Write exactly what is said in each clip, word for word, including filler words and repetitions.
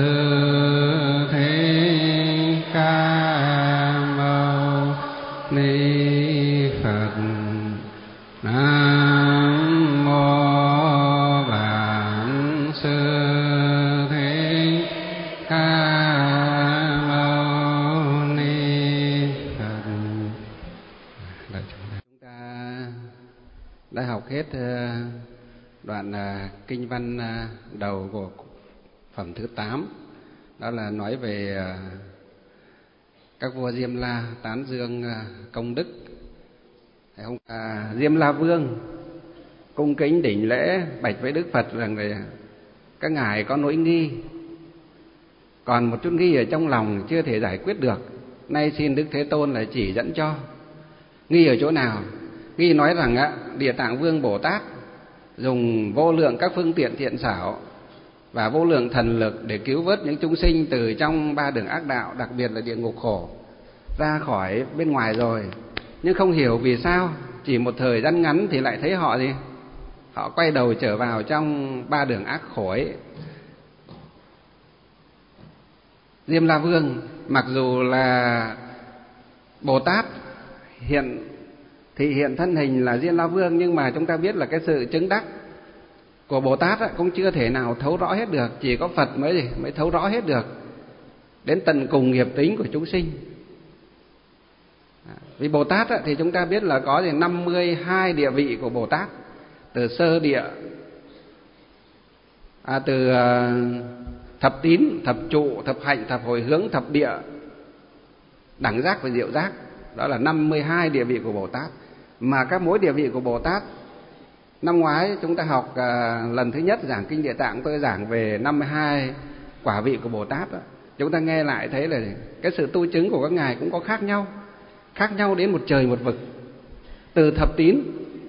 Thích Ca Mâu Ni Phật. Nam mô Bản Sư Thích Ca Mâu Ni Phật. Chúng ta đã học hết đoạn kinh văn đầu của phẩm thứ tám, đó là nói về các vua Diêm La tán dương công đức. Ông à, Diêm La Vương cung kính đảnh lễ bạch với Đức Phật rằng là các ngài có nỗi nghi, còn một chút nghi ở trong lòng chưa thể giải quyết được, nay xin Đức Thế Tôn là chỉ dẫn cho. Nghi ở chỗ nào? Nghi nói rằng á, Địa Tạng Vương Bồ Tát dùng vô lượng các phương tiện thiện xảo và vô lượng thần lực để cứu vớt những chúng sinh từ trong ba đường ác đạo, đặc biệt là địa ngục khổ, ra khỏi bên ngoài rồi. Nhưng không hiểu vì sao chỉ một thời gian ngắn thì lại thấy họ gì? Họ quay đầu trở vào trong ba đường ác khổ ấy. Diêm La Vương mặc dù là Bồ Tát hiện thị hiện thân hình là Diêm La Vương, nhưng mà chúng ta biết là cái sự chứng đắc của Bồ Tát cũng chưa thể nào thấu rõ hết được, chỉ có Phật mới gì mới thấu rõ hết được đến tận cùng nghiệp tính của chúng sinh. Vì Bồ Tát thì chúng ta biết là có năm mươi hai địa vị của Bồ Tát, từ sơ địa, à, từ thập tín, thập trụ, thập hạnh, thập hồi hướng, thập địa, đẳng giác và diệu giác. Đó là năm mươi hai địa vị của Bồ Tát. Mà các mối địa vị của Bồ Tát, năm ngoái chúng ta học à, lần thứ nhất giảng kinh Địa Tạng, tôi giảng về năm mươi hai quả vị của Bồ Tát đó. Chúng ta nghe lại thấy là cái sự tu chứng của các ngài cũng có khác nhau, khác nhau đến một trời một vực. Từ thập tín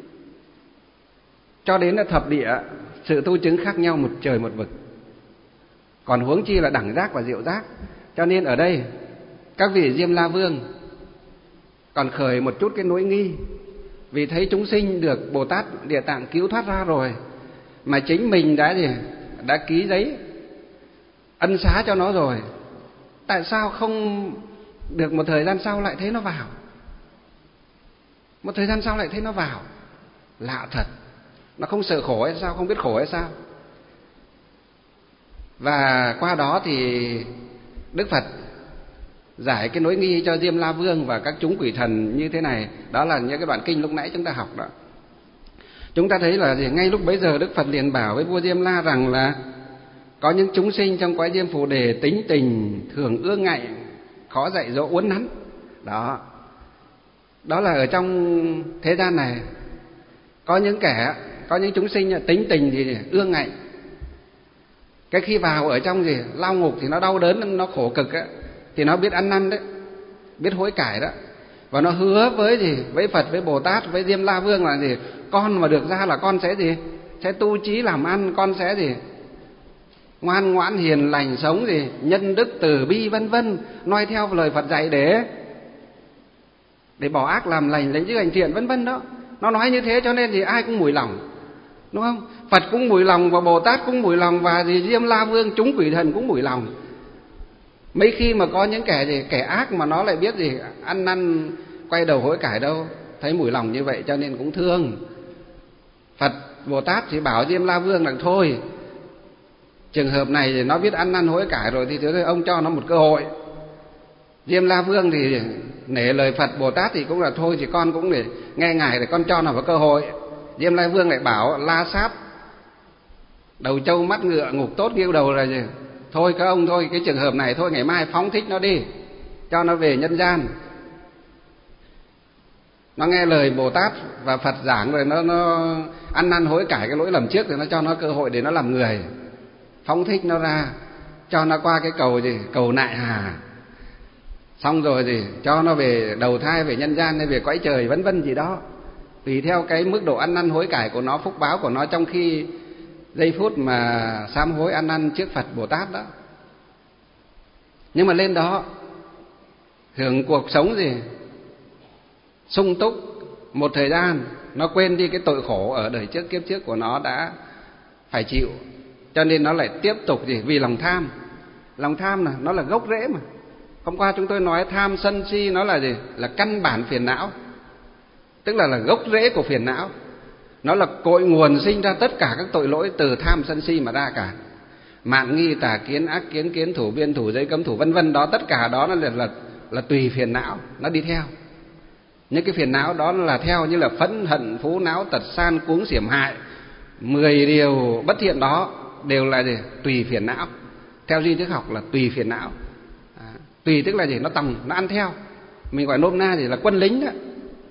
cho đến là thập địa, sự tu chứng khác nhau một trời một vực, còn huống chi là đẳng giác và diệu giác. Cho nên ở đây các vị Diêm La Vương còn khởi một chút cái nỗi nghi, vì thấy chúng sinh được Bồ Tát Địa Tạng cứu thoát ra rồi, mà chính mình đã gì đã ký giấy ân xá cho nó rồi, tại sao không được một thời gian sau lại thấy nó vào? Một thời gian sau lại thấy nó vào, lạ thật. Nó không sợ khổ hay sao? Không biết khổ hay sao? Và qua đó thì Đức Phật giải cái nỗi nghi cho Diêm La Vương và các chúng quỷ thần như thế này. Đó là những cái đoạn kinh lúc nãy chúng ta học đó. Chúng ta thấy là gì? Ngay lúc bấy giờ Đức Phật liền bảo với vua Diêm La rằng là có những chúng sinh trong cõi Diêm Phù Đề tính tình thường ương ngạnh, khó dạy dỗ uốn nắn. Đó, đó là ở trong thế gian này có những kẻ, có những chúng sinh tính tình thì ương ngạnh. Cái khi vào ở trong gì lao ngục thì nó đau đớn, nó khổ cực á, thì nó biết ăn năn đấy, biết hối cải đó. Và nó hứa với gì? Với Phật, với Bồ Tát, với Diêm La Vương là gì? Con mà được ra là con sẽ gì? Sẽ tu trí làm ăn, con sẽ gì? Ngoan ngoãn hiền lành, sống gì? Nhân đức từ bi vân vân, noi theo lời Phật dạy để để bỏ ác làm lành, lấy chữ hành thiện vân vân đó. Nó nói như thế cho nên thì ai cũng mùi lòng, đúng không? Phật cũng mùi lòng và Bồ Tát cũng mùi lòng, và gì Diêm La Vương, chúng quỷ thần cũng mùi lòng. Mấy khi mà có những kẻ gì kẻ ác mà nó lại biết gì ăn năn quay đầu hối cải đâu, thấy mùi lòng như vậy cho nên cũng thương. Phật Bồ Tát thì bảo Diêm La Vương là thôi, trường hợp này thì nó biết ăn năn hối cải rồi thì thôi ông cho nó một cơ hội. Diêm La Vương thì nể lời Phật Bồ Tát thì cũng là thôi thì con cũng để nghe ngài, để con cho nó một cơ hội. Diêm La Vương lại bảo La Sát, đầu trâu mắt ngựa, ngục tốt nghiêu đầu là gì? Thôi các ông thôi, cái trường hợp này thôi ngày mai phóng thích nó đi, cho nó về nhân gian. Nó nghe lời Bồ Tát và Phật giảng rồi, nó nó ăn năn hối cải cái lỗi lầm trước, thì nó cho nó cơ hội để nó làm người, phóng thích nó ra, cho nó qua cái cầu gì cầu nại hà, xong rồi thì cho nó về đầu thai, về nhân gian hay về cõi trời vân vân gì đó, tùy theo cái mức độ ăn năn hối cải của nó, phúc báo của nó trong khi giây phút mà sám hối ăn năn trước Phật Bồ Tát đó. Nhưng mà lên đó hưởng cuộc sống gì sung túc một thời gian, nó quên đi cái tội khổ ở đời trước kiếp trước của nó đã phải chịu, cho nên nó lại tiếp tục gì vì lòng tham, Lòng tham là nó là gốc rễ mà. Hôm qua chúng tôi nói tham sân si nó là gì? Là căn bản phiền não. Tức là là gốc rễ của phiền não. Nó là cội nguồn sinh ra tất cả các tội lỗi từ tham sân si mà ra cả. Mạn nghi tà kiến ác kiến kiến thủ biên thủ giới cấm thủ vân vân đó, tất cả đó nó là là là tùy phiền não nó đi theo. Những cái phiền não đó là theo như là phẫn hận phú não tật san cuống xiểm hại, mười điều bất thiện đó đều là gì? Tùy phiền não. Theo duy thức học là tùy phiền não. À, tùy tức là gì? Nó tòng, nó ăn theo. Mình gọi nôm na thì là quân lính đó.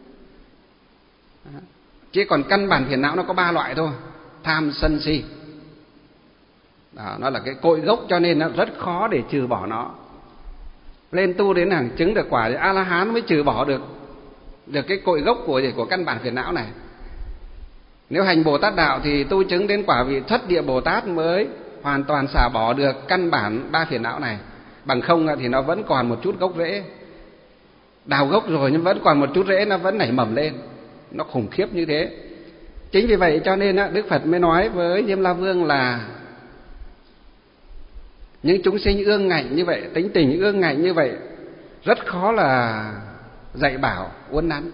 À, chứ còn căn bản phiền não nó có ba loại thôi: tham sân si. Đó, nó là cái cội gốc, cho nên nó rất khó để trừ bỏ nó. Lên tu đến hàng chứng được quả thì A La Hán mới trừ bỏ được được cái cội gốc của của căn bản phiền não này. Nếu hành Bồ Tát đạo thì tu chứng đến quả vị thất địa Bồ Tát mới hoàn toàn xả bỏ được căn bản ba phiền não này. Bằng không thì nó vẫn còn một chút gốc rễ. Đào gốc rồi nhưng vẫn còn một chút rễ, nó vẫn nảy mầm lên. Nó khủng khiếp như thế. Chính vì vậy cho nên Đức Phật mới nói với Diêm La Vương là những chúng sinh ương ngạnh như vậy, tính tình ương ngạnh như vậy, rất khó là dạy bảo uốn nắn.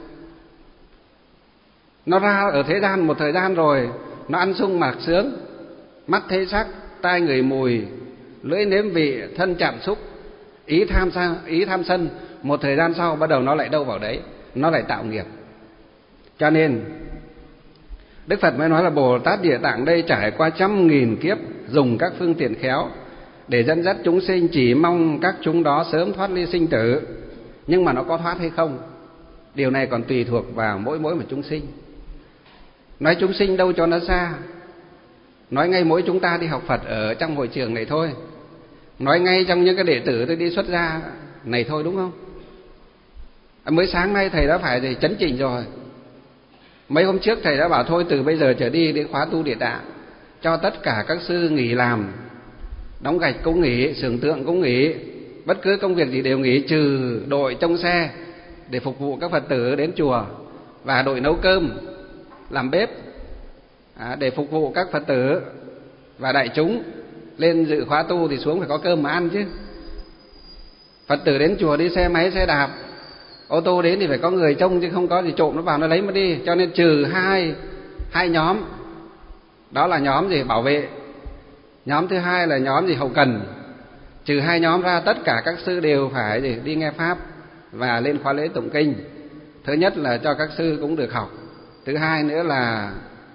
Nó ra ở thế gian một thời gian rồi, nó ăn sung mặc sướng, mắt thấy sắc, tai ngửi mùi, lưỡi nếm vị, thân chạm xúc, ý tham ý tham sân. Một thời gian sau bắt đầu nó lại đâu vào đấy, nó lại tạo nghiệp. Cho nên Đức Phật mới nói là Bồ Tát Địa Tạng đây trải qua trăm nghìn kiếp, dùng các phương tiện khéo để dẫn dắt chúng sinh, chỉ mong các chúng đó sớm thoát ly sinh tử. Nhưng mà nó có thoát hay không, điều này còn tùy thuộc vào mỗi mỗi một chúng sinh. Nói chúng sinh đâu cho nó xa, nói ngay mỗi chúng ta đi học Phật ở trong hội trường này thôi, nói ngay trong những cái đệ tử tôi đi xuất gia này thôi, đúng không? Mới sáng nay thầy đã phải thì chấn chỉnh rồi. Mấy hôm trước thầy đã bảo thôi từ bây giờ trở đi đến khóa tu Địa Tạng, cho tất cả các sư nghỉ làm, đóng gạch cũng nghỉ, xưởng tượng cũng nghỉ, bất cứ công việc gì đều nghỉ, trừ đội trông xe để phục vụ các Phật tử đến chùa, và đội nấu cơm, làm bếp à, để phục vụ các Phật tử và đại chúng. Lên dự khóa tu thì xuống phải có cơm mà ăn chứ. Phật tử đến chùa đi xe máy, xe đạp, ô tô đến thì phải có người trông, chứ không có gì trộm nó vào nó lấy mà đi. Cho nên trừ hai hai nhóm, đó là nhóm gì? Bảo vệ. Nhóm thứ hai là nhóm gì? Hậu cần. Trừ hai nhóm ra, tất cả các sư đều phải gì? Đi nghe pháp và lên khóa lễ tụng kinh. Thứ nhất là cho các sư cũng được học, thứ hai nữa là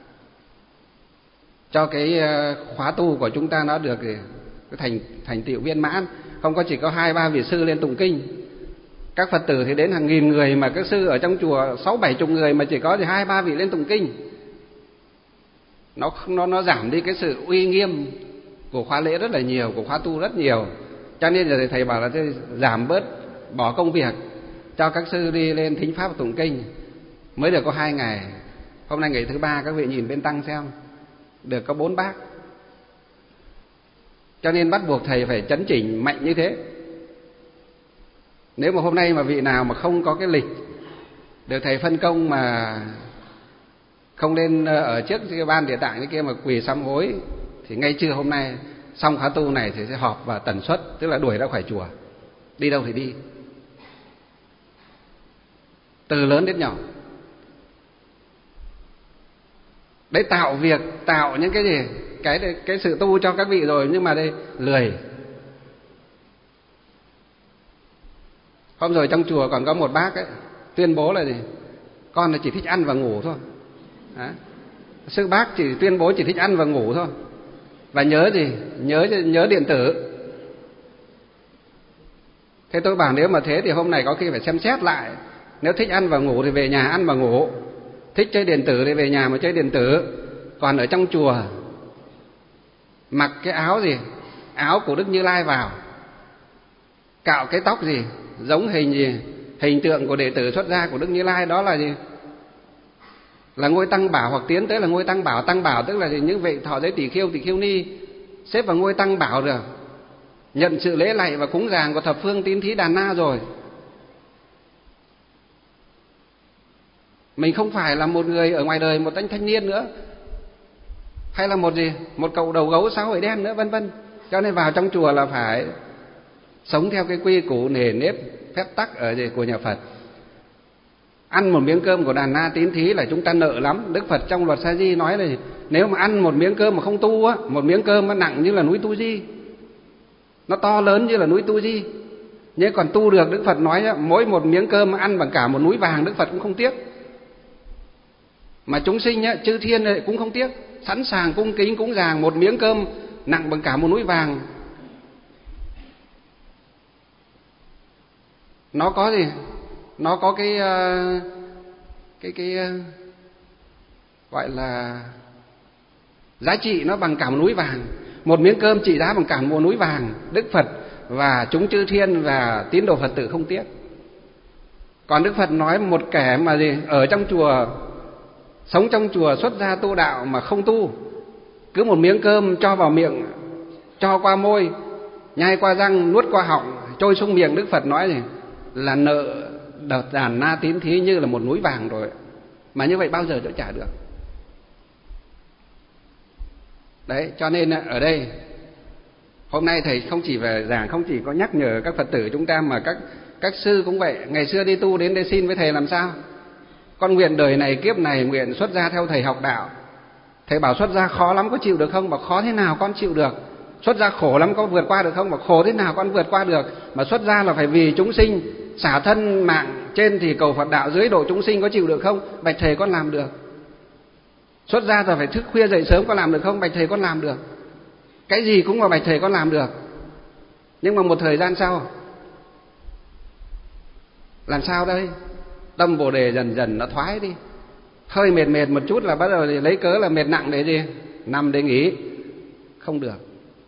cho cái khóa tu của chúng ta nó được thành thành tựu viên mãn. Không có chỉ có hai ba vị sư lên tụng kinh. Các Phật tử thì đến hàng nghìn người, mà các sư ở trong chùa sáu bảy chục người mà chỉ có thì hai ba vị lên tụng kinh. Nó nó nó giảm đi cái sự uy nghiêm của khóa lễ rất là nhiều, của khóa tu rất nhiều. Cho nên giờ thầy bảo là giảm bớt, bỏ công việc, cho các sư đi lên thính pháp tụng kinh. Mới được có hai ngày. Hôm nay ngày thứ ba, các vị nhìn bên tăng xem, được có bốn bác. Cho nên bắt buộc thầy phải chấn chỉnh mạnh như thế. Nếu mà hôm nay mà vị nào mà không có cái lịch được thầy phân công mà không lên ở trước cái ban Địa Tạng cái kia mà quỳ sám hối, thì ngay trưa hôm nay xong khóa tu này thì sẽ họp vào tần suất, tức là đuổi ra khỏi chùa, đi đâu thì đi, từ lớn đến nhỏ. Đấy, tạo việc, tạo những cái gì, cái cái sự tu cho các vị rồi, nhưng mà đây lười. Hôm rồi trong chùa còn có một bác ấy tuyên bố là gì? Con là chỉ thích ăn và ngủ thôi. Đấy. Sư bác chỉ tuyên bố chỉ thích ăn và ngủ thôi. Và nhớ gì? Nhớ nhớ điện tử. Thế tôi bảo nếu mà thế thì hôm nay có khi phải xem xét lại. Nếu thích ăn và ngủ thì về nhà ăn và ngủ, thích chơi điện tử thì về nhà mà chơi điện tử. Còn ở trong chùa mặc cái áo gì? Áo của Đức Như Lai vào, cạo cái tóc gì? Giống hình gì? Hình tượng của đệ tử xuất gia của Đức Như Lai. Đó là gì? Là ngôi tăng bảo, hoặc tiến tới là ngôi tăng bảo. Tăng bảo tức là gì? Những vị thọ giới tỷ khiêu, tỷ khiêu ni xếp vào ngôi tăng bảo rồi, nhận sự lễ lạy và cúng dường của thập phương tín thí đàn na rồi. Mình không phải là một người ở ngoài đời, một anh thanh niên nữa, hay là một gì? Một cậu đầu gấu sáu hội đen nữa, vân vân. Cho nên vào trong chùa là phải sống theo cái quy củ nề nếp phép tắc ở gì của nhà Phật. Ăn một miếng cơm của đàn na tín thí là chúng ta nợ lắm. Đức Phật trong luật Sa Di nói là nếu mà ăn một miếng cơm mà không tu á, một miếng cơm nó nặng như là núi Tu Di, nó to lớn như là núi Tu Di. Nhưng còn tu được, Đức Phật nói á, mỗi một miếng cơm ăn bằng cả một núi vàng, Đức Phật cũng không tiếc. Mà chúng sinh á, chư thiên cũng không tiếc, sẵn sàng cung kính cúng dường một miếng cơm nặng bằng cả một núi vàng. Nó có gì? Nó có cái cái cái gọi là giá trị nó bằng cả một núi vàng. Một miếng cơm trị giá bằng cả một núi vàng, Đức Phật và chúng chư thiên và tín đồ Phật tử không tiếc. Còn Đức Phật nói một kẻ mà gì ở trong chùa, sống trong chùa xuất gia tu đạo mà không tu, cứ một miếng cơm cho vào miệng, cho qua môi, nhai qua răng, nuốt qua họng, trôi xuống miệng, Đức Phật nói gì là nợ đợt đàn na tín thí như là một núi vàng rồi. Mà như vậy bao giờ cho trả được? Đấy, cho nên ở đây hôm nay thầy không chỉ về giảng, không chỉ có nhắc nhở các Phật tử chúng ta mà các các sư cũng vậy. Ngày xưa đi tu đến đây xin với thầy làm sao? Con nguyện đời này kiếp này nguyện xuất gia theo thầy học đạo. Thầy bảo xuất gia khó lắm, có chịu được không? Bảo khó thế nào con chịu được. Xuất gia khổ lắm, có vượt qua được không? Bảo khổ thế nào con vượt qua được. Mà xuất gia là phải vì chúng sinh, xả thân mạng trên thì cầu Phật đạo, dưới độ chúng sinh, có chịu được không? Bạch thầy con làm được. Xuất gia là phải thức khuya dậy sớm, có làm được không? Bạch thầy con làm được. Cái gì cũng mà bạch thầy con làm được. Nhưng mà một thời gian sau làm sao đây? Tâm Bồ Đề dần dần nó thoái đi. Hơi mệt mệt một chút là bắt đầu lấy cớ là mệt nặng để gì? Nằm để nghỉ. Không được.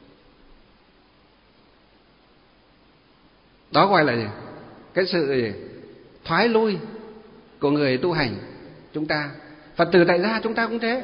Đó gọi là gì? Cái sự gì? Thoái lui của người tu hành chúng ta. Phật tử tại gia chúng ta cũng thế.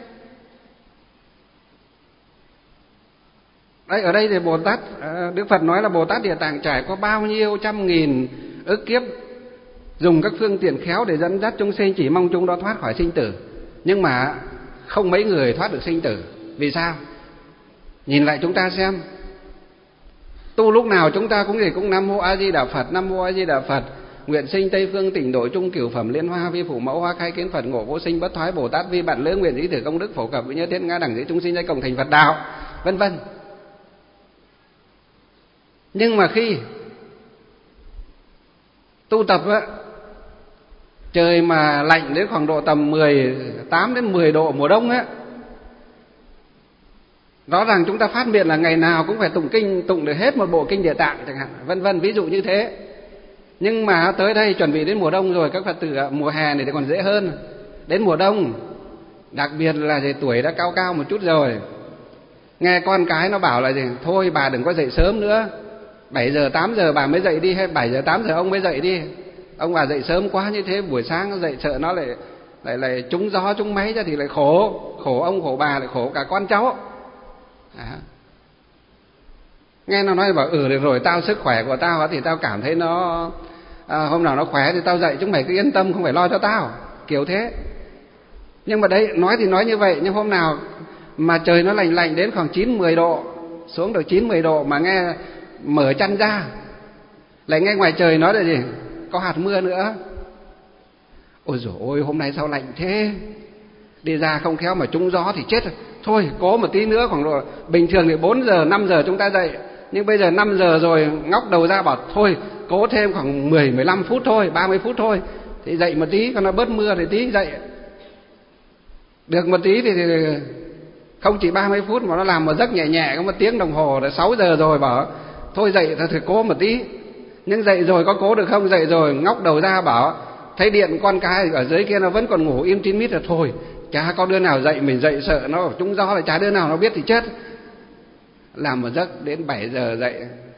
Đấy, ở đây thì Bồ Tát, Đức Phật nói là Bồ Tát Địa Tạng trải qua bao nhiêu trăm nghìn ức kiếp, dùng các phương tiện khéo để dẫn dắt chúng sinh, chỉ mong chúng đó thoát khỏi sinh tử. Nhưng mà không mấy người thoát được sinh tử. Vì sao? Nhìn lại chúng ta xem, tu lúc nào chúng ta cũng gì cũng Nam Mô A Di Đà Phật, Nam Mô A Di Đà Phật, nguyện sinh Tây phương Tịnh Độ Trung Cửu Phẩm Liên Hoa Vi Phủ Mẫu Hoa Khai Kiến Phật Ngộ Vô Sinh Bất Thoái Bồ Tát Vi Bản Lễ Nguyện Dĩ Thử Công Đức Phổ Cập Nhớ Thiết Ngã Đẳng Dĩ Chúng Sinh Giai Cộng Thành Phật Đạo, vân vân. Nhưng mà khi tu tập á, trời mà lạnh đến khoảng độ tầm mười tám đến mười độ mùa đông á, rõ ràng chúng ta phát miệng là ngày nào cũng phải tụng kinh, tụng được hết một bộ kinh Địa Tạng chẳng hạn, vân vân, ví dụ như thế. Nhưng mà tới đây chuẩn bị đến mùa đông rồi, các Phật tử mùa hè này thì còn dễ hơn. Đến mùa đông, đặc biệt là gì tuổi đã cao cao một chút rồi, nghe con cái nó bảo là gì, thôi bà đừng có dậy sớm nữa, bảy giờ tám giờ bà mới dậy đi, hay bảy giờ tám giờ ông mới dậy đi. Ông bà dậy sớm quá như thế, buổi sáng nó dậy sợ nó lại lại lại trúng gió trúng máy ra thì lại khổ, khổ ông khổ bà, lại khổ cả con cháu. À. Nghe nó nói bảo ừ được rồi, tao sức khỏe của tao thì tao cảm thấy nó à, hôm nào nó khỏe thì tao dậy, chúng mày cứ yên tâm, không phải lo cho tao, kiểu thế. Nhưng mà đấy, nói thì nói như vậy, nhưng hôm nào mà trời nó lạnh lạnh đến khoảng chín mười độ, xuống được chín mười độ mà nghe mở chăn ra, lại nghe ngoài trời nói là gì, có hạt mưa nữa. Ôi dồi ôi, hôm nay sao lạnh thế, đi ra không khéo mà trúng gió thì chết rồi. Thôi cố một tí nữa, khoảng độ bình thường thì bốn giờ năm giờ chúng ta dậy, nhưng bây giờ năm giờ rồi, ngóc đầu ra bảo thôi cố thêm khoảng mười mười lăm phút thôi, ba mươi phút thôi, thì dậy một tí cho nó bớt mưa thì tí dậy. Được một tí thì, thì không chỉ ba mươi phút mà nó làm một giấc nhẹ nhẹ có một tiếng đồng hồ, là sáu giờ rồi, bảo thôi dậy thì cố một tí. Nhưng dậy rồi có cố được không? Dậy rồi ngóc đầu ra bảo thấy điện con cái ở dưới kia nó vẫn còn ngủ im tin mít, là thôi chả có đứa nào dậy, mình dậy sợ nó trúng gió là chả đứa nào nó biết thì chết. Làm một giấc đến bảy giờ dậy,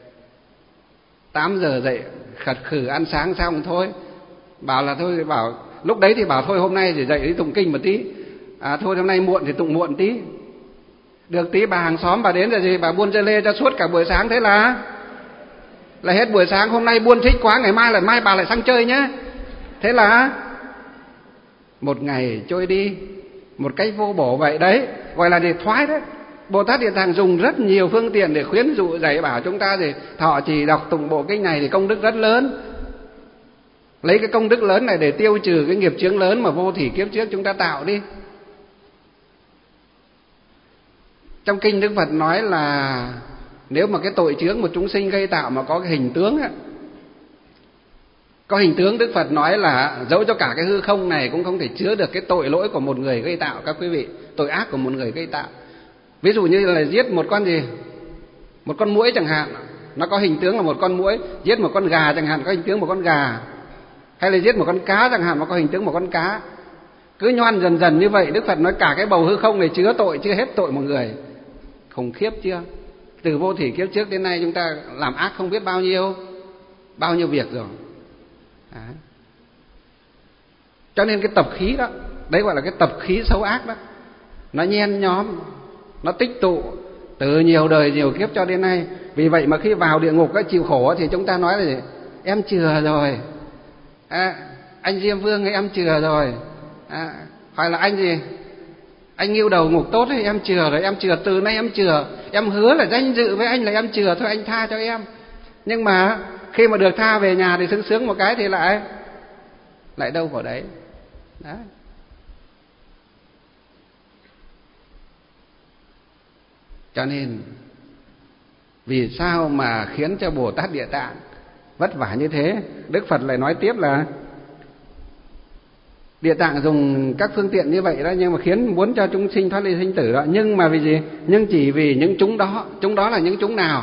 tám giờ dậy, khật khử ăn sáng xong thôi, bảo là thôi, bảo lúc đấy thì bảo thôi hôm nay thì dậy đi tụng kinh một tí, à thôi hôm nay muộn thì tụng muộn tí. Được tí bà hàng xóm bà đến rồi gì, bà buôn dưa lê cho suốt cả buổi sáng, thế là là hết buổi sáng. Hôm nay buôn thích quá, ngày mai là mai bà lại sang chơi nhé. Thế là một ngày trôi đi một cách vô bổ vậy đấy, gọi là để thoái đấy. Bồ Tát Địa Tạng dùng rất nhiều phương tiện để khuyến dụ dạy bảo chúng ta thì thọ trì đọc tụng bộ kinh này thì công đức rất lớn. Lấy cái công đức lớn này để tiêu trừ cái nghiệp chướng lớn mà vô thỉ kiếp trước chúng ta tạo đi. Trong kinh Đức Phật nói là nếu mà cái tội chướng một chúng sinh gây tạo mà có cái hình tướng á, có hình tướng, Đức Phật nói là dẫu cho cả cái hư không này cũng không thể chứa được cái tội lỗi của một người gây tạo các quý vị, tội ác của một người gây tạo. Ví dụ như là giết một con gì, một con muỗi chẳng hạn, nó có hình tướng là một con muỗi. Giết một con gà chẳng hạn, có hình tướng một con gà. Hay là giết một con cá chẳng hạn, nó có hình tướng một con cá. Cứ nhoan dần dần như vậy, Đức Phật nói cả cái bầu hư không này chứa tội, chưa hết tội một người. Khủng khiếp chưa? Từ vô thỉ kiếp trước đến nay chúng ta làm ác không biết bao nhiêu, bao nhiêu việc rồi. Đấy. Cho nên cái tập khí đó, đấy gọi là cái tập khí xấu ác đó, nó nhen nhóm, nó tích tụ từ nhiều đời nhiều kiếp cho đến nay. Vì vậy mà khi vào địa ngục chịu khổ thì chúng ta nói là gì? Em chừa rồi, à, anh Diêm Vương ấy em chừa rồi, à, hoặc là anh gì, anh Ngưu Đầu Ngục Tốt ấy em chừa rồi, em chừa từ nay em chừa, em hứa là danh dự với anh là em chừa thôi, anh tha cho em. Nhưng mà khi mà được tha về nhà thì sướng sướng một cái thì lại lại đâu vào đấy. Đấy. Cho nên vì sao mà khiến cho Bồ Tát Địa Tạng vất vả như thế? Đức Phật lại nói tiếp là Địa Tạng dùng các phương tiện như vậy đó, nhưng mà khiến muốn cho chúng sinh thoát ly sinh tử đó. Nhưng mà vì gì? Nhưng chỉ vì những chúng đó. Chúng đó là những chúng nào?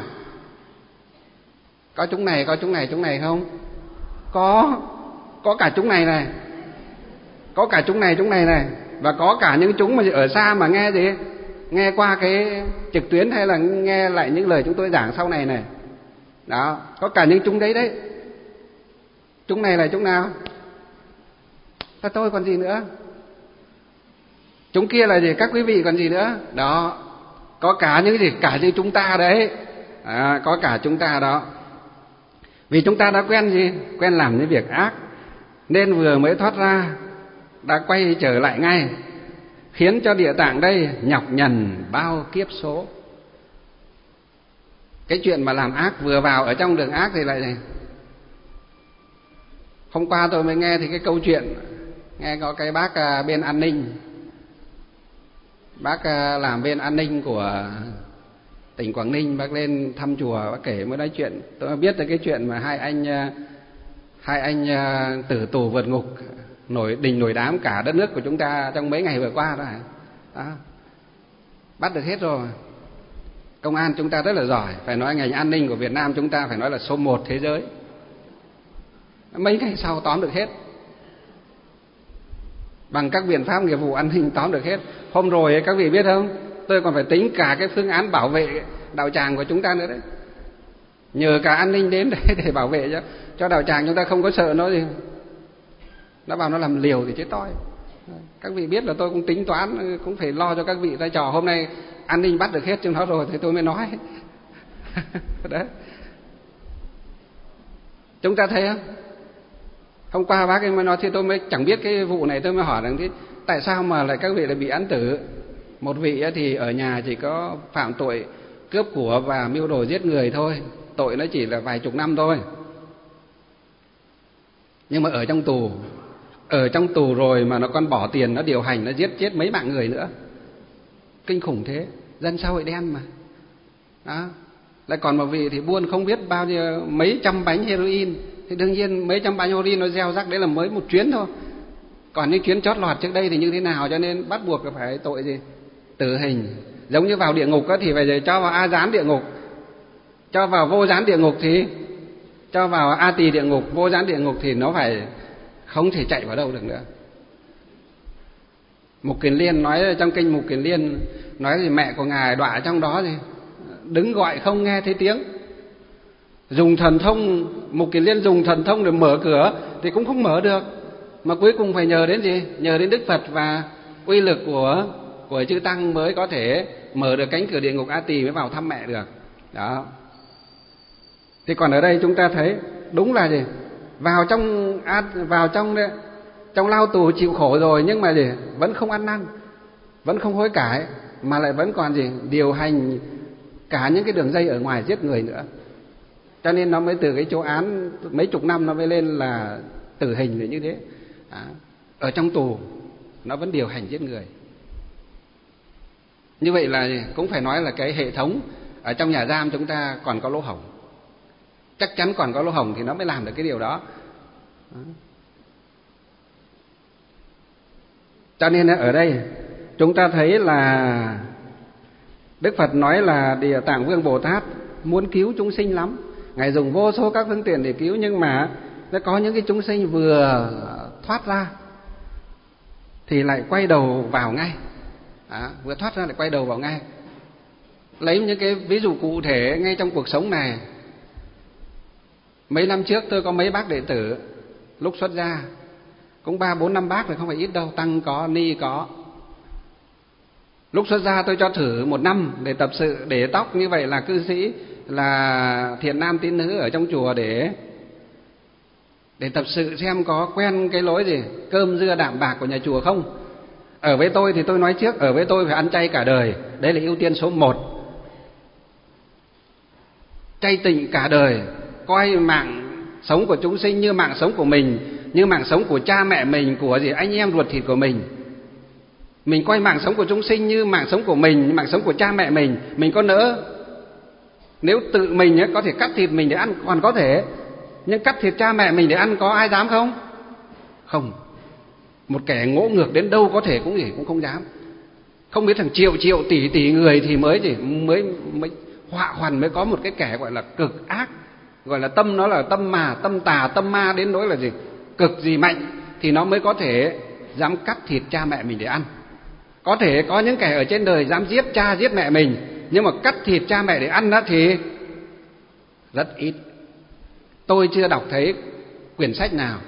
Có chúng này, có chúng này, chúng này không? Có. Có cả chúng này này, có cả chúng này, chúng này này. Và có cả những chúng mà ở xa mà nghe gì? Nghe qua cái trực tuyến hay là nghe lại những lời chúng tôi giảng sau này này. Đó, có cả những chúng đấy đấy. Chúng này là chúng nào? Ta tôi còn gì nữa? Chúng kia là gì? Các quý vị còn gì nữa? Đó, có cả những gì? Cả như chúng ta đấy. À, có cả chúng ta đó. Vì chúng ta đã quen gì? Quen làm những việc ác, nên vừa mới thoát ra đã quay trở lại ngay, khiến cho Địa Tạng đây nhọc nhằn bao kiếp số. Cái chuyện mà làm ác vừa vào ở trong đường ác thì lại này. Hôm qua tôi mới nghe thì cái câu chuyện, nghe có cái bác bên an ninh, bác làm bên an ninh của tỉnh Quảng Ninh, bác lên thăm chùa, bác kể mới nói chuyện. Tôi biết tới cái chuyện mà hai anh hai anh tử tù vượt ngục, nổi đình nổi đám cả đất nước của chúng ta trong mấy ngày vừa qua đó. Đó, bắt được hết rồi. Công an chúng ta rất là giỏi, phải nói ngành an ninh của Việt Nam chúng ta phải nói là số một thế giới. Mấy ngày sau tóm được hết, bằng các biện pháp nghiệp vụ an ninh tóm được hết. Hôm rồi các vị biết không, tôi còn phải tính cả cái phương án bảo vệ đạo tràng của chúng ta nữa đấy. Nhờ cả an ninh đến để, để bảo vệ cho, cho đạo tràng chúng ta không có sợ nó gì. Nó bảo nó làm liều thì chết toi. Các vị biết là tôi cũng tính toán, cũng phải lo cho các vị ra trò. Hôm nay an ninh bắt được hết chúng nó rồi thì tôi mới nói. Đấy. Chúng ta thấy không? Hôm qua bác ấy mới nói thì tôi mới chẳng biết cái vụ này, tôi mới hỏi rằng thế tại sao mà lại các vị lại bị án tử? Một vị thì ở nhà chỉ có phạm tội cướp của và mưu đồ giết người thôi, tội nó chỉ là vài chục năm thôi. Nhưng mà ở trong tù, ở trong tù rồi mà nó còn bỏ tiền nó điều hành, nó giết chết mấy mạng người nữa. Kinh khủng thế, dân xã hội đen mà. Đó. Lại còn một vị thì buôn không biết bao nhiêu mấy trăm bánh heroin, thì đương nhiên mấy trăm bánh heroin nó gieo rắc đấy là mới một chuyến thôi. Còn những chuyến chót lọt trước đây thì như thế nào, cho nên bắt buộc là phải tội gì? Tử hình. Giống như vào địa ngục đó, thì phải cho vào A Gián địa ngục, cho vào Vô Gián địa ngục thì cho vào A Tỳ địa ngục, Vô Gián địa ngục thì nó phải không thể chạy vào đâu được nữa. Mục Kiền Liên nói trong kinh Mục Kiền Liên nói gì mẹ của ngài đọa trong đó gì đứng gọi không nghe thấy tiếng, dùng thần thông, Mục Kiền Liên dùng thần thông để mở cửa thì cũng không mở được, mà cuối cùng phải nhờ đến gì? Nhờ đến Đức Phật và uy lực của của chư tăng mới có thể mở được cánh cửa địa ngục A Tỳ mới vào thăm mẹ được. Đó. Thì còn ở đây chúng ta thấy đúng là gì? Vào trong vào trong đấy, trong lao tù chịu khổ rồi nhưng mà gì? Vẫn không ăn năn, vẫn không hối cải, mà lại vẫn còn gì? Điều hành cả những cái đường dây ở ngoài giết người nữa. Cho nên nó mới từ cái chỗ án mấy chục năm nó mới lên là tử hình để như thế. À, ở trong tù nó vẫn điều hành giết người. Như vậy là cũng phải nói là cái hệ thống ở trong nhà giam chúng ta còn có lỗ hổng. Chắc chắn còn có lỗ hổng thì nó mới làm được cái điều đó. Đó. Cho nên ở đây chúng ta thấy là Đức Phật nói là Địa Tạng Vương Bồ Tát muốn cứu chúng sinh lắm. Ngài dùng vô số các phương tiện để cứu, nhưng mà nó có những cái chúng sinh vừa thoát ra thì lại quay đầu vào ngay. Đó, vừa thoát ra lại quay đầu vào ngay. Lấy những cái ví dụ cụ thể ngay trong cuộc sống này. Mấy năm trước tôi có mấy bác đệ tử lúc xuất gia, cũng ba bốn năm bác rồi, không phải ít đâu, tăng có, ni có. Lúc xuất gia tôi cho thử một năm để tập sự, để tóc như vậy là cư sĩ, là thiện nam tín nữ ở trong chùa để để tập sự xem có quen cái lối gì cơm dưa đạm bạc của nhà chùa không. Ở với tôi thì tôi nói trước, ở với tôi phải ăn chay cả đời, đấy là ưu tiên số một. Chay tịnh cả đời, coi mạng sống của chúng sinh như mạng sống của mình, như mạng sống của cha mẹ mình, của gì anh em ruột thịt của mình. Mình coi mạng sống của chúng sinh như mạng sống của mình, mạng sống của cha mẹ mình, mình có nỡ. Nếu tự mình ấy, có thể cắt thịt mình để ăn còn có thể, nhưng cắt thịt cha mẹ mình để ăn có ai dám không? Không. Một kẻ ngỗ ngược đến đâu có thể cũng gì cũng không dám. Không biết thằng triệu triệu tỷ tỷ người thì mới gì mới mới họa hoàn mới có một cái kẻ gọi là cực ác, gọi là tâm nó là tâm mà, tâm tà, tâm ma đến nỗi là gì cực gì mạnh thì nó mới có thể dám cắt thịt cha mẹ mình để ăn. Có thể có những kẻ ở trên đời dám giết cha giết mẹ mình, nhưng mà cắt thịt cha mẹ để ăn đó thì rất ít. Tôi chưa đọc thấy quyển sách nào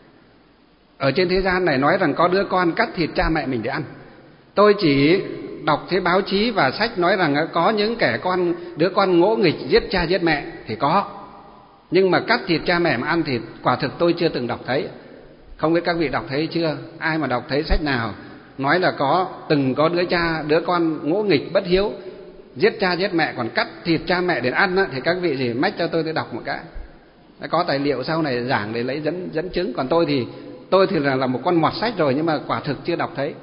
ở trên thế gian này nói rằng có đứa con cắt thịt cha mẹ mình để ăn. Tôi chỉ đọc thấy báo chí và sách nói rằng có những kẻ con đứa con ngỗ nghịch giết cha giết mẹ thì có, nhưng mà cắt thịt cha mẹ mà ăn thì quả thực tôi chưa từng đọc thấy. Không biết các vị đọc thấy chưa? Ai mà đọc thấy sách nào nói là có từng có đứa cha đứa con ngỗ nghịch bất hiếu giết cha giết mẹ còn cắt thịt cha mẹ để ăn á, thì các vị gì mách cho tôi để đọc một cái. Có tài liệu sau này giảng để lấy dẫn dẫn chứng. Còn tôi thì tôi thì là, là một con mọt sách rồi, nhưng mà quả thực chưa đọc thấy,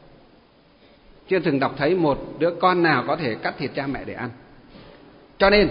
chưa từng đọc thấy một đứa con nào có thể cắt thịt cha mẹ để ăn. Cho nên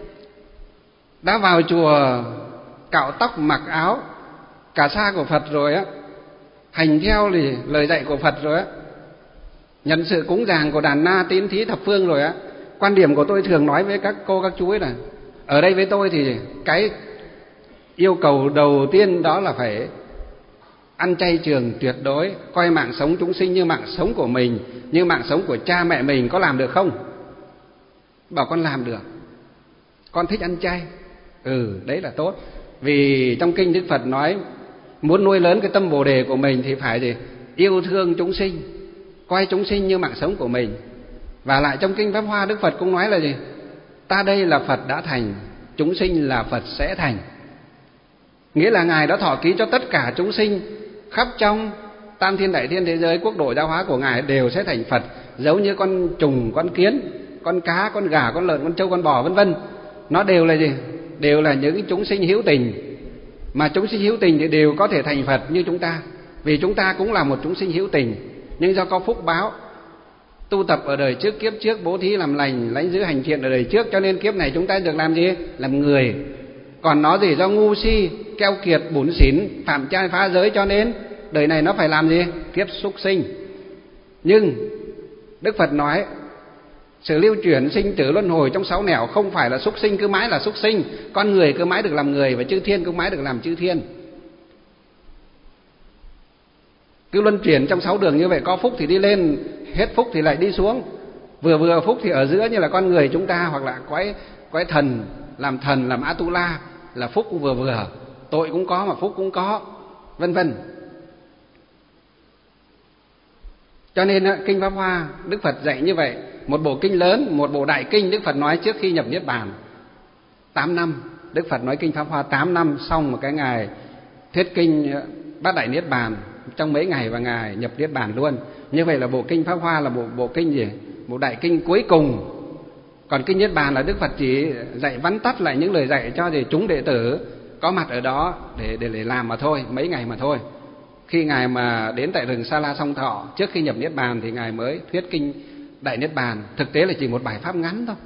đã vào chùa cạo tóc mặc áo cà sa của Phật rồi á, hành theo thì lời dạy của Phật rồi á, nhận sự cúng dường của đàn na tín thí thập phương rồi á, quan điểm của tôi thường nói với các cô các chú ấy là ở đây với tôi thì cái yêu cầu đầu tiên đó là phải ăn chay trường tuyệt đối, coi mạng sống chúng sinh như mạng sống của mình, như mạng sống của cha mẹ mình. Có làm được không? Bảo con làm được, con thích ăn chay. Ừ, đấy là tốt. Vì trong kinh Đức Phật nói muốn nuôi lớn cái tâm Bồ đề của mình thì phải gì? Yêu thương chúng sinh, coi chúng sinh như mạng sống của mình. Và lại trong kinh Pháp Hoa Đức Phật cũng nói là gì? Ta đây là Phật đã thành, chúng sinh là Phật sẽ thành. Nghĩa là Ngài đã thọ ký cho tất cả chúng sinh khắp trong tam thiên đại thiên thế giới, quốc độ giáo hóa của Ngài đều sẽ thành Phật, giống như con trùng, con kiến, con cá, con gà, con lợn, con trâu, con bò vân vân. Nó đều là gì? Đều là những chúng sinh hữu tình. Mà chúng sinh hữu tình thì đều có thể thành Phật như chúng ta, vì chúng ta cũng là một chúng sinh hữu tình, nhưng do có phúc báo tu tập ở đời trước, kiếp trước bố thí làm lành, lãnh giữ hành thiện ở đời trước, cho nên kiếp này chúng ta được làm gì? Làm người. Còn nó gì? Do ngu si, keo kiệt, bủn xỉn, phạm trai phá giới, cho nên đời này nó phải làm gì? Kiếp súc sinh. Nhưng Đức Phật nói sự lưu chuyển sinh tử luân hồi trong sáu nẻo không phải là súc sinh cứ mãi là súc sinh, con người cứ mãi được làm người, và chư thiên cứ mãi được làm chư thiên. Cứ luân chuyển trong sáu đường như vậy, có phúc thì đi lên, hết phúc thì lại đi xuống, vừa vừa phúc thì ở giữa như là con người chúng ta, hoặc là quái quái thần, làm thần, làm Atula là phúc cũng vừa vừa, tội cũng có mà phúc cũng có, vân vân. Cho nên kinh Pháp Hoa Đức Phật dạy như vậy, một bộ kinh lớn, một bộ đại kinh. Đức Phật nói trước khi nhập niết bàn tám năm, Đức Phật nói kinh Pháp Hoa tám năm, xong một cái ngày thuyết kinh Bát Đại Niết Bàn trong mấy ngày và ngày nhập niết bàn luôn. Như vậy là bộ kinh Pháp Hoa là bộ bộ kinh gì? một đại kinh cuối cùng. Còn kinh Niết Bàn là Đức Phật chỉ dạy vắn tắt lại những lời dạy cho gì chúng đệ tử có mặt ở đó để để để làm mà thôi, mấy ngày mà thôi. Khi ngài mà đến tại rừng Sa La Song Thọ, trước khi nhập Niết Bàn thì ngài mới thuyết kinh Đại Niết Bàn, thực tế là chỉ một bài pháp ngắn thôi.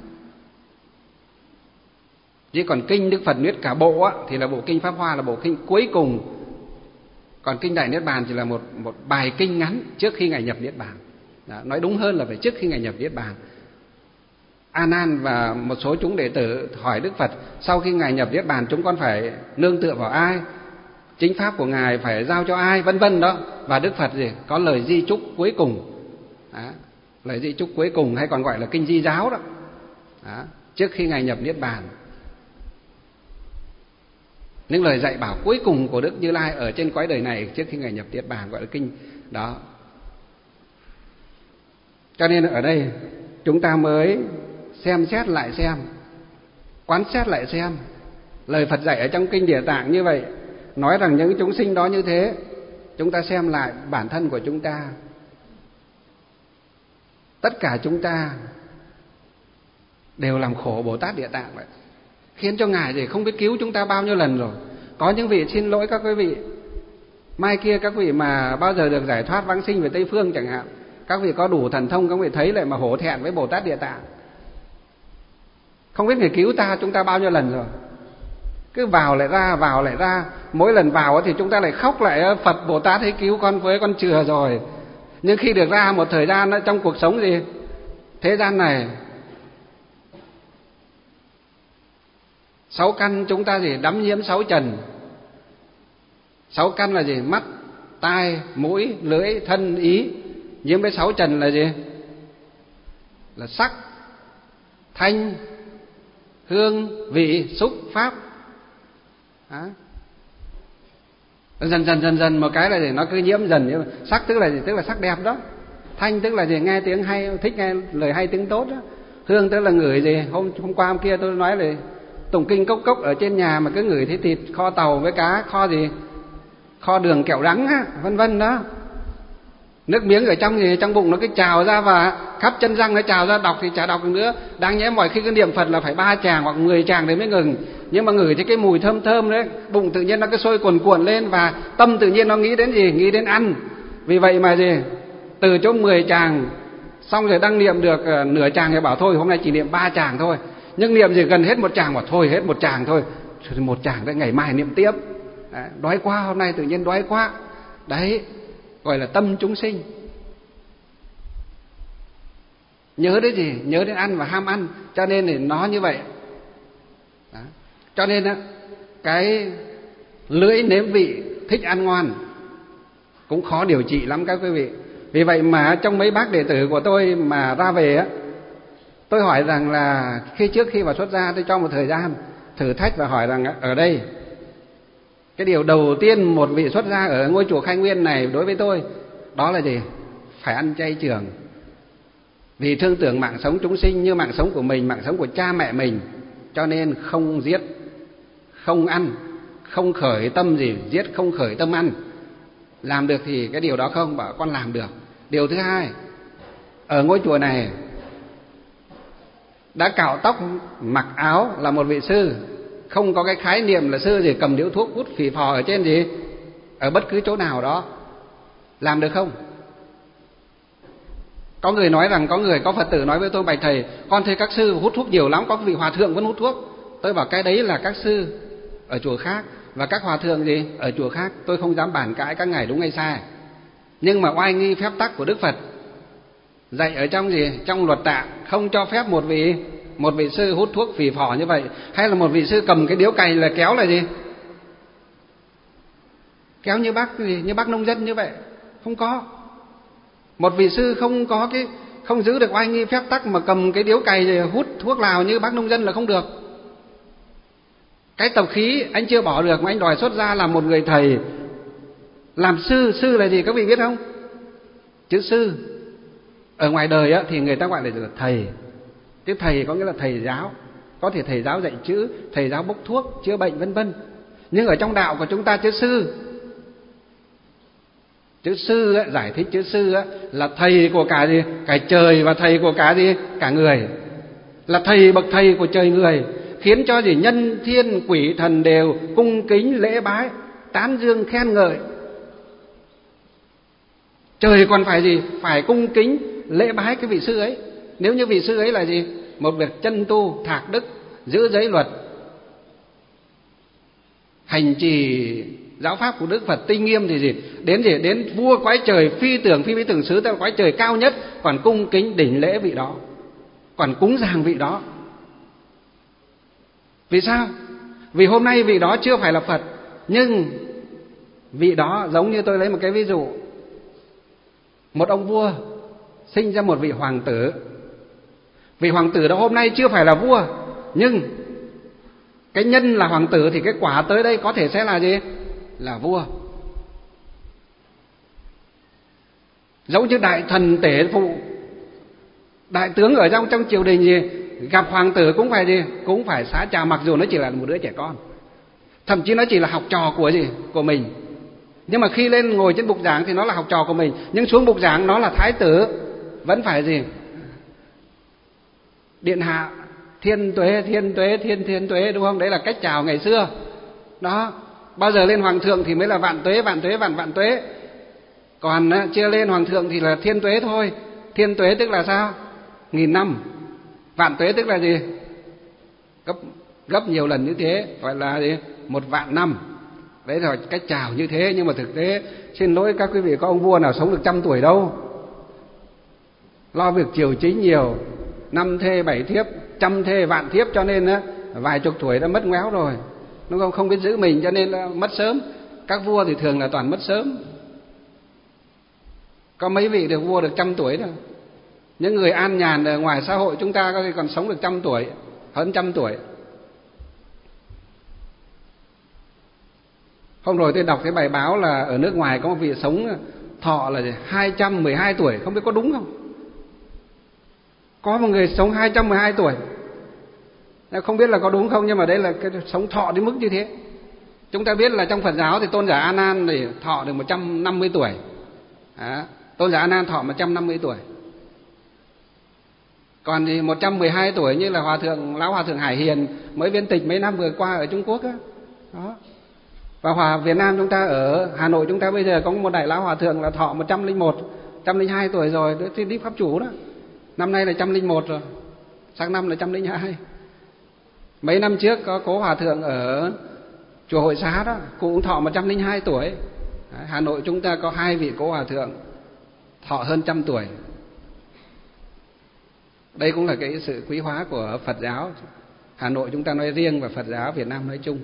Chứ còn kinh Đức Phật Niết cả bộ á, thì là bộ kinh Pháp Hoa, là bộ kinh cuối cùng. Còn kinh Đại Niết Bàn chỉ là một một bài kinh ngắn trước khi ngài nhập Niết Bàn. Đó, nói đúng hơn là phải trước khi ngài nhập Niết Bàn. A Nan và một số chúng đệ tử hỏi Đức Phật, sau khi ngài nhập Niết Bàn chúng con phải nương tựa vào ai, chính pháp của ngài phải giao cho ai, vân vân đó. Và Đức Phật gì có lời di chúc cuối cùng. Đó, lời di chúc cuối cùng hay còn gọi là kinh Di Giáo đó. Đó, trước khi ngài nhập Niết Bàn. Những lời dạy bảo cuối cùng của Đức Như Lai ở trên cõi đời này trước khi ngài nhập Niết Bàn gọi là kinh đó. Cho nên ở đây chúng ta mới xem xét lại xem, quán xét lại xem lời Phật dạy ở trong kinh Địa Tạng như vậy, nói rằng những chúng sinh đó như thế. Chúng ta xem lại bản thân của chúng ta, tất cả chúng ta đều làm khổ Bồ Tát Địa Tạng vậy, khiến cho ngài thì không biết cứu chúng ta bao nhiêu lần rồi. Có những vị, xin lỗi các quý vị, mai kia các vị mà bao giờ được giải thoát vãng sinh về Tây Phương chẳng hạn, các vị có đủ thần thông, các vị thấy lại mà hổ thẹn với Bồ Tát Địa Tạng. Không biết người cứu ta chúng ta bao nhiêu lần rồi, cứ vào lại ra, vào lại ra. Mỗi lần vào thì chúng ta lại khóc lại, Phật Bồ Tát hãy cứu con với, con chừa rồi. Nhưng khi được ra một thời gian trong cuộc sống gì thế gian này, sáu căn chúng ta gì đắm nhiễm sáu trần. Sáu căn là gì? Mắt, tai, mũi, lưỡi, thân, ý. Nhiễm với sáu trần là gì? Là sắc, thanh, hương, vị, xúc, pháp. Đó. Dần dần dần dần một cái là gì? Nó cứ nhiễm dần. Sắc tức là gì? Tức là sắc đẹp đó. Thanh tức là gì? Nghe tiếng hay, thích nghe lời hay tiếng tốt đó. Hương tức là ngửi gì? Hôm hôm qua hôm kia tôi nói là tụng kinh cốc cốc ở trên nhà mà cứ ngửi thấy thịt kho tàu với cá kho gì, kho đường kẹo đắng á, vân vân đó. Nước miếng ở trong gì, trong bụng nó cứ trào ra và khắp chân răng nó trào ra. Đọc thì chả đọc được nữa. Đáng nhẽ mọi khi cứ niệm Phật là phải ba tràng hoặc mười tràng đấy mới ngừng. Nhưng mà ngửi thấy cái mùi thơm thơm đấy, bụng tự nhiên nó cứ sôi cuồn cuộn lên và tâm tự nhiên nó nghĩ đến gì? Nghĩ đến ăn. Vì vậy mà gì? Từ chỗ mười tràng xong rồi đang niệm được uh, nửa tràng thì bảo thôi hôm nay chỉ niệm ba tràng thôi. Nhưng niệm gì gần hết một tràng bảo thôi hết một tràng thôi, một tràng đấy ngày mai niệm tiếp. Đấy, đói quá, hôm nay tự nhiên đói quá. Đấy gọi là tâm chúng sinh. Nhớ đến gì? Nhớ đến ăn và ham ăn. Cho nên thì nó như vậy. Đó. Cho nên á, cái lưỡi nếm vị thích ăn ngon cũng khó điều trị lắm các quý vị. Vì vậy mà trong mấy bác đệ tử của tôi mà ra về á, tôi hỏi rằng là khi trước khi vào xuất gia tôi cho một thời gian thử thách và hỏi rằng ở đây cái điều đầu tiên một vị xuất gia ở ngôi chùa Khai Nguyên này đối với tôi đó là gì? Phải ăn chay trường. Vì thương tưởng mạng sống chúng sinh như mạng sống của mình, mạng sống của cha mẹ mình, cho nên không giết, không ăn, không khởi tâm gì giết, không khởi tâm ăn. Làm được thì cái điều đó không? Bảo con làm được. Điều thứ hai, ở ngôi chùa này đã cạo tóc mặc áo là một vị sư, không có cái khái niệm là sư gì cầm điếu thuốc hút phì phò ở trên gì, ở bất cứ chỗ nào đó. Làm được không? Có người nói rằng, có người, có Phật tử nói với tôi, bạch thầy, con thấy các sư hút thuốc nhiều lắm, có vị hòa thượng vẫn hút thuốc. Tôi bảo cái đấy là các sư ở chùa khác và các hòa thượng gì ở chùa khác, tôi không dám bàn cãi các ngài đúng hay sai. Nhưng mà oai nghi phép tắc của Đức Phật dạy ở trong gì, trong luật tạng không cho phép một vị một vị sư hút thuốc phì phò như vậy, hay là một vị sư cầm cái điếu cày là kéo là gì, kéo như bác gì, như bác nông dân như vậy, không có. Một vị sư không có cái, không giữ được oai nghi phép tắc mà cầm cái điếu cày hút thuốc lào như bác nông dân là không được. Cái tập khí anh chưa bỏ được mà anh đòi xuất gia làm một người thầy, làm sư. Sư là gì các vị biết không? Chữ sư ở ngoài đời á, thì người ta gọi là thầy. Chữ thầy có nghĩa là thầy giáo, có thể thầy giáo dạy chữ, thầy giáo bốc thuốc, chữa bệnh vân vân. Nhưng ở trong đạo của chúng ta chữ sư Chữ sư ấy, giải thích chữ sư ấy, là thầy của cả gì? Cả trời và thầy của cả gì? Cả người. Là thầy, bậc thầy của trời người, khiến cho gì? Nhân thiên quỷ thần đều cung kính lễ bái, tán dương khen ngợi. Trời còn phải gì? Phải cung kính lễ bái cái vị sư ấy. Nếu như vị sư ấy là gì? Một việc chân tu, thạc đức, giữ giới luật, hành trì giáo pháp của Đức Phật tinh nghiêm thì gì? Đến gì? Đến vua quái trời, phi tưởng phi phi tưởng sứ, tức là quái trời cao nhất, còn cung kính đỉnh lễ vị đó, còn cúng dường vị đó. Vì sao? Vì hôm nay vị đó chưa phải là Phật, nhưng vị đó giống như tôi lấy một cái ví dụ. Một ông vua sinh ra một vị hoàng tử. Vị hoàng tử đó hôm nay chưa phải là vua, nhưng cái nhân là hoàng tử thì cái quả tới đây có thể sẽ là gì? Là vua. Giống như đại thần tể phụ, đại tướng ở trong trong triều đình gì, gặp hoàng tử cũng phải gì? Cũng phải xá chào, mặc dù nó chỉ là một đứa trẻ con, thậm chí nó chỉ là học trò của gì? Của mình. Nhưng mà khi lên ngồi trên bục giảng thì nó là học trò của mình, nhưng xuống bục giảng nó là thái tử, vẫn phải gì? Điện hạ, thiên tuế, thiên tuế, thiên thiên tuế, đúng không? Đấy là cách chào ngày xưa. Đó, bao giờ lên hoàng thượng thì mới là vạn tuế, vạn tuế, vạn vạn tuế. Còn chưa lên hoàng thượng thì là thiên tuế thôi. Thiên tuế tức là sao? Nghìn năm. Vạn tuế tức là gì? Gấp gấp nhiều lần như thế, gọi là gì? Một vạn năm. Đấy là cách chào như thế. Nhưng mà thực tế, xin lỗi các quý vị, có ông vua nào sống được trăm tuổi đâu. Lo việc triều chính nhiều, năm thê bảy thiếp, trăm thê vạn thiếp, cho nên á, vài chục tuổi đã mất ngoéo rồi, đúng không? Không biết giữ mình cho nên là mất sớm. Các vua thì thường là toàn mất sớm. Có mấy vị được vua được trăm tuổi đâu. Những người an nhàn ở ngoài xã hội chúng ta có khi còn sống được trăm tuổi, hơn trăm tuổi. Hôm rồi tôi đọc cái bài báo là ở nước ngoài có một vị sống thọ là hai trăm mười hai tuổi, không biết có đúng không? Có một người sống hai trăm mười hai tuổi, không biết là có đúng không, nhưng mà đây là cái sống thọ đến mức như thế. Chúng ta biết là trong Phật giáo thì tôn giả A Nan thì thọ được một trăm năm mươi tuổi. Đó, tôn giả A Nan thọ một trăm năm mươi tuổi. Còn thì một trăm mười hai tuổi như là hòa thượng lão hòa thượng Hải Hiền mới viên tịch mấy năm vừa qua ở Trung Quốc á. Đó. Và hòa Việt Nam chúng ta ở Hà Nội chúng ta bây giờ có một đại lão hòa thượng là thọ một trăm lẻ một, một trăm lẻ hai tuổi rồi, thì đi pháp chủ đó. Năm nay là một trăm lẻ một rồi, sang năm là một trăm lẻ hai. Mấy năm trước có cố hòa thượng ở chùa Hội Xá đó, cũng thọ một trăm lẻ hai tuổi. Hà Nội chúng ta có hai vị cố hòa thượng thọ hơn trăm tuổi. Đây cũng là cái sự quý hóa của Phật giáo Hà Nội chúng ta nói riêng và Phật giáo Việt Nam nói chung.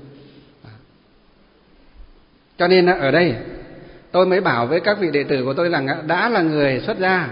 Cho nên ở đây tôi mới bảo với các vị đệ tử của tôi rằng đã là người xuất gia,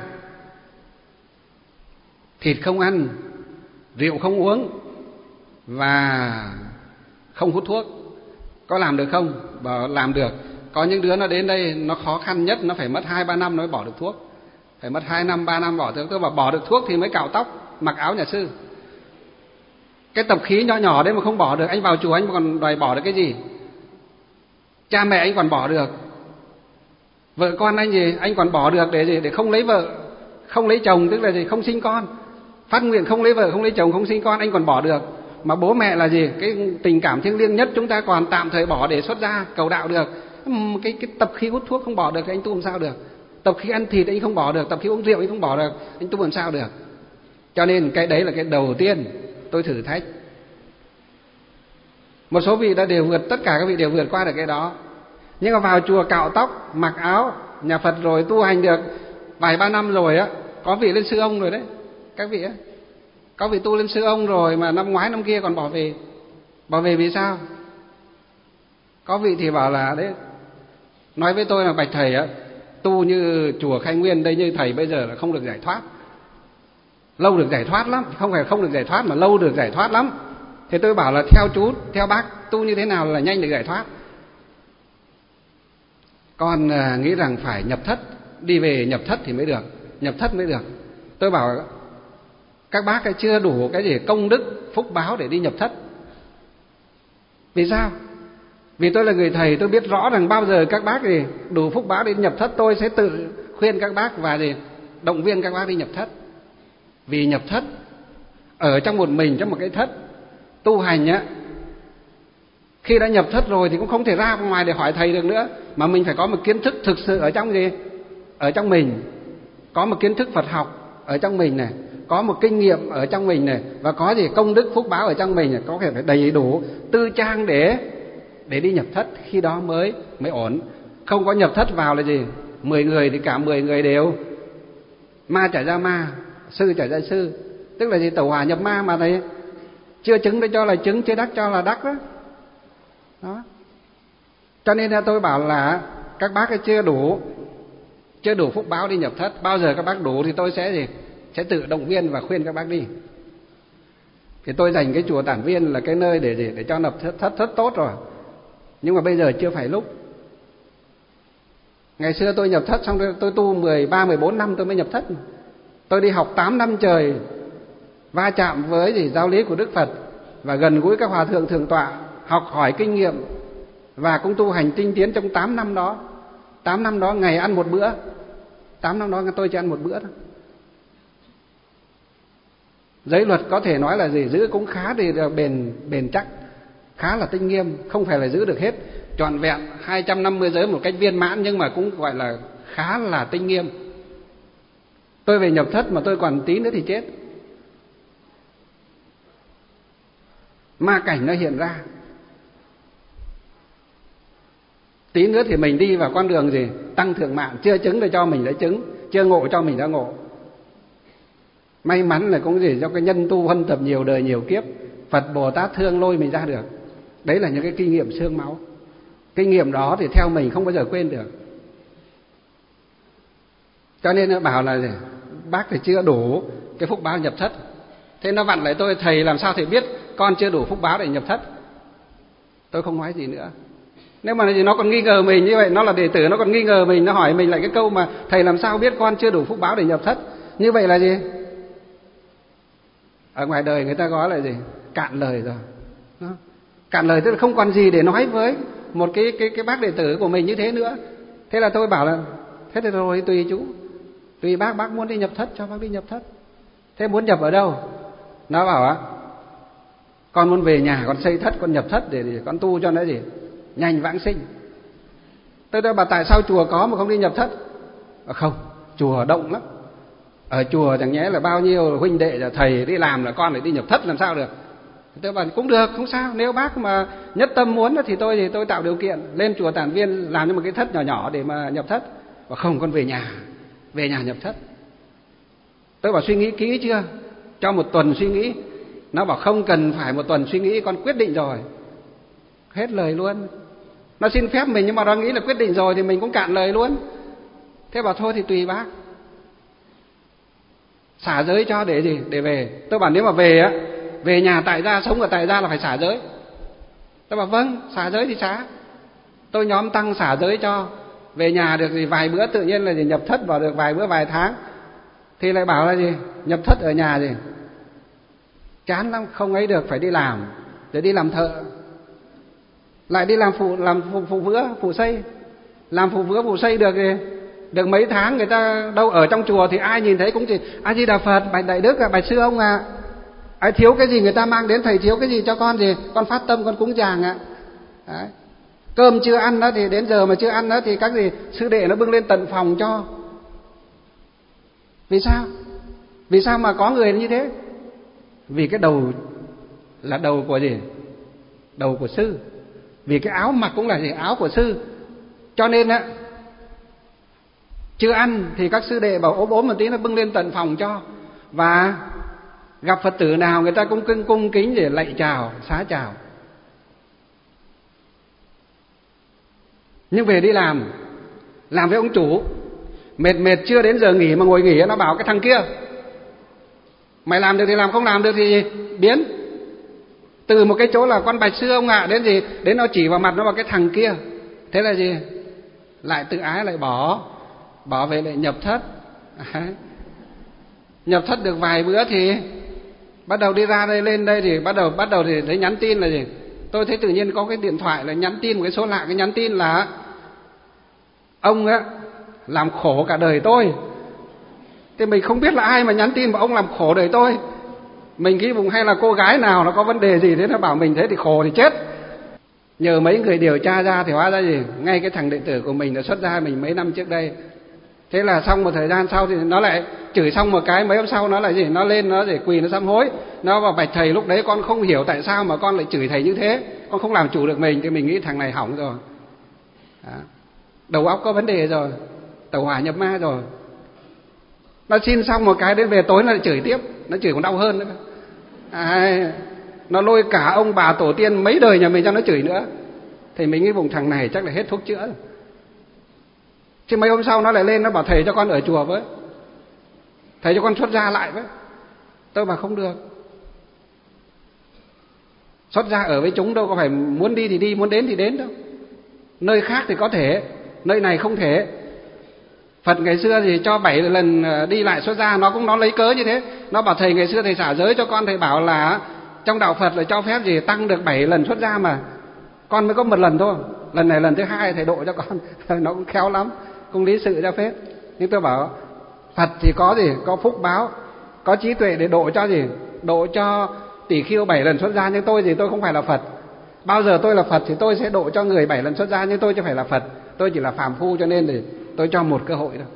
thịt không ăn, rượu không uống và không hút thuốc, có làm được không? Bảo làm được. Có những đứa nó đến đây nó khó khăn nhất, nó phải mất hai ba năm nó mới bỏ được thuốc, phải mất hai năm ba năm bỏ được. Tôi bảo bỏ được thuốc thì mới cạo tóc, mặc áo nhà sư. Cái tập khí nhỏ nhỏ đấy mà không bỏ được, anh vào chùa anh còn đòi bỏ được cái gì? Cha mẹ anh còn bỏ được, vợ con anh gì anh còn bỏ được để gì? Để không lấy vợ, không lấy chồng, tức là gì? Không sinh con. Phát nguyện không lấy vợ, không lấy chồng, không sinh con, anh còn bỏ được. Mà bố mẹ là gì? Cái tình cảm thiêng liêng nhất chúng ta còn tạm thời bỏ để xuất gia cầu đạo được. Cái cái tập khí hút thuốc không bỏ được thì anh tu làm sao được? Tập khí ăn thịt anh không bỏ được, tập khí uống rượu anh không bỏ được, anh tu làm sao được? Cho nên cái đấy là cái đầu tiên tôi thử thách. Một số vị đã đều vượt, tất cả các vị đều vượt qua được cái đó. Nhưng mà vào chùa cạo tóc, mặc áo nhà Phật rồi, tu hành được vài ba năm rồi á, có vị lên sư ông rồi đấy, các vị á. Có vị tu lên sư ông rồi mà năm ngoái năm kia còn bỏ về. Bỏ về vì sao? Có vị thì bảo là đấy, nói với tôi là bạch thầy á, tu như chùa Khai Nguyên đây như thầy bây giờ là không được giải thoát. Lâu được giải thoát lắm, không phải không được giải thoát mà lâu được giải thoát lắm. Thì tôi bảo là theo chú, theo bác tu như thế nào là nhanh được giải thoát. Con à, nghĩ rằng phải nhập thất, đi về nhập thất thì mới được, nhập thất mới được. Tôi bảo các bác ấy chưa đủ cái gì công đức phúc báo để đi nhập thất. Vì sao? Vì tôi là người thầy, tôi biết rõ rằng bao giờ các bác gì đủ phúc báo đi nhập thất, tôi sẽ tự khuyên các bác và gì động viên các bác đi nhập thất. Vì nhập thất ở trong một mình, trong một cái thất tu hành á, khi đã nhập thất rồi thì cũng không thể ra ngoài để hỏi thầy được nữa, mà mình phải có một kiến thức thực sự ở trong gì ở trong mình, có một kiến thức Phật học ở trong mình này, có một kinh nghiệm ở trong mình này, và có gì công đức phúc báo ở trong mình này, có thể phải đầy đủ tư trang để để đi nhập thất, khi đó mới mới ổn. Không có nhập thất vào là gì mười người thì cả mười người đều ma chảy ra ma, sư chảy ra sư, tức là gì tẩu hỏa nhập ma mà thầy chưa chứng để cho là chứng, chưa đắc cho là đắc đó. Đó. Cho nên là tôi bảo là các bác ấy chưa đủ chưa đủ phúc báo đi nhập thất. Bao giờ các bác đủ thì tôi sẽ gì sẽ tự động viên và khuyên các bác đi. Thì tôi dành cái chùa Tản Viên là cái nơi để để, để cho nhập thất, thất thất tốt rồi, nhưng mà bây giờ chưa phải lúc. Ngày xưa tôi nhập thất xong tôi, tôi tu mười ba mười bốn năm tôi mới nhập thất. Tôi đi học tám năm trời, va chạm với gì giáo lý của Đức Phật và gần gũi các hòa thượng thượng tọa, học hỏi kinh nghiệm và cũng tu hành tinh tiến trong tám năm đó. tám năm đó ngày ăn một bữa, tám năm đó tôi chỉ ăn một bữa thôi. Giới luật có thể nói là gì giữ cũng khá thì bền bền chắc, khá là tinh nghiêm, không phải là giữ được hết trọn vẹn hai trăm năm mươi giới một cách viên mãn, nhưng mà cũng gọi là khá là tinh nghiêm. Tôi về nhập thất mà tôi còn tí nữa thì chết. Ma cảnh nó hiện ra, tí nữa thì mình đi vào con đường gì tăng thượng mạng, chưa chứng để cho mình đã chứng, chưa ngộ cho mình đã ngộ. May mắn là cũng gì do cái nhân tu huân tập nhiều đời nhiều kiếp, Phật Bồ Tát thương lôi mình ra được. Đấy là những cái kinh nghiệm xương máu. Kinh nghiệm đó thì theo mình không bao giờ quên được. Cho nên nó bảo là gì? Bác thì chưa đủ cái phúc báo nhập thất. Thế nó vặn lại tôi, thầy làm sao thầy biết con chưa đủ phúc báo để nhập thất? Tôi không nói gì nữa. Nếu mà nó còn nghi ngờ mình như vậy, nó là đệ tử, nó còn nghi ngờ mình, nó hỏi mình lại cái câu mà thầy làm sao biết con chưa đủ phúc báo để nhập thất? Như vậy là gì? Ở ngoài đời người ta gọi là gì? Cạn lời rồi. Đó. Cạn lời tức là không còn gì để nói với một cái cái cái bác đệ tử của mình như thế nữa. Thế là tôi bảo là thế thì rồi tùy chú, tùy bác, bác muốn đi nhập thất cho bác đi nhập thất. Thế muốn nhập ở đâu? Nó bảo á, con muốn về nhà con xây thất, con nhập thất để, để con tu cho nó gì nhanh vãng sinh. Tôi đã bảo tại sao chùa có mà không đi nhập thất? À không, chùa động lắm. Ở chùa chẳng nhẽ là bao nhiêu huynh đệ là thầy đi làm là con lại đi nhập thất làm sao được? Tôi bảo cũng được, không sao. Nếu bác mà nhất tâm muốn thì tôi thì tôi tạo điều kiện lên chùa Tản Viên làm cho một cái thất nhỏ nhỏ để mà nhập thất. Và không, con về nhà, về nhà nhập thất. Tôi bảo suy nghĩ kỹ chưa? Cho một tuần suy nghĩ. Nó bảo không cần phải một tuần suy nghĩ, con quyết định rồi. Hết lời luôn. Nó xin phép mình nhưng mà nó nghĩ là quyết định rồi thì mình cũng cạn lời luôn. Thế bảo thôi thì tùy bác, xả giới cho để gì? Để về. Tôi bảo nếu mà về á, về nhà tại gia, sống ở tại gia là phải xả giới. Tôi bảo vâng, xả giới thì xả. Tôi nhóm tăng xả giới cho. Về nhà được gì vài bữa, tự nhiên là gì nhập thất vào được vài bữa vài tháng. Thì lại bảo là gì? Nhập thất ở nhà gì? Chán lắm, không ấy được, phải đi làm. Rồi đi làm thợ. Lại đi làm phụ làm phụ, phụ vữa, phụ xây. Làm phụ vữa, phụ xây được gì? Được mấy tháng người ta đâu ở trong chùa thì ai nhìn thấy cũng chỉ A Di Đà Phật, bạch đại đức, bạch sư ông ạ. À. Ai thiếu cái gì người ta mang đến, thầy thiếu cái gì cho con gì, con phát tâm con cúng dường ạ. À. Cơm chưa ăn đó thì đến giờ mà chưa ăn đó thì các gì sư đệ nó bưng lên tận phòng cho. Vì sao? Vì sao mà có người như thế? Vì cái đầu là đầu của gì? Đầu của sư. Vì cái áo mặc cũng là gì? Áo của sư. Cho nên á, chưa ăn thì các sư đệ bảo ốm ốm một tí nó bưng lên tận phòng cho. Và gặp Phật tử nào người ta cũng cung, cung kính để lạy chào, xá chào. Nhưng về đi làm, làm với ông chủ, mệt mệt chưa đến giờ nghỉ mà ngồi nghỉ, nó bảo cái thằng kia mày làm được thì làm, không làm được thì biến. Từ một cái chỗ là con bạch sư ông ạ, à, đến gì đến nó chỉ vào mặt nó bảo cái thằng kia. Thế là gì? Lại tự ái lại bỏ, bỏ về lại nhập thất. À, nhập thất được vài bữa thì bắt đầu đi ra đây lên đây thì bắt đầu bắt đầu thì thấy nhắn tin là gì? tôi thấy tự nhiên có cái điện thoại là nhắn tin một cái số lạ, cái nhắn tin là ông á làm khổ cả đời tôi. Thế mình không biết là ai mà nhắn tin mà ông làm khổ đời tôi. Mình nghĩ vùng hay là cô gái nào nó có vấn đề gì thế nó bảo mình thế thì khổ thì chết. Nhờ mấy người điều tra ra thì hóa ra gì, ngay cái thằng đệ tử của mình đã xuất gia mình mấy năm trước đây. Thế là xong một thời gian sau thì nó lại chửi xong một cái, mấy hôm sau nó lại gì, nó lên nó để quỳ nó sám hối. Nó vào bạch thầy lúc đấy con không hiểu tại sao mà con lại chửi thầy như thế, con không làm chủ được mình. Thì mình nghĩ thằng này hỏng rồi. Đó. Đầu óc có vấn đề rồi, tẩu hỏa nhập ma rồi. Nó xin xong một cái đến về tối nó lại chửi tiếp, nó chửi còn đau hơn nữa. À, nó lôi cả ông bà tổ tiên mấy đời nhà mình cho nó chửi nữa. Thì mình nghĩ vùng thằng này chắc là hết thuốc chữa rồi. Chứ mấy hôm sau nó lại lên nó bảo thầy cho con ở chùa với, thầy cho con xuất gia lại với. Tôi bảo không được. Xuất gia ở với chúng đâu có phải muốn đi thì đi, muốn đến thì đến đâu. Nơi khác thì có thể, nơi này không thể. Phật ngày xưa thì cho bảy lần đi lại xuất gia, nó cũng nó lấy cớ như thế. Nó bảo thầy ngày xưa thầy xả giới cho con, thầy bảo là trong đạo Phật là cho phép gì tăng được bảy lần xuất gia mà con mới có một lần thôi. Lần này lần thứ hai thầy độ cho con. Nó cũng khéo lắm, cũng lý sự ra phết. Nhưng tôi bảo Phật thì có gì, có phúc báo, có trí tuệ để độ cho gì, độ cho tỷ khưu bảy lần xuất gia. Nhưng tôi thì tôi không phải là Phật. Bao giờ tôi là Phật thì tôi sẽ độ cho người bảy lần xuất gia, nhưng tôi chưa phải là Phật. Tôi chỉ là phàm phu, cho nên thì tôi cho một cơ hội thôi.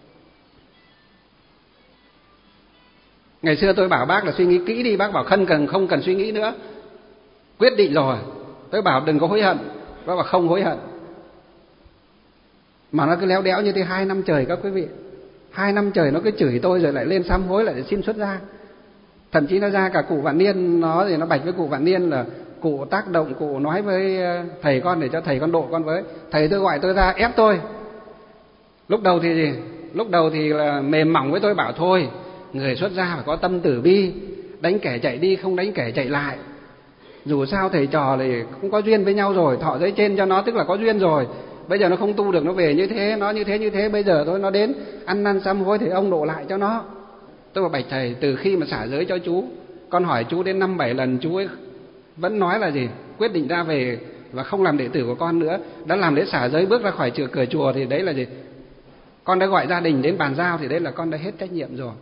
Ngày xưa tôi bảo bác là suy nghĩ kỹ đi, bác bảo không cần không cần suy nghĩ nữa, quyết định rồi. Tôi bảo đừng có hối hận, bác bảo không hối hận. Mà nó cứ léo đéo như thế hai năm trời các quý vị. Hai năm trời nó cứ chửi tôi rồi lại lên sám hối lại xin xuất gia. Thậm chí nó ra cả cụ Vạn Niên, nó thì nó bạch với cụ Vạn Niên là cụ tác động, cụ nói với thầy con để cho thầy con độ con với. Thầy tôi gọi tôi ra ép tôi. Lúc đầu thì gì? Lúc đầu thì là mềm mỏng với tôi, bảo thôi, người xuất gia phải có tâm từ bi, đánh kẻ chạy đi không đánh kẻ chạy lại. Dù sao thầy trò thì cũng có duyên với nhau rồi, thọ giới trên cho nó tức là có duyên rồi. Bây giờ nó không tu được nó về như thế, nó như thế như thế, bây giờ thôi nó đến ăn năn sám hối thì ông độ lại cho nó. Tôi bảo bạch thầy, từ khi mà xả giới cho chú, con hỏi chú đến năm bảy lần chú ấy vẫn nói là gì? Quyết định ra về và không làm đệ tử của con nữa. Đã làm lễ xả giới bước ra khỏi cửa chùa thì đấy là gì? Con đã gọi gia đình đến bàn giao thì đấy là con đã hết trách nhiệm rồi.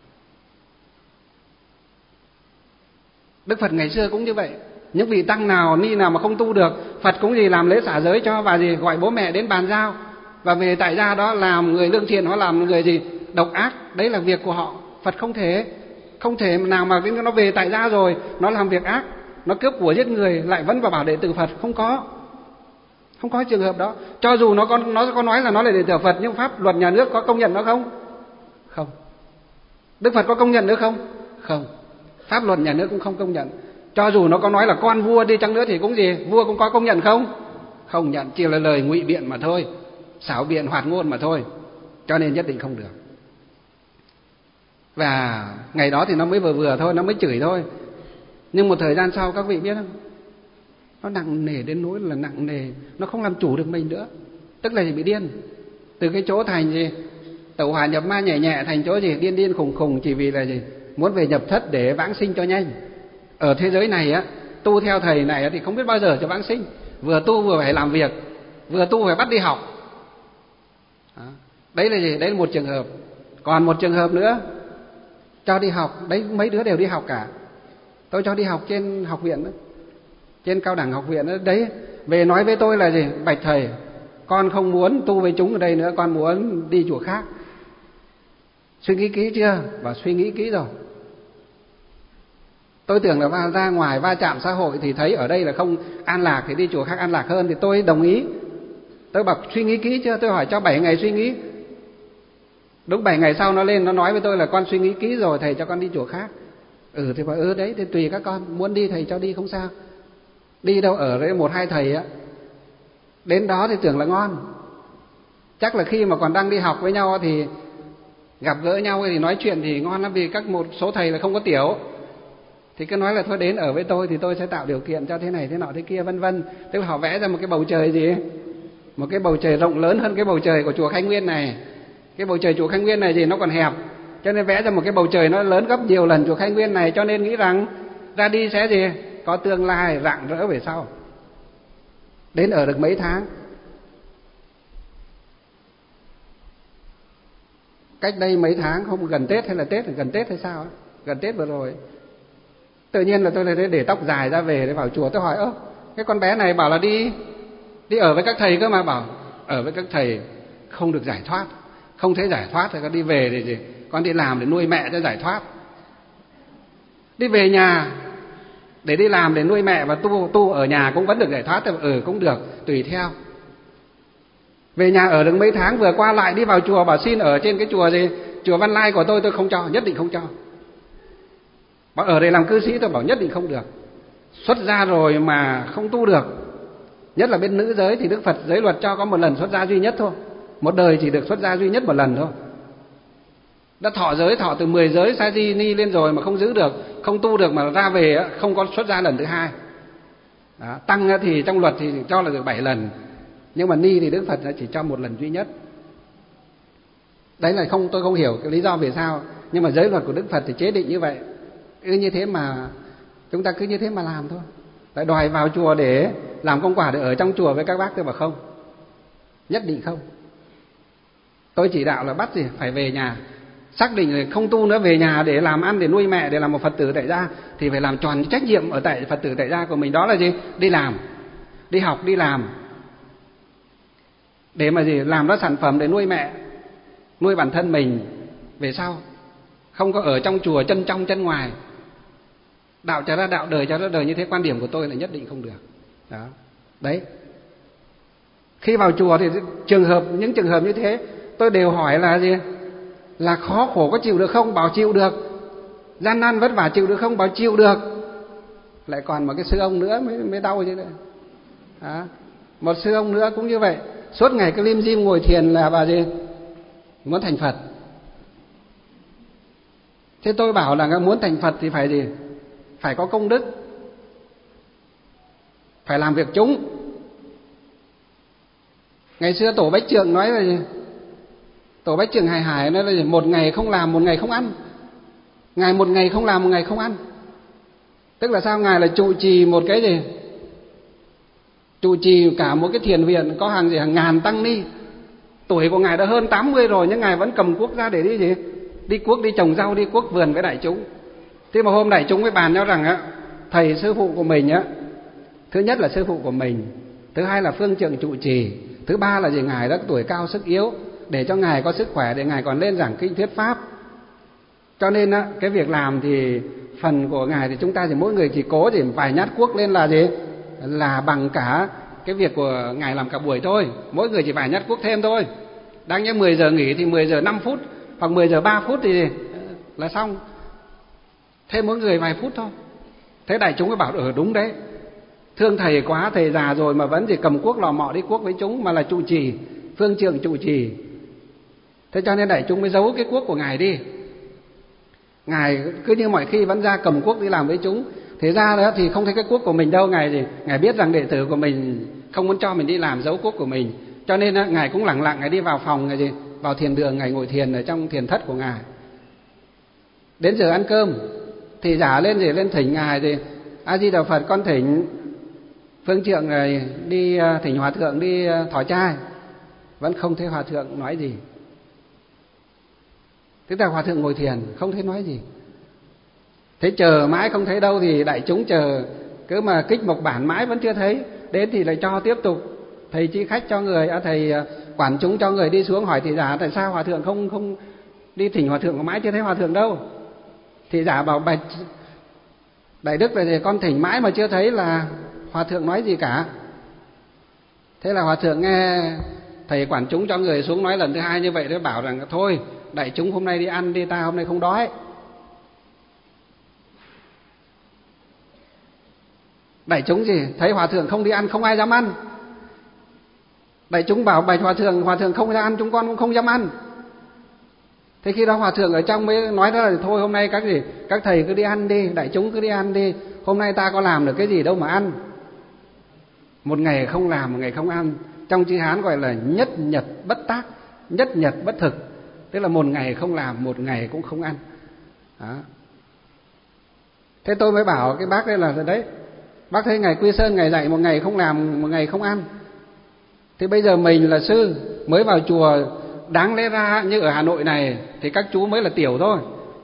Đức Phật ngày xưa cũng như vậy. Những vị tăng nào ni nào mà không tu được, Phật cũng gì làm lễ xả giới cho và gì gọi bố mẹ đến bàn giao và về tại gia đó làm người lương thiện, họ làm người gì độc ác, đấy là việc của họ. Phật không thể không thể nào mà nó về tại gia rồi nó làm việc ác, nó cướp của giết người lại vẫn vào bảo đệ tử Phật, không có. Không có trường hợp đó. Cho dù nó có nó có nói là nó là đệ tử Phật, nhưng pháp luật nhà nước có công nhận nó không? Không. Đức Phật có công nhận nữa không? Không. Pháp luật nhà nước cũng không công nhận. Cho dù nó có nói là con vua đi chăng nữa thì cũng gì, vua cũng có công nhận không? Không nhận, chỉ là lời ngụy biện mà thôi, xảo biện hoạt ngôn mà thôi. Cho nên nhất định không được. Và ngày đó thì nó mới vừa vừa thôi, nó mới chửi thôi. Nhưng một thời gian sau các vị biết không? Nó nặng nề đến nỗi là nặng nề, nó không làm chủ được mình nữa. Tức là gì? Bị điên. Từ cái chỗ thành gì tẩu hỏa nhập ma nhẹ nhẹ thành chỗ gì điên điên khùng khùng, chỉ vì là gì muốn về nhập thất để vãng sinh cho nhanh. Ở thế giới này á, tu theo thầy này thì không biết bao giờ cho vãng sinh. Vừa tu vừa phải làm việc, vừa tu phải bắt đi học. Đó. Đấy là gì? Đấy là một trường hợp. Còn một trường hợp nữa, cho đi học. Đấy, mấy đứa đều đi học cả. Tôi cho đi học trên học viện đó, trên cao đẳng học viện đó. Đấy, về nói với tôi là gì? Bạch thầy, con không muốn tu với chúng ở đây nữa, con muốn đi chùa khác. Suy nghĩ kỹ chưa? Và suy nghĩ kỹ rồi. Tôi tưởng là va ra ngoài va chạm xã hội thì thấy ở đây là không an lạc thì đi chùa khác an lạc hơn, thì tôi đồng ý. Tôi bảo suy nghĩ kỹ chưa? Tôi hỏi cho bảy ngày suy nghĩ. Đúng bảy ngày sau nó lên nó nói với tôi là con suy nghĩ kỹ rồi, thầy cho con đi chùa khác. Ừ thì bảo ừ đấy thì tùy các con, muốn đi thầy cho đi không sao. Đi đâu ở đấy một hai thầy á, đến đó thì tưởng là ngon. Chắc là khi mà còn đang đi học với nhau thì gặp gỡ nhau thì nói chuyện thì ngon lắm, vì các một số thầy là không có tiểu. Thì cứ nói là thôi đến ở với tôi thì tôi sẽ tạo điều kiện cho thế này thế nọ thế kia vân vân. Tức là họ vẽ ra một cái bầu trời gì, một cái bầu trời rộng lớn hơn cái bầu trời của chùa Khánh Nguyên này. Cái bầu trời chùa Khánh Nguyên này gì nó còn hẹp, cho nên vẽ ra một cái bầu trời nó lớn gấp nhiều lần chùa Khánh Nguyên này, cho nên nghĩ rằng ra đi sẽ gì có tương lai rạng rỡ về sau. Đến ở được mấy tháng. Cách đây mấy tháng, không gần Tết hay là Tết, gần Tết hay sao, gần Tết vừa rồi, tự nhiên là tôi thấy để tóc dài ra về để vào chùa. Tôi hỏi ơ, cái con bé này bảo là đi đi ở với các thầy cơ mà, bảo ở với các thầy không được giải thoát, không thể giải thoát thì con đi về để gì, con đi làm để nuôi mẹ cho giải thoát. Đi về nhà để đi làm để nuôi mẹ và tu tu ở nhà cũng vẫn được giải thoát, ở ừ, cũng được, tùy theo. Về nhà ở được mấy tháng, vừa qua lại đi vào chùa bảo xin ở trên cái chùa gì, chùa Văn Lai của tôi, tôi không cho, nhất định không cho. Bảo ở đây làm cư sĩ, tôi bảo nhất định không được. Xuất gia rồi mà không tu được, nhất là bên nữ giới thì Đức Phật giới luật cho có một lần xuất gia duy nhất thôi, một đời chỉ được xuất gia duy nhất một lần thôi. Đã thọ giới, thọ từ mười giới sa di ni lên rồi mà không giữ được, không tu được mà ra về không có xuất gia lần thứ hai. Đó, tăng thì trong luật thì cho là được bảy lần, nhưng mà ni thì Đức Phật chỉ cho một lần duy nhất. Đấy là không, tôi không hiểu cái lý do vì sao, nhưng mà giới luật của Đức Phật thì chế định như vậy. Cứ như thế mà chúng ta cứ như thế mà làm thôi. Lại đòi vào chùa để làm công quả để ở trong chùa với các bác, tôi bảo không, nhất định không. Tôi chỉ đạo là bắt gì phải về nhà, xác định là không tu nữa, về nhà để làm ăn, để nuôi mẹ, để làm một Phật tử tại gia thì phải làm tròn trách nhiệm ở tại Phật tử tại gia của mình. Đó là gì? Đi làm, đi học, đi làm để mà gì, làm ra sản phẩm để nuôi mẹ, nuôi bản thân mình về sau. Không có ở trong chùa chân trong chân ngoài, đạo cho ra đạo, đời cho ra đời, như thế quan điểm của tôi là nhất định không được. Đó. Đấy. Khi vào chùa thì trường hợp những trường hợp như thế tôi đều hỏi là gì? Là khó khổ có chịu được không? Bảo chịu được. Gian nan vất vả chịu được không? Bảo chịu được. Lại còn một cái sư ông nữa mới mới đau chứ. Đó. Một sư ông nữa cũng như vậy, suốt ngày cứ lim dim ngồi thiền là bà gì? Muốn thành Phật. Thế tôi bảo là muốn thành Phật thì phải gì? Phải có công đức, phải làm việc chúng. Ngày xưa Tổ Bách Trượng nói là gì? Tổ Bách Trượng Hải Hải nói là gì? Một ngày không làm, một ngày không ăn. Ngài một ngày không làm, một ngày không ăn. Tức là sao? Ngài là trụ trì một cái gì? Trụ trì cả một cái thiền viện có hàng gì? Hàng ngàn tăng ni. Tuổi của Ngài đã hơn tám mươi rồi, nhưng Ngài vẫn cầm cuốc ra để đi gì? Đi cuốc, đi trồng rau, đi cuốc vườn với đại chúng. Thế mà hôm đại chúng mới bàn nhau rằng á, thầy sư phụ của mình á, thứ nhất là sư phụ của mình, thứ hai là phương trượng trụ trì, thứ ba là gì? Ngài đã tuổi cao sức yếu, để cho Ngài có sức khỏe để Ngài còn lên giảng kinh thuyết pháp. Cho nên á, cái việc làm thì phần của Ngài thì chúng ta thì mỗi người chỉ cố thì vài nhát cuốc lên là gì? Là bằng cả cái việc của Ngài làm cả buổi thôi. Mỗi người chỉ vài nhát cuốc thêm thôi. Đáng nhẽ mười giờ nghỉ thì mười giờ năm phút, hoặc mười giờ ba phút thì là xong. Thêm mỗi người vài phút thôi. Thế đại chúng mới bảo ừ đúng đấy, thương thầy quá, thầy già rồi mà vẫn chỉ cầm cuốc lò mọ đi cuốc với chúng, mà là trụ trì, phương trượng trụ trì. Thế cho nên đại chúng mới giấu cái cuốc của Ngài đi. Ngài cứ như mọi khi vẫn ra cầm cuốc đi làm với chúng. Thế ra đó thì không thấy cái cuốc của mình đâu. Ngài gì? Ngài biết rằng đệ tử của mình không muốn cho mình đi làm, giấu cuốc của mình. Cho nên đó, Ngài cũng lẳng lặng Ngài đi vào phòng, Ngài gì? Vào thiền đường, Ngài ngồi thiền ở trong thiền thất của Ngài. Đến giờ ăn cơm thì giả lên gì? Lên thỉnh Ngài thì A Di Đà Phật, con thỉnh phương trượng này đi, thỉnh hòa thượng đi thọ trai. Vẫn không thấy hòa thượng nói gì. Tức là hòa thượng ngồi thiền không thấy nói gì. Thế chờ mãi không thấy đâu thì đại chúng chờ, cứ mà kích mộc bản mãi vẫn chưa thấy. Đến thì lại cho tiếp tục. Thầy chi khách cho người, à, thầy quản chúng cho người đi xuống hỏi thị giả tại sao hòa thượng không không đi thỉnh hòa thượng, mãi chưa thấy hòa thượng đâu. Thị giả bảo bạch đại đức là gì? Con thỉnh mãi mà chưa thấy là hòa thượng nói gì cả. Thế là hòa thượng nghe thầy quản chúng cho người xuống nói lần thứ hai như vậy, thế bảo rằng thôi đại chúng hôm nay đi ăn đi, ta hôm nay không đói. Đại chúng gì? Thấy hòa thượng không đi ăn không ai dám ăn. Đại chúng bảo bạch hòa thượng, hòa thượng không ra ăn chúng con cũng không dám ăn. Thế khi đó hòa thượng ở trong mới nói đó là thôi hôm nay các gì các thầy cứ đi ăn đi, đại chúng cứ đi ăn đi, hôm nay ta có làm được cái gì đâu mà ăn. Một ngày không làm, một ngày không ăn, trong chữ Hán gọi là nhất nhật bất tác, nhất nhật bất thực, tức là một ngày không làm, một ngày cũng không ăn. Đó. Thế tôi mới bảo cái bác đây là đấy, Bác thấy ngày Quy Sơn ngày dạy một ngày không làm, một ngày không ăn. Thì bây giờ mình là sư mới vào chùa, đáng lẽ ra như ở Hà Nội này thì các chú mới là tiểu thôi.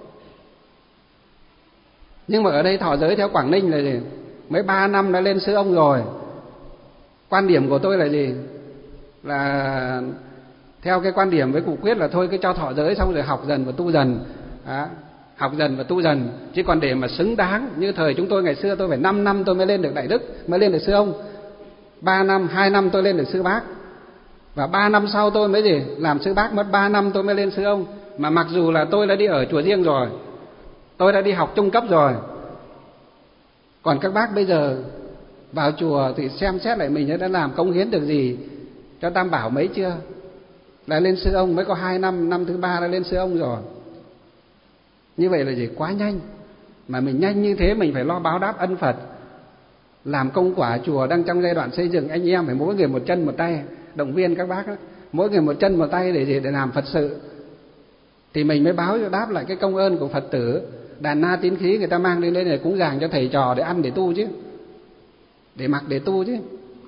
Nhưng mà ở đây thọ giới theo Quảng Ninh là gì? Mới ba năm đã lên sư ông rồi. Quan điểm của tôi là gì? Là theo cái quan điểm với cụ Quyết là thôi cứ cho thọ giới xong rồi học dần và tu dần. Đó, học dần và tu dần. Chứ còn để mà xứng đáng như thời chúng tôi ngày xưa, tôi phải năm năm tôi mới lên được đại đức, mới lên được sư ông. ba năm, hai năm tôi lên được sư bác. Và ba năm sau tôi mới gì? Làm sư bác, mất ba năm tôi mới lên sư ông. Mà mặc dù là tôi đã đi ở chùa riêng rồi, tôi đã đi học trung cấp rồi. Còn các bác bây giờ vào chùa thì xem xét lại mình đã làm cống hiến được gì cho Tam Bảo mấy chưa? Là lên sư ông mới có hai năm, năm thứ ba đã lên sư ông rồi. Như vậy là gì? Quá nhanh. Mà mình nhanh như thế mình phải lo báo đáp ân Phật. Làm công quả chùa đang trong giai đoạn xây dựng, anh em phải mỗi người một chân một tay, động viên các bác đó, mỗi người một chân một tay để gì? Để làm Phật sự. Thì mình mới báo đáp lại cái công ơn của Phật tử. Đàn na tín khí người ta mang đến đây để cúng dường cho thầy trò để ăn để tu chứ, để mặc để tu chứ.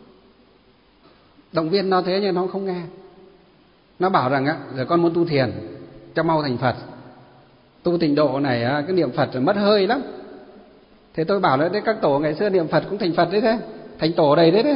Động viên nó thế nhưng nó không nghe. Nó bảo rằng á, giờ con muốn tu thiền cho mau thành Phật. Tu tịnh độ này cái niệm Phật mất hơi lắm. Thế tôi bảo là đấy, các tổ ngày xưa niệm Phật cũng thành Phật đấy thế, thành tổ đầy đấy đấy.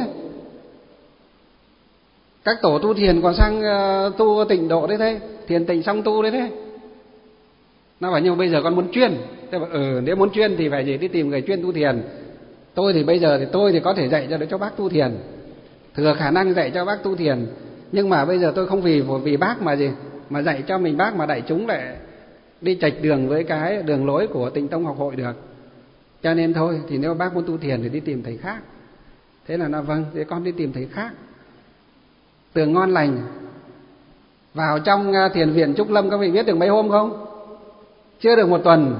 Các tổ tu thiền còn sang uh, tu tịnh độ đấy thế, thiền tịnh xong tu đấy thế. Nó bảo nhưng mà bây giờ con muốn chuyên. Thế bảo ừ, nếu muốn chuyên thì phải gì? Đi tìm người chuyên tu thiền. Tôi thì bây giờ thì tôi thì có thể dạy cho cho bác tu thiền, thừa khả năng dạy cho bác tu thiền. Nhưng mà bây giờ tôi không vì vì bác mà gì mà dạy cho mình bác mà đại chúng lại đi chệch đường với cái đường lối của Tịnh Tông Học Hội được. Cho nên thôi, thì nếu bác muốn tu thiền thì đi tìm thầy khác. Thế là nó vâng, thế con đi tìm thầy khác. Tường Ngon Lành vào trong thiền viện Trúc Lâm, các vị biết được mấy hôm không? Chưa được một tuần.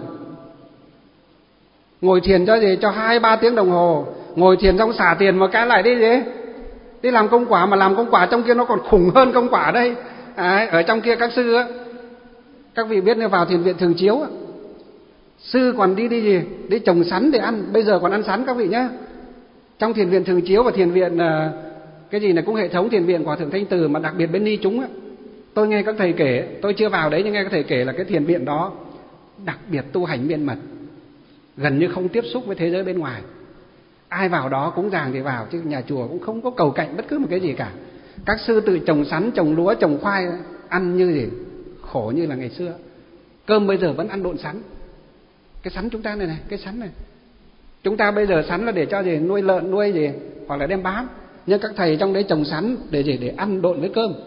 Ngồi thiền cho gì? Cho hai ba tiếng đồng hồ. Ngồi thiền xong xả tiền một cái lại đi gì? Đi làm công quả, mà làm công quả trong kia nó còn khủng hơn công quả đây. À, ở trong kia các sư á, các vị biết nếu vào thiền viện Thường Chiếu á, sư còn đi đi gì? Đi trồng sắn để ăn. Bây giờ còn ăn sắn các vị nhá. Trong thiền viện Thường Chiếu và thiền viện cái gì này cũng hệ thống thiền viện Hòa Thượng Thanh Từ, mà đặc biệt bên Ni chúng á, tôi nghe các thầy kể, tôi chưa vào đấy nhưng nghe các thầy kể là cái thiền viện đó đặc biệt tu hành miên mật, gần như không tiếp xúc với thế giới bên ngoài. Ai vào đó cúng dường thì vào, chứ nhà chùa cũng không có cầu cạnh bất cứ một cái gì cả. Các sư tự trồng sắn, trồng lúa, trồng khoai, ăn như gì? Khổ như là ngày xưa. Cơm bây giờ vẫn ăn độn sắn. Cái sắn chúng ta này này, cái sắn này. Chúng ta bây giờ sắn là để cho gì? Nuôi lợn, nuôi gì? Hoặc là đem bán. Nhưng các thầy trong đấy trồng sắn để gì? Để ăn độn với cơm.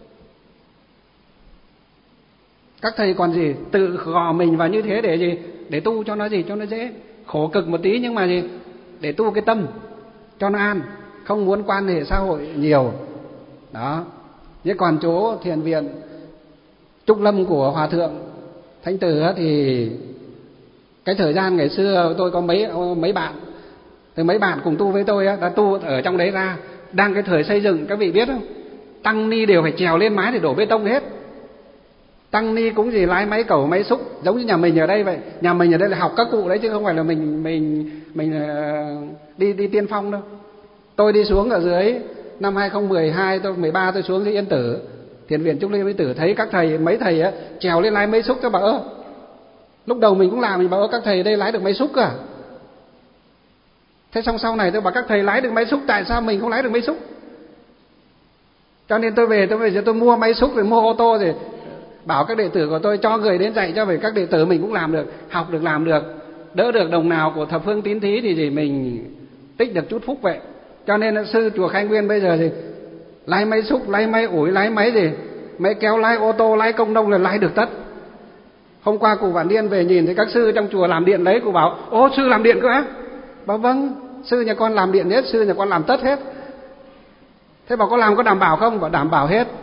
Các thầy còn gì? Tự gò mình vào như thế để gì? Để tu cho nó gì? Cho nó dễ. Khổ cực một tí nhưng mà gì? Để tu cái tâm cho nó an, không muốn quan hệ xã hội nhiều. Đó. Nhưng còn chỗ thiền viện Trúc Lâm của Hòa Thượng Thanh Từ thì cái thời gian ngày xưa tôi có mấy mấy bạn, thì mấy bạn cùng tu với tôi đã tu ở trong đấy ra. Đang cái thời xây dựng, các vị biết không? Tăng ni đều phải trèo lên mái để đổ bê tông hết. Tăng ni cũng gì lái máy cẩu, máy xúc, giống như nhà mình ở đây vậy. Nhà mình ở đây là học các cụ đấy chứ không phải là mình mình mình đi đi tiên phong đâu. Tôi đi xuống ở dưới năm hai không một hai, tôi mười ba tôi xuống dưới Yên Tử, thiền viện Trúc Lâm Yên Tử, thấy các thầy mấy thầy á trèo lên lái máy xúc cho bảo ơ. Lúc đầu mình cũng làm, mình bảo ơ các thầy ở đây lái được máy xúc à? Thế xong sau này tôi bảo các thầy lái được máy xúc, tại sao mình không lái được máy xúc? Cho nên tôi về tôi về tôi mua máy xúc rồi mua ô tô rồi bảo các đệ tử của tôi cho người đến dạy cho, phải các đệ tử mình cũng làm được, học được làm được, đỡ được đồng nào của thập phương tín thí thì gì mình tích được chút phúc vậy. Cho nên sư chùa Khai Nguyên bây giờ thì lái máy xúc, lái máy ủi, lái máy gì, máy kéo, lái ô tô, lái công nông là lái được tất. Hôm qua cụ Vạn Niên về nhìn thấy các sư trong chùa làm điện đấy, cụ bảo ô sư làm điện cơ á? Bảo vâng, sư nhà con làm điện hết, sư nhà con làm tất hết. Thế bảo có làm có đảm bảo không? Bảo đảm bảo hết.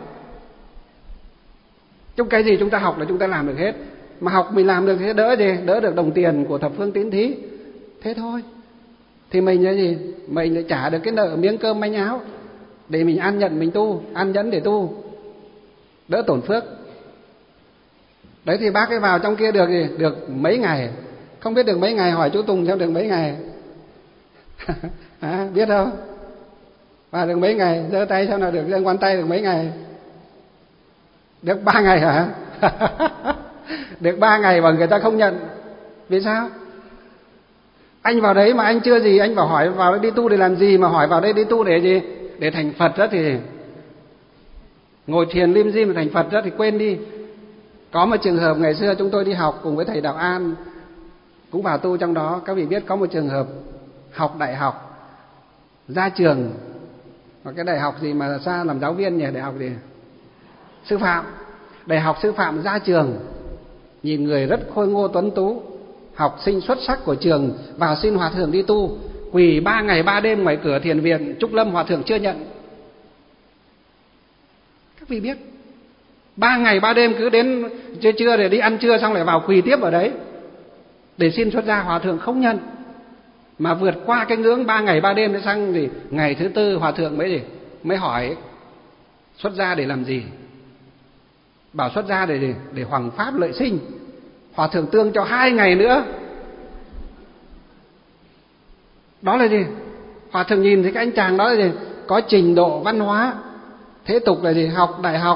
Trong cái gì chúng ta học là chúng ta làm được hết. Mà học mình làm được thế đỡ gì? Đỡ được đồng tiền của thập phương tín thí. Thế thôi. Thì mình là gì? Mình lại trả được cái nợ miếng cơm manh áo để mình ăn nhận mình tu, ăn nhẫn để tu, đỡ tổn phước. Đấy thì bác ấy vào trong kia được gì? Được mấy ngày. Không biết được mấy ngày, hỏi chú Tùng xem được mấy ngày. À, biết không? Vào được mấy ngày? Giơ tay sao nào được, giơ ngón tay được mấy ngày? Được ba ngày hả? Được ba ngày mà người ta không nhận. Vì sao? Anh vào đấy mà anh chưa gì, anh bảo hỏi vào đây đi tu để làm gì, mà hỏi vào đây đi tu để gì? Để thành Phật đó thì ngồi thiền lim dim thành Phật đó thì quên đi. Có một trường hợp ngày xưa chúng tôi đi học cùng với thầy Đạo An cũng vào tu trong đó. Các vị biết có một trường hợp học đại học ra trường, mà cái đại học gì mà ra làm giáo viên nhỉ? Đại học gì? Sư phạm. Đại học sư phạm ra trường, nhìn người rất khôi ngô tuấn tú, học sinh xuất sắc của trường, vào xin hòa thượng đi tu, quỳ ba ngày ba đêm ngoài cửa thiền viện Trúc Lâm, hòa thượng chưa nhận. Các vị biết, ba ngày ba đêm cứ đến trưa trưa để đi ăn trưa xong lại vào quỳ tiếp ở đấy để xin xuất gia, hòa thượng không nhận. Mà vượt qua cái ngưỡng ba ngày ba đêm sang gì ngày thứ tư hòa thượng mới gì mới hỏi xuất gia để làm gì. Bảo xuất gia để gì? Để hoằng pháp lợi sinh. Hòa thượng tương cho hai ngày nữa. Đó là gì? Hòa thượng nhìn thấy cái anh chàng đó là gì? Có trình độ văn hóa, thế tục là gì? Học đại học,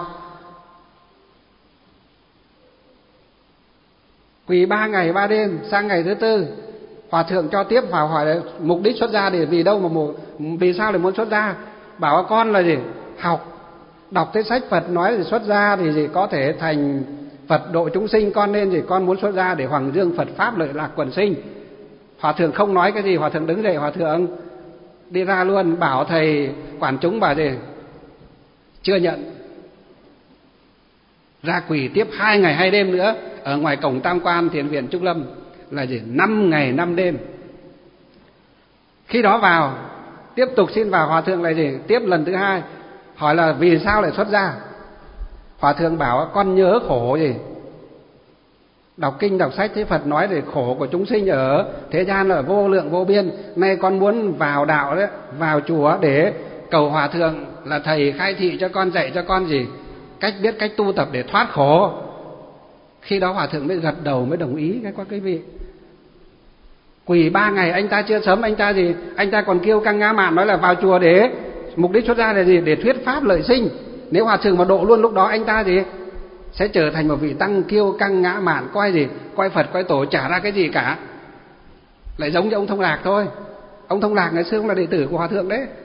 quỳ ba ngày ba đêm, sang ngày thứ tư hòa thượng cho tiếp vào hỏi là mục đích xuất gia để vì đâu mà một, vì sao lại muốn xuất gia? Bảo con là gì? Học, đọc thấy sách Phật nói thì xuất gia thì gì có thể thành Phật độ chúng sinh, con nên gì con muốn xuất gia để hoằng dương Phật pháp lợi lạc quần sinh. Hòa thượng không nói cái gì, hòa thượng đứng dậy, hòa thượng đi ra luôn, bảo thầy quản chúng bà gì chưa nhận. Ra quỳ tiếp hai ngày hai đêm nữa ở ngoài cổng Tam Quan thiền viện Trúc Lâm là gì năm ngày năm đêm. Khi đó vào tiếp tục xin vào, hòa thượng lại gì tiếp lần thứ hai hỏi là vì sao lại xuất gia. Hòa thượng bảo con nhớ khổ gì, đọc kinh đọc sách thấy Phật nói về khổ của chúng sinh ở thế gian là vô lượng vô biên, nay con muốn vào đạo đấy, vào chùa để cầu hòa thượng là thầy khai thị cho con, dạy cho con gì cách biết cách tu tập để thoát khổ. Khi đó hòa thượng mới gật đầu, mới đồng ý. Cái qua quý vị quỳ ba ngày anh ta chưa sớm, anh ta gì anh ta còn kêu căng ngã mạn nói là vào chùa để mục đích xuất gia là gì? Để thuyết pháp lợi sinh. Nếu hòa thượng mà độ luôn lúc đó anh ta gì sẽ trở thành một vị tăng kiêu căng ngã mạn, coi gì coi Phật coi tổ chả ra cái gì cả, lại giống như ông Thông Lạc thôi. Ông Thông Lạc ngày xưa cũng là đệ tử của hòa thượng đấy,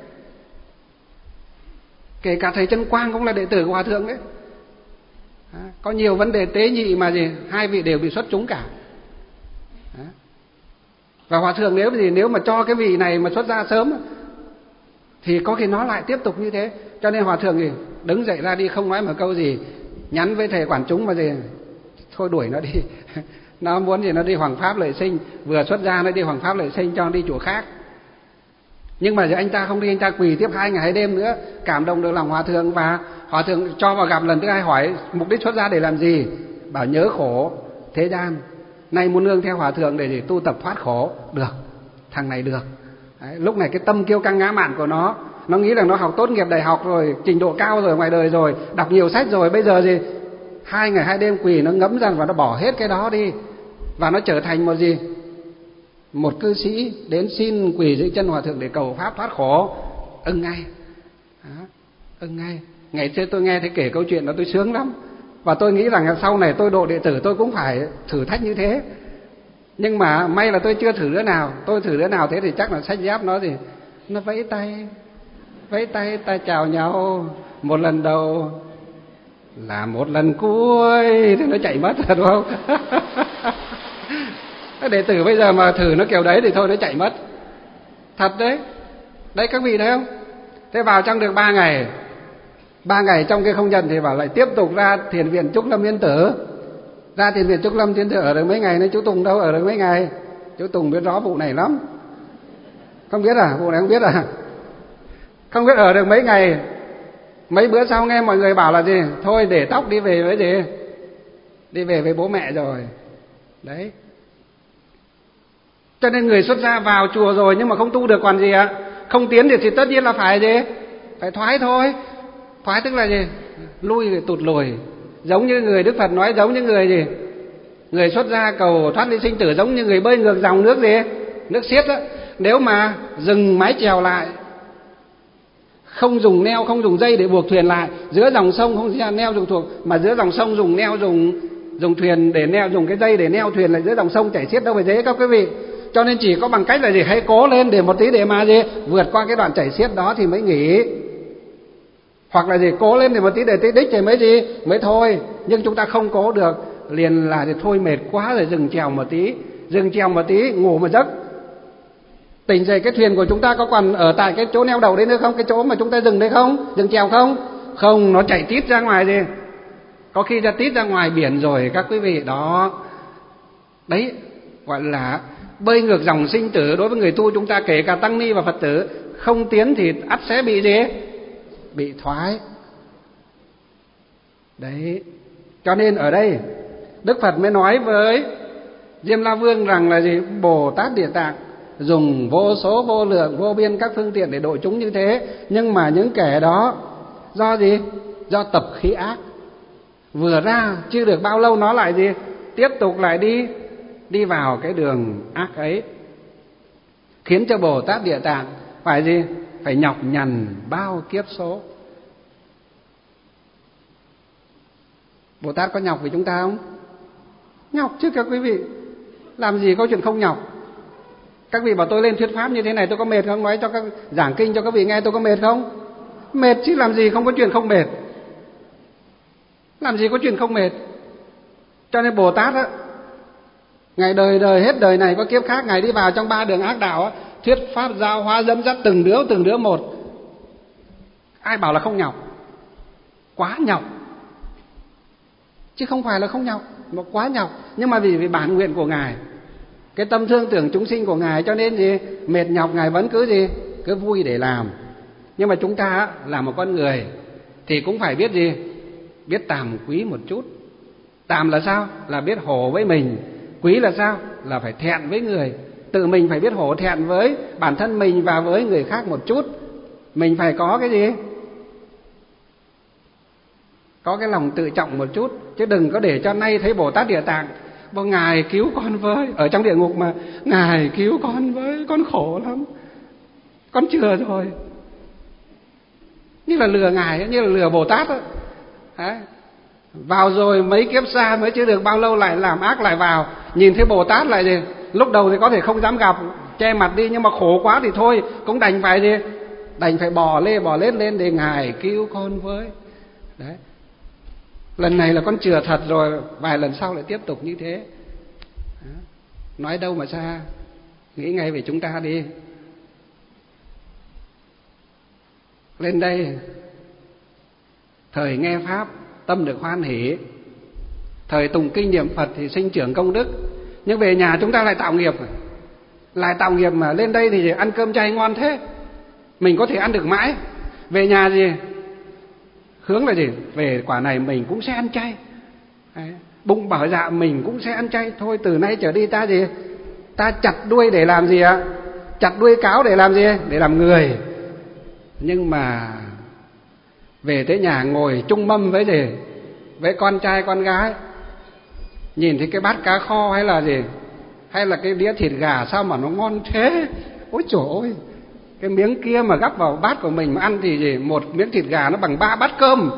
kể cả thầy Chân Quang cũng là đệ tử của hòa thượng đấy. À, có nhiều vấn đề tế nhị mà gì hai vị đều bị xuất chúng cả. À, và hòa thượng nếu gì nếu mà cho cái vị này mà xuất gia sớm thì có khi nó lại tiếp tục như thế. Cho nên hòa thượng thì đứng dậy ra đi, không nói một câu gì, nhắn với thầy quản chúng mà gì thôi đuổi nó đi. Nó muốn gì nó đi hoằng pháp lợi sinh, vừa xuất gia nó đi hoằng pháp lợi sinh, cho nó đi chùa khác. Nhưng mà anh ta không đi, anh ta quỳ tiếp hai ngày hai đêm nữa, cảm động được lòng hòa thượng, và hòa thượng cho vào gặp lần thứ hai hỏi mục đích xuất gia để làm gì. Bảo nhớ khổ thế gian, nay muốn nương theo hòa thượng để gì tu tập thoát khổ. Được, thằng này được. Đấy, lúc này cái tâm kiêu căng ngã mạn của nó, nó nghĩ là nó học tốt nghiệp đại học rồi, trình độ cao rồi, ngoài đời rồi, đọc nhiều sách rồi, bây giờ gì hai ngày hai đêm quỳ nó ngấm rằng và nó bỏ hết cái đó đi, và nó trở thành một gì một cư sĩ đến xin quỳ dưới chân hòa thượng để cầu pháp thoát khổ. Ưng ngay. Đó, ưng ngay. Ngày xưa tôi nghe thấy kể câu chuyện đó tôi sướng lắm, và tôi nghĩ rằng sau này tôi độ đệ tử tôi cũng phải thử thách như thế. Nhưng mà may là tôi chưa thử đứa nào. Tôi thử đứa nào thế thì chắc là sách giáp nó gì nó vẫy tay, vẫy tay ta chào nhau một lần đầu là một lần cuối thì nó chạy mất rồi, đúng không? Đệ tử bây giờ mà thử nó kiểu đấy thì thôi nó chạy mất. Thật đấy. Đấy các vị thấy không? Thế vào trong được ba ngày, ba ngày trong cái không nhận thì bảo lại tiếp tục ra thiền viện Trúc Lâm Yên Tử. Ra thiền viện Trúc Lâm Yên Tử ở được mấy ngày nữa, chú Tùng đâu ở được mấy ngày? Chú Tùng biết rõ vụ này lắm. Không biết à? Vụ này không biết à? Không biết ở được mấy ngày. Mấy bữa sau nghe mọi người bảo là gì? Thôi để tóc đi về với gì? Đi về với bố mẹ rồi. Đấy. Cho nên người xuất gia vào chùa rồi nhưng mà không tu được còn gì ạ? Không tiến được thì tất nhiên là phải gì? Phải thoái thôi. Thoái tức là gì? Lui rồi tụt lùi. Giống như người Đức Phật nói, giống như người gì? Người xuất gia cầu thoát ly sinh tử, giống như người bơi ngược dòng nước gì? Nước xiết á. nếu mà dừng mái chèo lại, không dùng neo, không dùng dây để buộc thuyền lại, giữa dòng sông không dùng neo dùng thuộc, mà giữa dòng sông dùng neo, dùng dùng thuyền để neo, dùng cái dây để neo thuyền, lại giữa dòng sông chảy xiết đâu phải thế các quý vị. Cho nên chỉ có bằng cách là gì, hãy cố lên để một tí để mà gì vượt qua cái đoạn chảy xiết đó thì mới nghỉ, hoặc là gì cố lên để một tí để tới đích thì mới gì mới thôi. Nhưng chúng ta không cố được, liền là thì thôi mệt quá rồi dừng chèo một tí, dừng chèo một tí ngủ một giấc, tỉnh dậy cái thuyền của chúng ta có còn ở tại cái chỗ neo đầu đấy nữa không, cái chỗ mà chúng ta dừng đấy không, dừng chèo không, không, nó chạy tít ra ngoài gì, có khi ra tít ra ngoài biển rồi các quý vị. Đó đấy gọi là bơi ngược dòng sinh tử. Đối với người tu chúng ta, kể cả tăng ni và Phật tử, không tiến thì ắt sẽ bị gì, bị thoái. Đấy, cho nên ở đây Đức Phật mới nói với Diêm La Vương rằng là gì, Bồ Tát Địa Tạng dùng vô số vô lượng vô biên các phương tiện để độ chúng như thế, nhưng mà những kẻ đó do gì, do tập khí ác, vừa ra chưa được bao lâu nó lại gì, tiếp tục lại đi đi vào cái đường ác ấy, khiến cho Bồ Tát Địa Tạng phải gì, phải nhọc nhằn bao kiếp số. Bồ Tát có nhọc với chúng ta không? Nhọc chứ các quý vị, làm gì có chuyện không nhọc. Các vị bảo tôi lên thuyết pháp như thế này tôi có mệt không? Nói cho các giảng kinh cho các vị nghe tôi có mệt không? Mệt chứ, làm gì không có chuyện không mệt, làm gì có chuyện không mệt. Cho nên Bồ Tát á, ngày đời đời hết đời này có kiếp khác, Ngài đi vào trong ba đường ác đạo á, thuyết pháp giáo hóa dẫn dắt từng đứa từng đứa một. Ai bảo là không nhọc? Quá nhọc, chứ không phải là không nhọc, mà quá nhọc. Nhưng mà vì vì bản nguyện của Ngài, cái tâm thương tưởng chúng sinh của Ngài, cho nên gì mệt nhọc Ngài vẫn cứ gì cứ vui để làm. Nhưng mà chúng ta là một con người thì cũng phải biết gì, biết tàm quý một chút. Tàm là sao? Là biết hổ với mình. Quý là sao? Là phải thẹn với người. Tự mình phải biết hổ thẹn với bản thân mình và với người khác một chút. Mình phải có cái gì, có cái lòng tự trọng một chút, chứ đừng có để cho nay thấy Bồ Tát Địa Tạng, Bo Ngài cứu con với, ở trong địa ngục mà Ngài cứu con với, con khổ lắm, con chừa rồi. Như là lừa Ngài, như là lừa Bồ Tát đó. Đấy. Vào rồi mấy kiếp xa mới chưa được bao lâu lại làm ác lại vào, nhìn thấy Bồ Tát lại gì, lúc đầu thì có thể không dám gặp, che mặt đi, nhưng mà khổ quá thì thôi, cũng đành phải gì, đành phải bò lê bò lết lên để Ngài cứu con với. Đấy. Lần này là con chừa thật rồi, vài lần sau lại tiếp tục như thế. Đó. Nói đâu mà xa, nghĩ ngay về chúng ta đi. Lên đây thời nghe pháp tâm được hoan hỷ, thời tụng kinh niệm Phật thì sinh trưởng công đức. Nhưng về nhà chúng ta lại tạo nghiệp, lại tạo nghiệp mà lên đây thì ăn cơm chay ngon thế, mình có thể ăn được mãi. Về nhà gì hướng là gì, về quả này mình cũng sẽ ăn chay. Đấy. Bụng bảo dạ mình cũng sẽ ăn chay. Thôi từ nay trở đi ta gì, ta chặt đuôi để làm gì ạ? Chặt đuôi cáo để làm gì? Để làm người. Nhưng mà về tới nhà ngồi chung mâm với gì, với con trai con gái, nhìn thấy cái bát cá kho hay là gì, hay là cái đĩa thịt gà sao mà nó ngon thế, ôi trời ơi, cái miếng kia mà gắp vào bát của mình mà ăn thì gì, một miếng thịt gà nó bằng ba bát cơm,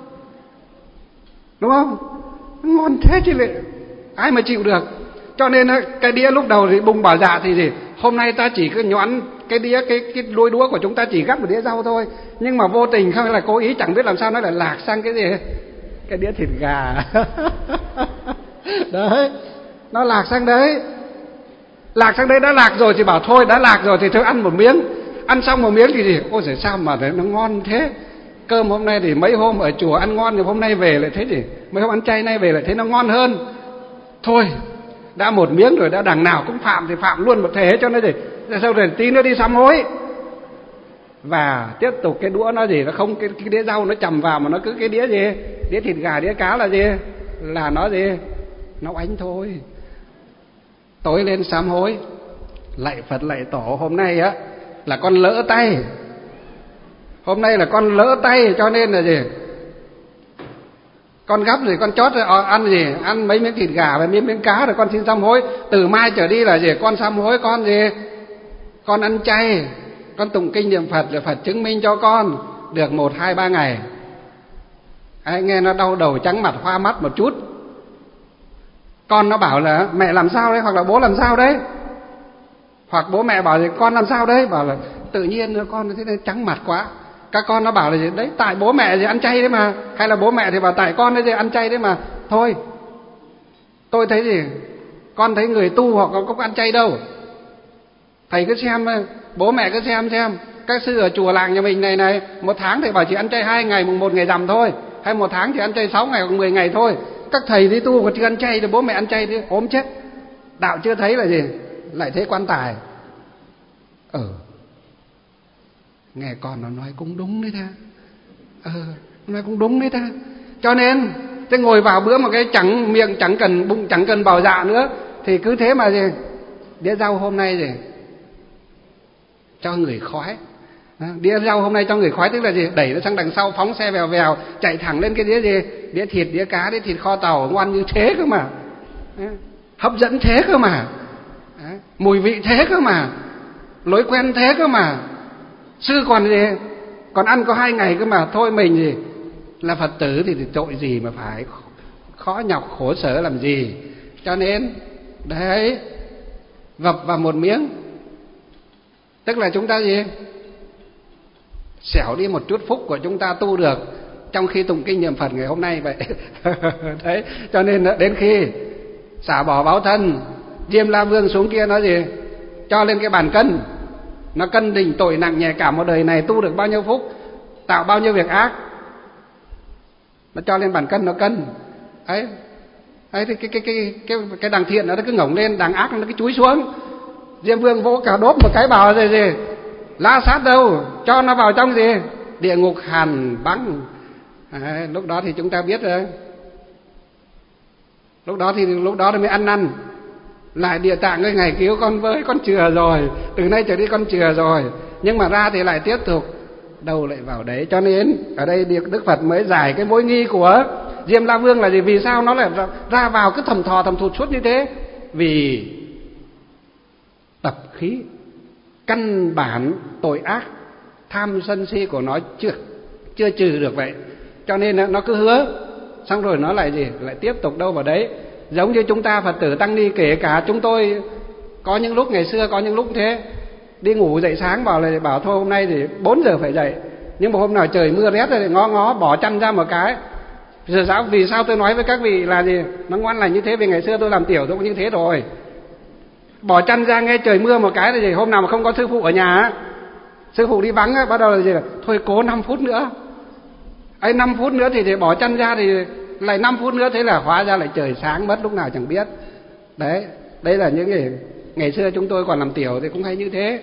đúng không? Ngon thế chứ lại ai mà chịu được. Cho nên cái đĩa lúc đầu thì bùng bảo dạ thì gì, hôm nay ta chỉ cứ nhoắn cái đĩa, cái cái đôi đũa của chúng ta chỉ gắp một đĩa rau thôi, nhưng mà vô tình không là cố ý, chẳng biết làm sao nó lại lạc sang cái gì, cái đĩa thịt gà. Đấy, nó lạc sang đấy, lạc sang đấy, đã lạc rồi thì bảo thôi, đã lạc rồi thì thôi ăn một miếng. Ăn xong một miếng thì gì, ôi giời sao mà nó ngon thế. Cơm hôm nay thì mấy hôm ở chùa ăn ngon, thì hôm nay về lại thấy gì, mấy hôm ăn chay nay về lại thấy nó ngon hơn. Thôi đã một miếng rồi, đã đằng nào cũng phạm thì phạm luôn một thế, cho nên gì sau rồi tí nữa đi sám hối. Và tiếp tục cái đũa nó gì, nó không cái, cái đĩa rau nó chầm vào, mà nó cứ cái đĩa gì, đĩa thịt gà, đĩa cá là gì, là nó gì, nó oánh thôi. Tối lên sám hối, lạy Phật lạy Tổ, hôm nay á là con lỡ tay, hôm nay là con lỡ tay, cho nên là gì, con gắp rồi con chót rồi ăn gì, ăn mấy miếng thịt gà và miếng miếng cá rồi con xin sám hối. Từ mai trở đi là gì, con sám hối con gì, Con ăn chay, con tụng kinh niệm Phật rồi Phật chứng minh cho con được một hai ba ngày. Đấy, nghe nó đau đầu trắng mặt hoa mắt một chút, con nó bảo là mẹ làm sao đấy, hoặc là bố làm sao đấy, hoặc bố mẹ bảo thì con làm sao đấy, bảo là tự nhiên con thế này trắng mặt quá. Các con nó bảo là gì đấy, tại bố mẹ thì ăn chay đấy mà, hay là bố mẹ thì bảo tại con đấy thì ăn chay đấy mà. Thôi, tôi thấy gì, con thấy người tu họ có, có ăn chay đâu. Thầy cứ xem, bố mẹ cứ xem xem các sư ở chùa làng nhà mình này này, một tháng thầy bảo chỉ ăn chay hai ngày, mùng một ngày rằm thôi, hay một tháng chỉ ăn chay sáu ngày hoặc mười ngày thôi. Các thầy đi tu còn chưa ăn chay thì bố mẹ ăn chay thì ốm chết. Đạo chưa thấy là gì, lại thấy quan tài. Ờ, nghe con nó nói cũng đúng đấy ta. Ờ, nói cũng đúng đấy ta. Cho nên thế ngồi vào bữa một cái chẳng miệng chẳng cần bụng chẳng cần bào dạ nữa, thì cứ thế mà gì, đĩa rau hôm nay gì cho người khói. Đĩa rau hôm nay cho người khói tức là gì, đẩy nó sang đằng sau, phóng xe vèo vèo chạy thẳng lên cái đĩa gì, đĩa thịt, đĩa cá, đĩa thịt kho tàu ngoan như thế cơ mà, hấp dẫn thế cơ mà, mùi vị thế cơ mà, lối quen thế cơ mà. Sư còn gì, còn ăn có hai ngày cơ mà. Thôi mình gì là Phật tử thì, thì tội gì mà phải khó nhọc khổ sở làm gì. Cho nên đấy, vập vào một miếng tức là chúng ta gì, xẻo đi một chút phúc của chúng ta tu được trong khi tụng kinh niệm Phật ngày hôm nay vậy. Đấy, cho nên đến khi xả bỏ báo thân, Diêm La Vương xuống kia nói gì, cho lên cái bàn cân, nó cân định tội nặng nhẹ cả một đời này tu được bao nhiêu phúc, tạo bao nhiêu việc ác, nó cho lên bàn cân nó cân. Ấy, ấy thì cái cái cái cái cái đằng thiện nó cứ ngẩng lên, đằng ác nó cứ chúi xuống. Diêm Vương vỗ cả đốp một cái bảo gì gì, la sát đâu, cho nó vào trong gì, địa ngục hàn băng. À, lúc đó thì chúng ta biết rồi. Lúc đó thì lúc đó thì mới ăn năn. Lại Địa Tạng cái ngày cứu con với, con chừa rồi, từ nay trở đi con chừa rồi. Nhưng mà ra thì lại tiếp tục đâu lại vào đấy. Cho nên ở đây Đức Phật mới giải cái mối nghi của Diêm La Vương là gì, vì sao nó lại ra vào cứ thầm thò thầm thụt suốt như thế. Vì tập khí, căn bản tội ác tham sân si của nó chưa chưa trừ được vậy. Cho nên nó cứ hứa, xong rồi nó lại gì, lại tiếp tục đâu vào đấy. Giống như chúng ta Phật tử tăng ni, kể cả chúng tôi có những lúc ngày xưa có những lúc thế, đi ngủ dậy sáng bảo là bảo thôi hôm nay thì bốn giờ phải dậy, nhưng mà hôm nào trời mưa rét rồi thì ngó ngó bỏ chăn ra một cái. Giờ sao, vì sao tôi nói với các vị là gì, nó ngoan lành như thế, vì ngày xưa tôi làm tiểu tôi cũng như thế rồi. Bỏ chăn ra nghe trời mưa một cái là gì, hôm nào mà không có sư phụ ở nhà, sư phụ đi vắng bắt đầu là gì, thôi cố năm phút nữa ấy, năm phút nữa thì, thì bỏ chăn ra thì lại năm phút nữa, thế là hóa ra lại trời sáng mất lúc nào chẳng biết. Đấy, đây là những cái ngày xưa chúng tôi còn làm tiểu thì cũng hay như thế.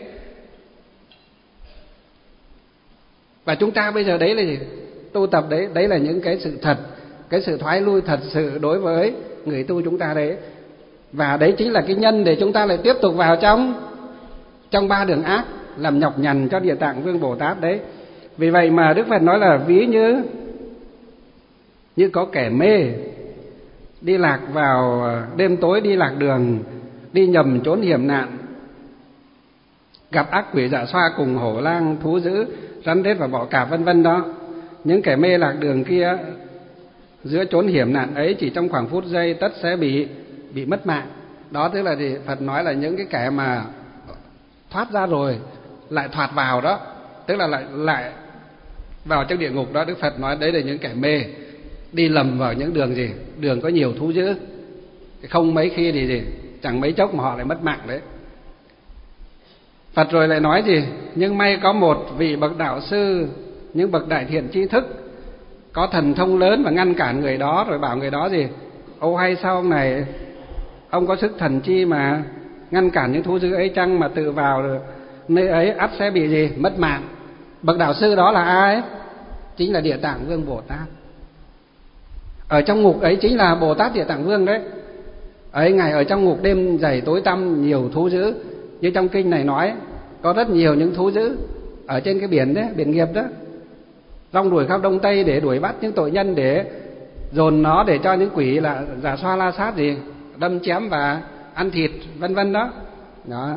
Và chúng ta bây giờ đấy là gì, tu tập đấy, đấy là những cái sự thật, cái sự thoái lui thật sự đối với người tu chúng ta đấy. Và đấy chính là cái nhân để chúng ta lại tiếp tục vào trong trong ba đường ác, làm nhọc nhằn cho Địa Tạng Vương Bồ Tát đấy. Vì vậy mà Đức Phật nói là ví như như có kẻ mê đi lạc vào đêm tối, đi lạc đường, đi nhầm trốn hiểm nạn, gặp ác quỷ dạ xoa cùng hổ lang thú dữ, rắn rết và bọ cạp vân vân đó. Những kẻ mê lạc đường kia giữa chốn hiểm nạn ấy chỉ trong khoảng phút giây tất sẽ bị bị mất mạng. Đó tức là gì, Phật nói là những cái kẻ mà thoát ra rồi lại thoát vào đó, tức là lại lại vào trong địa ngục đó. Đức Phật nói đấy là những kẻ mê đi lầm vào những đường gì, đường có nhiều thú dữ, không mấy khi thì gì, chẳng mấy chốc mà họ lại mất mạng đấy. Phật rồi lại nói gì, nhưng may có một vị bậc đạo sư, những bậc đại thiện tri thức có thần thông lớn và ngăn cản người đó, rồi bảo người đó gì, ô hay sao ông này, ông có sức thần chi mà ngăn cản những thú dữ ấy chăng, mà tự vào nơi ấy ắt sẽ bị gì, mất mạng. Bậc đạo sư đó là ai? Chính là Địa Tạng Vương Bồ Tát. Ở trong ngục ấy chính là Bồ Tát Địa Tạng Vương đấy. Ấy ngài ở trong ngục đêm dày tối tăm nhiều thú dữ, như trong kinh này nói có rất nhiều những thú dữ ở trên cái biển đấy, biển nghiệp đó, rong đuổi khắp đông tây để đuổi bắt những tội nhân, để dồn nó để cho những quỷ là giả xoa la sát gì, đâm chém và ăn thịt vân vân đó. Đó.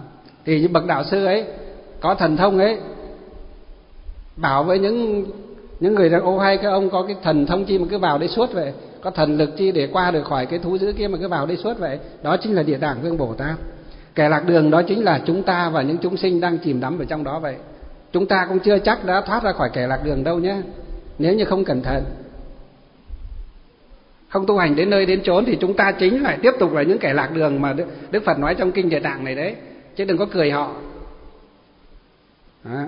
Thì những bậc đạo sư ấy có thần thông ấy bảo với những những người rằng: ô hay các ông có cái thần thông chi mà cứ vào đây suốt vậy, có thần lực chi để qua được khỏi cái thú dữ kia mà cứ vào đây suốt vậy. Đó chính là Địa Tạng Vương Bồ Tát. Kẻ lạc đường đó chính là chúng ta và những chúng sinh đang chìm đắm ở trong đó vậy. Chúng ta cũng chưa chắc đã thoát ra khỏi kẻ lạc đường đâu nhé, nếu như không cẩn thận, không tu hành đến nơi đến chốn thì chúng ta chính lại tiếp tục là những kẻ lạc đường mà Đức, Đức Phật nói trong kinh Địa Tạng này đấy, chứ đừng có cười họ. Đó.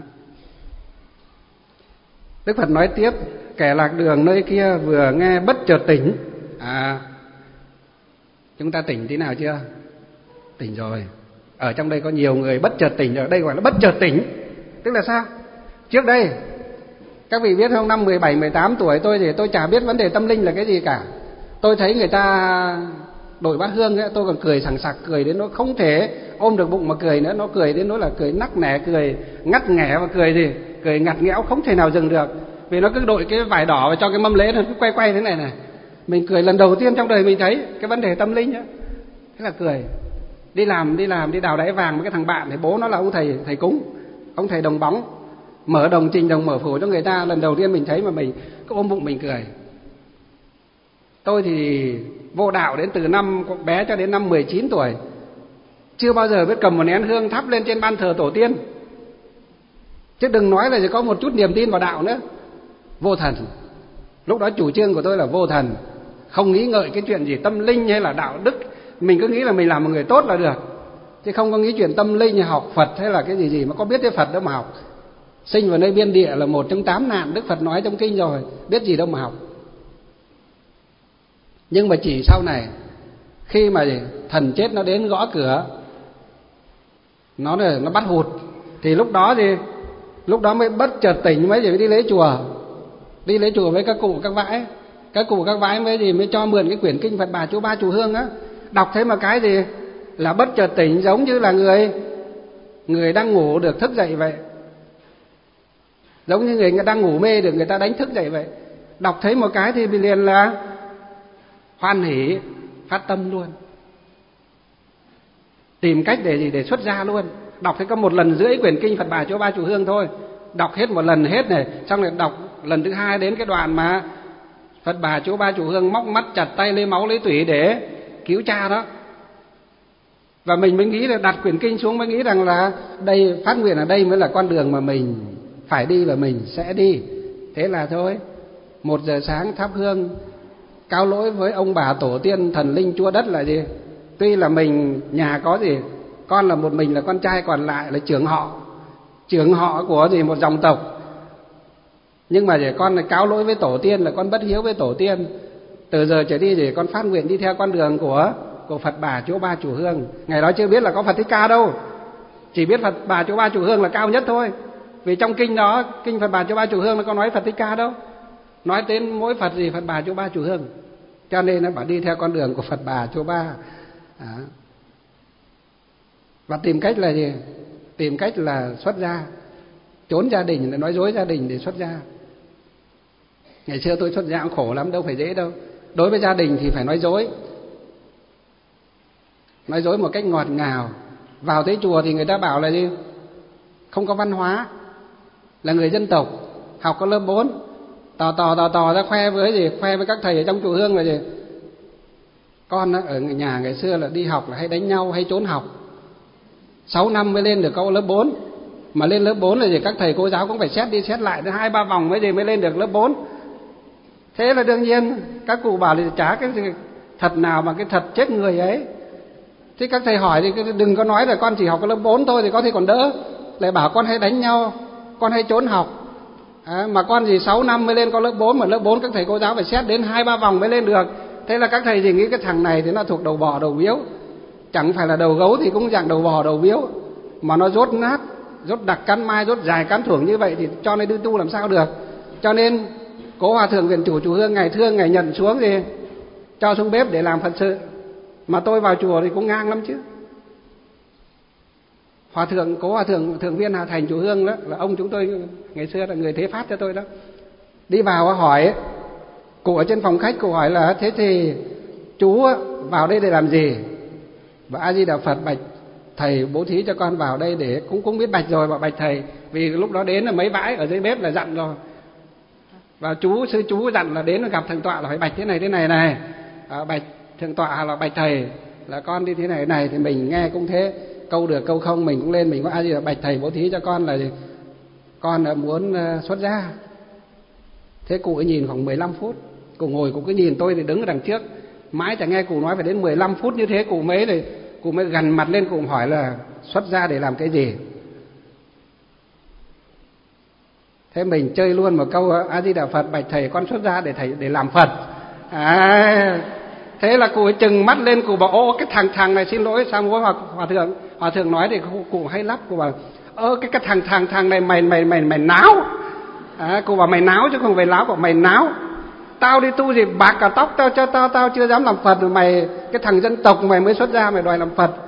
Đức Phật nói tiếp: kẻ lạc đường nơi kia vừa nghe bất chợt tỉnh. À, chúng ta tỉnh thế nào chưa? Tỉnh rồi. Ở trong đây có nhiều người bất chợt tỉnh rồi, đây gọi là bất chợt tỉnh. Tức là sao? Trước đây các vị biết không, năm mười bảy, mười tám tuổi tôi thì tôi chả biết vấn đề tâm linh là cái gì cả. Tôi thấy người ta đổi bát hương ấy, tôi còn cười sảng sặc, cười đến nó không thể ôm được bụng mà cười nữa. Nó cười đến nó là cười nắc nẻ, cười ngắt nghẻ và cười gì? Cười ngặt nghẽo không thể nào dừng được. Vì nó cứ đội cái vải đỏ vào cho cái mâm lễ, nó cứ quay quay thế này này. Mình cười lần đầu tiên trong đời mình thấy cái vấn đề tâm linh á. Thế là cười. Đi làm đi làm đi đào đáy vàng với cái thằng bạn thì bố nó là ông thầy thầy cúng, ông thầy đồng bóng, mở đồng trình đồng mở phủ cho người ta. Lần đầu tiên mình thấy mà mình cứ ôm bụng mình cười. Tôi thì vô đạo đến từ năm bé cho đến năm mười chín tuổi, chưa bao giờ biết cầm một nén hương thắp lên trên ban thờ tổ tiên, chứ đừng nói là chỉ có một chút niềm tin vào đạo nữa. Vô thần. Lúc đó chủ trương của tôi là vô thần, không nghĩ ngợi cái chuyện gì tâm linh hay là đạo đức. Mình cứ nghĩ là mình làm một người tốt là được, chứ không có nghĩ chuyện tâm linh hay học Phật hay là cái gì gì, mà có biết cái Phật đâu mà học. Sinh vào nơi biên địa là một trong tám nạn, Đức Phật nói trong kinh rồi, biết gì đâu mà học. Nhưng mà chỉ sau này, khi mà thần chết nó đến gõ cửa, nó nó bắt hụt, thì lúc đó thì lúc đó mới bất chợt tỉnh, mới gì đi lễ chùa, đi lễ chùa với các cụ các vãi, các cụ các vãi mới gì mới cho mượn cái quyển kinh Phật Bà Chú Ba Chùa Hương á, đọc thế mà cái gì là bất chợt tỉnh, giống như là người người đang ngủ được thức dậy vậy, giống như người đang ngủ mê được người ta đánh thức dậy vậy. Đọc thấy một cái thì liền là hoan hỉ, phát tâm luôn, tìm cách để gì để xuất gia luôn. Đọc thấy có một lần rưỡi quyển kinh Phật Bà Chú Ba Chùa Hương thôi, đọc hết một lần hết này, xong rồi đọc lần thứ hai đến cái đoạn mà Phật Bà Chú Ba Chùa Hương móc mắt chặt tay lấy máu lấy tủy để cứu cha đó. Và mình mới nghĩ là đặt quyển kinh xuống, mới nghĩ rằng là đây phát nguyện ở đây mới là con đường mà mình phải đi và mình sẽ đi. Thế là thôi, một giờ sáng thắp hương cáo lỗi với ông bà tổ tiên thần linh chúa đất là gì? Tuy là mình nhà có gì, con là một mình là con trai, còn lại là trưởng họ, trưởng họ của gì một dòng tộc, nhưng mà để con là cáo lỗi với tổ tiên, là con bất hiếu với tổ tiên. Từ giờ trở đi để con phát nguyện đi theo con đường của của Phật Bà Chúa Ba Chùa Hương. Ngày đó chưa biết là có Phật Thích Ca đâu, chỉ biết Phật Bà Chúa Ba Chùa Hương là cao nhất thôi. Vì trong kinh đó, kinh Phật Bà Chúa Ba Chùa Hương nó có nói Phật Thích Ca đâu, nói đến mỗi Phật gì Phật Bà Chúa Ba Chùa Hương. Cho nên nó bảo đi theo con đường của Phật Bà Chúa Ba. Đó. Và tìm cách là gì? Tìm cách là xuất gia, trốn gia đình, là nói dối gia đình để xuất gia. Ngày xưa tôi xuất gia cũng khổ lắm, đâu phải dễ đâu. Đối với gia đình thì phải nói dối, nói dối một cách ngọt ngào. Vào tới chùa thì người ta bảo là gì? Không có văn hóa, là người dân tộc, học có lớp bốn, tò tò tò tò ra khoe với gì, khoe với các thầy ở trong chùa Hương là gì? Con ở nhà ngày xưa là đi học là hay đánh nhau, hay trốn học. Sáu năm mới lên được có lớp bốn, mà lên lớp bốn là gì? Các thầy cô giáo cũng phải xét đi xét lại đến hai ba vòng mới gì mới lên được lớp bốn. Thế là đương nhiên các cụ bảo là chả cái gì thật nào mà cái thật chết người ấy. Thế các thầy hỏi thì đừng có nói là con chỉ học có lớp bốn thôi thì có thể còn đỡ, lại bảo con hay đánh nhau, con hay trốn học. À, mà con gì sáu năm mới lên có lớp bốn, mà lớp bốn các thầy cô giáo phải xét đến hai ba vòng mới lên được. Thế là các thầy gì nghĩ cái thằng này thì nó thuộc đầu bò đầu biếu, chẳng phải là đầu gấu thì cũng dạng đầu bò đầu biếu, mà nó rốt nát, rốt đặc cắn mai, rốt dài cắn thủng như vậy thì cho nên đi tu làm sao được. Cho nên Cố Hòa Thượng Viện Chủ Chùa Hương ngày thương ngày nhận xuống thì cho xuống bếp để làm Phật sự. Mà tôi vào chùa thì cũng ngang lắm chứ. Hòa Thượng, Cố Hòa Thượng Thượng Viên Hà Thành Chùa Hương đó, là ông chúng tôi ngày xưa là người thế phát cho tôi đó. Đi vào hỏi, cụ ở trên phòng khách, cụ hỏi là thế thì chú vào đây để làm gì? Và A Di Đà Phật bạch thầy bố thí cho con vào đây để cũng cũng biết bạch rồi, bảo bạch thầy, vì lúc đó đến là mấy bãi ở dưới bếp là dặn rồi. Và chú sư chú dặn là đến là gặp thượng tọa là phải bạch thế này thế này này, à, bạch thượng tọa là bạch thầy là con đi thế này này. Thì mình nghe cũng thế, câu được câu không mình cũng lên mình có A Di Đà bạch thầy bố thí cho con là con là muốn xuất gia. Thế cụ ấy nhìn khoảng mười lăm phút, cụ ngồi cụ cứ nhìn tôi thì đứng ở đằng trước, mãi chẳng nghe cụ nói, phải đến mười lăm phút như thế cụ mới thì cụ mới gằn mặt lên, cụ hỏi là xuất gia để làm cái gì. Thế mình chơi luôn một câu A Di Đà Phật, bạch thầy con xuất gia để thầy để làm Phật. À, thế là cụ ấy trừng mắt lên, cụ bảo ô cái thằng thằng này xin lỗi, sao mỗi hòa, hòa thượng hòa thượng nói thì cụ, cụ hay lắp, cụ bảo ơ cái cái thằng thằng thằng này mày mày mày mày náo. À, cụ bảo mày náo chứ không phải láo, bảo mày náo. Tao đi tu gì bạc cả tóc tao cho tao tao chưa dám làm Phật, rồi mày cái thằng dân tộc mày mới xuất gia mày đòi làm Phật.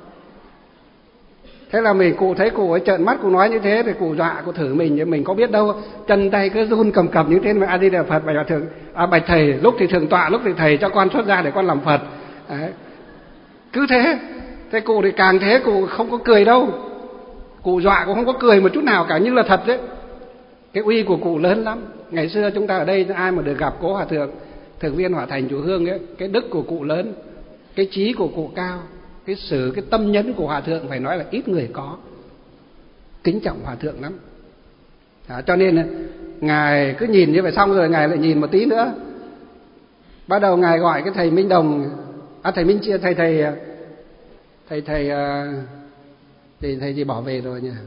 Thế là mình cụ thấy cụ ấy trợn mắt, cụ nói như thế thì cụ dọa, cụ thử mình, nhưng mình có biết đâu, chân tay cứ run cầm cập như thế mà A Di Đà Phật bạch thượng à, bạch thầy, lúc thì thượng tọa lúc thì thầy cho con xuất gia để con làm Phật. Đấy. Cứ thế, thế cụ thì càng thế cụ không có cười đâu, cụ dọa cũng không có cười một chút nào cả, như là thật đấy. Cái uy của cụ lớn lắm. Ngày xưa chúng ta ở đây ai mà được gặp cố hòa thượng thường viên Hòa Thành chùa Hương ấy, cái đức của cụ lớn, cái trí của cụ cao, cái sự cái tâm nhẫn của hòa thượng phải nói là ít người có. Kính trọng hòa thượng lắm. À, cho nên ngài cứ nhìn như vậy, xong rồi ngài lại nhìn một tí nữa, bắt đầu ngài gọi cái thầy Minh Đồng, à thầy Minh Chia, thầy thầy thầy thầy thầy thầy gì bỏ về rồi nhỉ,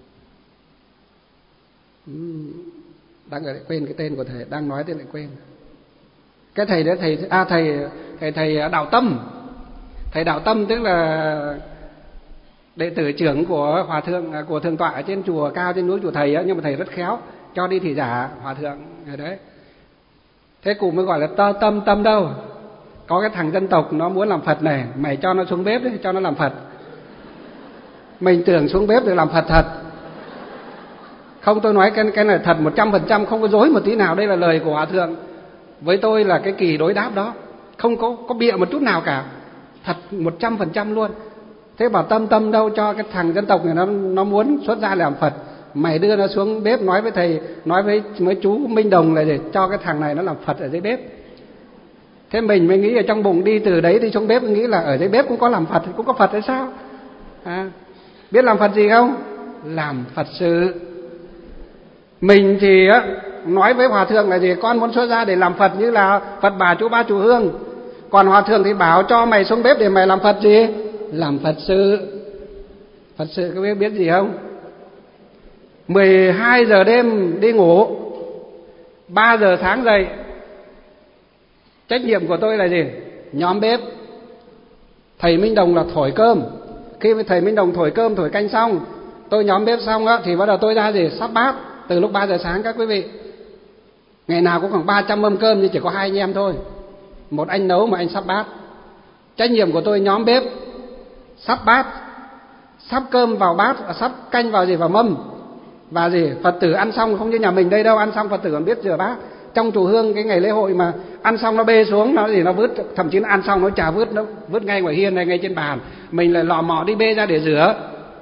đang lại quên cái tên của thầy, đang nói tên lại quên. Cái thầy đó thầy à thầy thầy thầy Đạo Tâm. Thầy Đạo Tâm tức là đệ tử trưởng của hòa thượng, của thượng tọa ở trên chùa cao trên núi chùa thầy á, nhưng mà thầy rất khéo, cho đi thị giả hòa thượng rồi đấy. Thế cụ mới gọi là tơ tâm tâm đâu. Có cái thằng dân tộc nó muốn làm Phật này, mày cho nó xuống bếp đấy, cho nó làm Phật. Mình tưởng xuống bếp để làm Phật thật. Không, tôi nói cái cái này thật một trăm phần trăm, không có dối một tí nào. Đây là lời của hòa thượng với tôi là cái kỳ đối đáp đó, không có có bịa một chút nào cả, thật một trăm phần trăm luôn. Thế bảo tâm tâm đâu, cho cái thằng dân tộc này nó nó muốn xuất gia làm Phật, mày đưa nó xuống bếp nói với thầy, nói với mấy chú Minh Đồng là để cho cái thằng này nó làm Phật ở dưới bếp. Thế mình mới nghĩ ở trong bụng, đi từ đấy đi xuống bếp nghĩ là ở dưới bếp cũng có làm Phật, cũng có Phật hay sao? À, biết làm Phật gì không? Làm Phật sự. Mình thì á nói với hòa thượng là gì? Con muốn xuất gia để làm Phật như là Phật Bà Chú Ba Chùa Hương. Còn hòa thượng thì bảo cho mày xuống bếp để mày làm Phật gì? Làm Phật sự. Phật sự có biết biết gì không? mười hai giờ đêm đi ngủ, ba giờ sáng dậy. Trách nhiệm của tôi là gì? Nhóm bếp. Thầy Minh Đồng là thổi cơm. Khi mà thầy Minh Đồng thổi cơm, thổi canh xong, tôi nhóm bếp xong á, thì bắt đầu tôi ra gì? Sắp bát. Từ lúc ba giờ sáng các quý vị. Ngày nào cũng khoảng ba trăm mâm cơm, nhưng chỉ có hai anh em thôi. Một anh nấu, một anh sắp bát. Trách nhiệm của tôi nhóm bếp, sắp bát, sắp cơm vào bát, sắp canh vào gì? Vào mâm. Và gì? Phật tử ăn xong không như nhà mình đây đâu, ăn xong Phật tử còn biết rửa bát. Trong chùa Hương cái ngày lễ hội mà ăn xong nó bê xuống, nó gì nó vứt, thậm chí nó ăn xong nó chả vứt, nó vứt ngay ngoài hiên này, ngay trên bàn. Mình lại lò mò đi bê ra để rửa.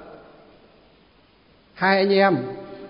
Hai anh em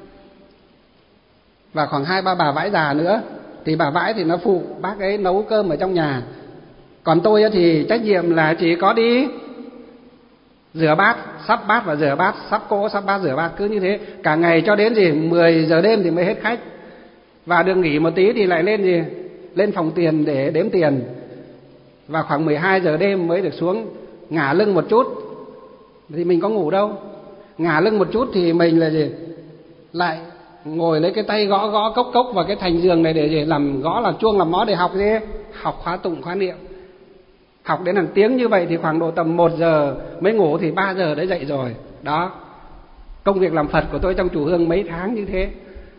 và khoảng hai ba bà vãi già nữa, thì bà vãi thì nó phụ bác ấy nấu cơm ở trong nhà. Còn tôi thì trách nhiệm là chỉ có đi rửa bát, sắp bát và rửa bát, sắp cỗ, sắp bát, rửa bát, cứ như thế cả ngày cho đến gì mười giờ đêm thì mới hết khách. Và được nghỉ một tí thì lại lên gì? Lên phòng tiền để đếm tiền. Và khoảng mười hai giờ đêm mới được xuống ngả lưng một chút. Thì mình có ngủ đâu. Ngả lưng một chút thì mình là gì? Lại ngồi lấy cái tay gõ gõ cốc cốc vào cái thành giường này để gì? Làm gõ làm chuông làm mõ để học gì? Học khóa tụng khóa niệm. Học đến hàng tiếng như vậy thì khoảng độ tầm một giờ mới ngủ, thì ba giờ đã dậy rồi. Đó. Công việc làm Phật của tôi trong chùa Hương mấy tháng như thế.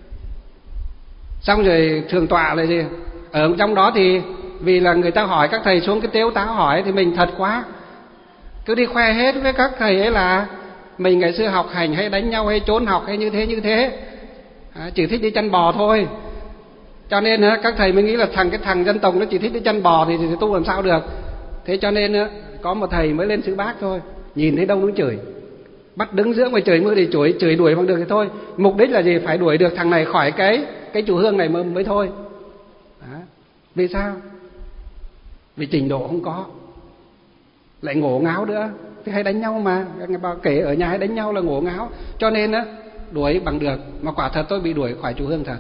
Xong rồi thường tọa là gì? Ở trong đó thì vì là người ta hỏi, các thầy xuống cái tếu táo hỏi thì mình thật quá, cứ đi khoe hết với các thầy ấy là mình ngày xưa học hành hay đánh nhau hay trốn học hay như thế như thế, à, chỉ thích đi chăn bò thôi. Cho nên các thầy mới nghĩ là thằng cái thằng dân tộc nó chỉ thích đi chăn bò thì, thì tu làm sao được. Thế cho nên có một thầy mới lên Xứ Bác thôi, nhìn thấy đông nó chửi, bắt đứng giữa ngoài trời mưa thì chửi, chửi đuổi bằng được thì thôi. Mục đích là gì? Phải đuổi được thằng này khỏi cái cái chùa Hương này mới, mới thôi. Đó. Vì sao? Vì trình độ không có, lại ngổ ngáo nữa, thì hay đánh nhau mà, người bảo kể ở nhà hay đánh nhau là ngổ ngáo, cho nên á đuổi bằng được. Mà quả thật tôi bị đuổi khỏi chùa Hương thật.